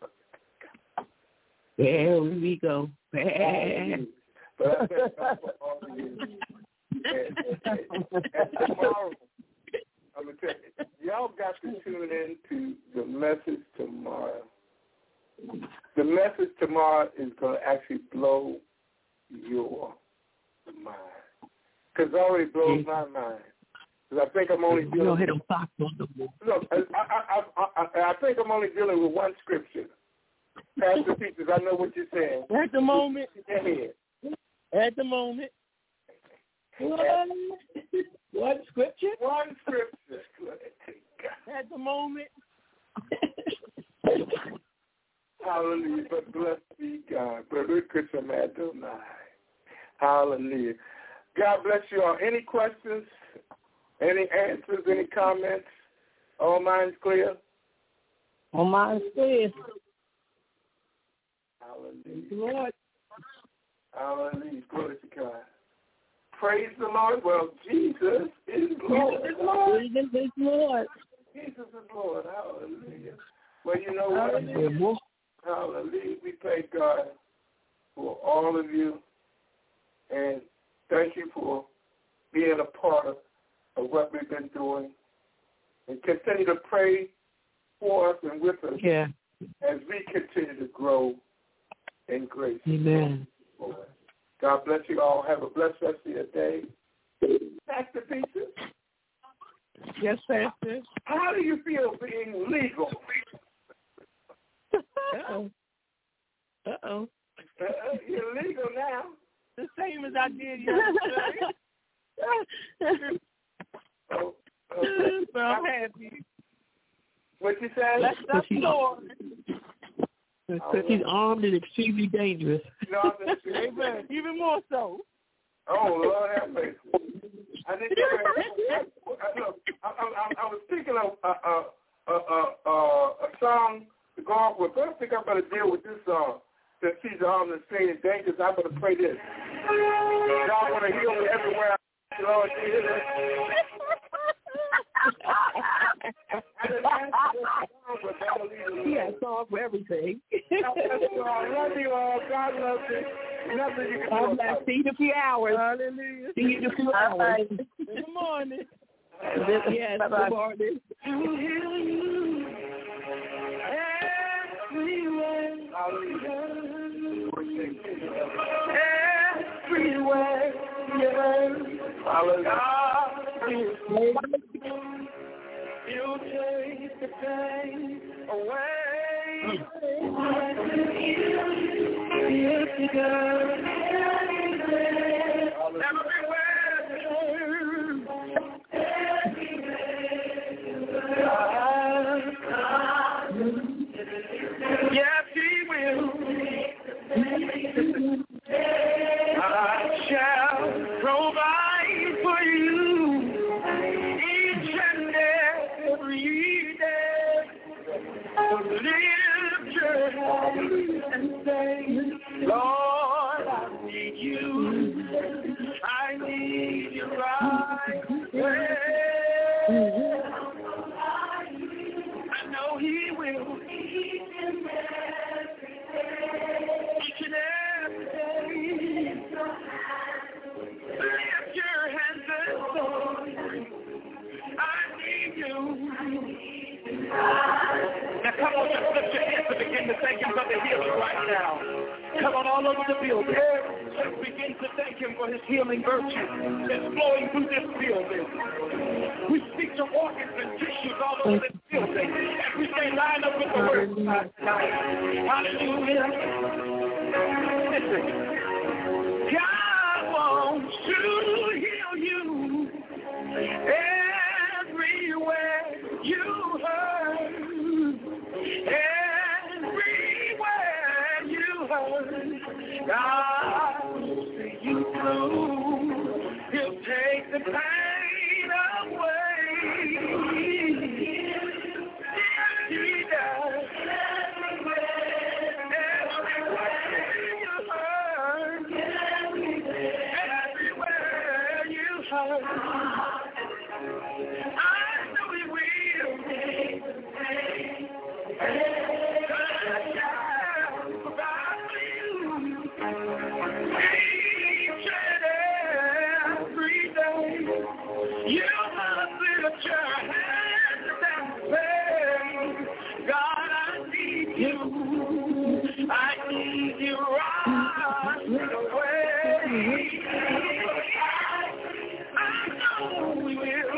There we go. But I thank God for all of you. And, and, and tomorrow, I'm going to tell you, y'all got to tune in to the message tomorrow. The message tomorrow is going to actually blow your mind. Because it already blows my mind. Because I think I'm only dealing with... Look, I, I, I, I, I think I'm only dealing with one scripture. Pastor Peters, I know what you're saying. At the moment. Ahead. At the moment. What? One scripture? One scripture. At the moment. Hallelujah. But blessed be God. Hallelujah. God bless you all. Any questions? Any answers? Any comments? All minds clear? All minds clear. Hallelujah. Lord. Hallelujah. Glory to God. Praise the Lord. Well, Jesus is Lord. Jesus is Lord. Jesus is Lord. Jesus is Lord. Hallelujah. Well, you know what? Hallelujah. Hallelujah. We thank God for all of you. And thank you for being a part of, of what we've been doing. And continue to pray for us and with us yeah. as we continue to grow in grace. Amen. God bless you all. Have a blessed rest of your day. Pastor Peter. Yes, Pastor. How do you feel being legal? Uh-oh. Uh-oh. Uh, you're legal now. The same as I did yesterday. oh, okay. So I'm happy. What you say? Let's stop the Lord. Because he's armed and extremely dangerous. Amen. Even more so. Oh, Lord have mercy. I think I, I, I, I was thinking of a, a, a, a, a song to go off with, but I think I'm going to deal with this song. Since he's armed and extremely dangerous, I'm going to play this. God want to heal me everywhere. Lord Jesus. He has song for everything. I love you all. God loves you. Nothing you can do. I'll see you in a few hours. Hallelujah. See you in a few hours. Good morning. Yes, good morning. Everywhere, yes. Hallelujah. You take the pain away. Yes, you do. Everywhere. you right now. Come on, all over the building. Let's begin to thank him for his healing virtue that's flowing through this building. We speak to organs and tissues all over this building. And we say, line up with the word tonight. Hallelujah. Listen. God wants to heal you everywhere you hurt. Everywhere you hurt. God will see you through. He'll take the pain away. He does. Everywhere you hurt. Everywhere you hurt. I know he will. You must lift your hands and say, God, I need you. I need you right away. I know we will.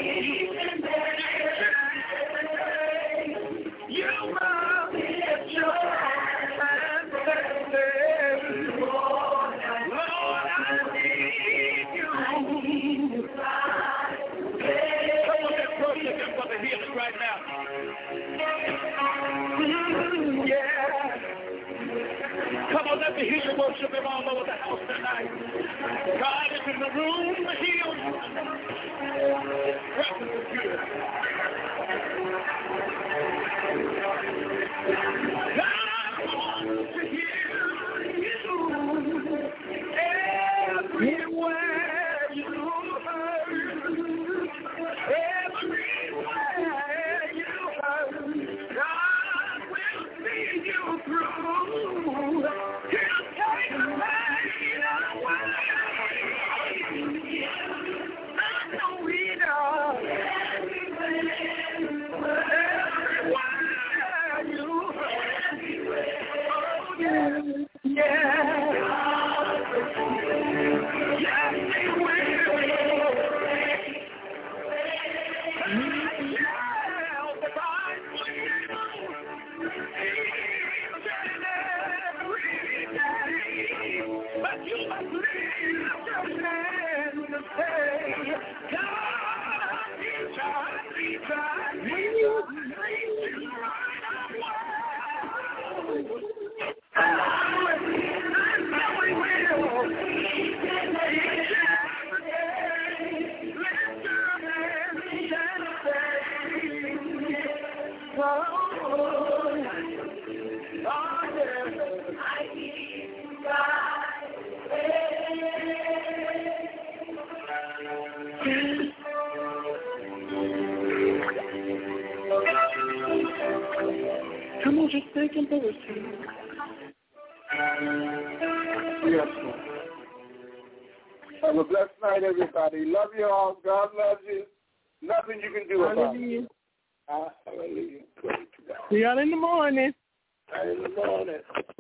You must lift your hands and say, Lord, I need you. For the healing right now. Mm, yeah. Come on, let me hear you worship him all over the house tonight. God is in the room to heal you. Presence is here. God wants to heal you everywhere you hurt. Everywhere you hurt, God will see you through. He'll take the pain away. I know he does. Everywhere you hurt. Oh, yeah. Yeah. Yes, he will. But you must lift your hand and say, God, he tried, he tried, he tried to right away. I know he will. Lift your hand and say, oh, oh, yeah. I need God. Come on, just think and do it. Yes, sir. Have a blessed night, everybody. Love you all. God loves you. Nothing you can do about it. Hallelujah. See y'all in the morning. In the morning.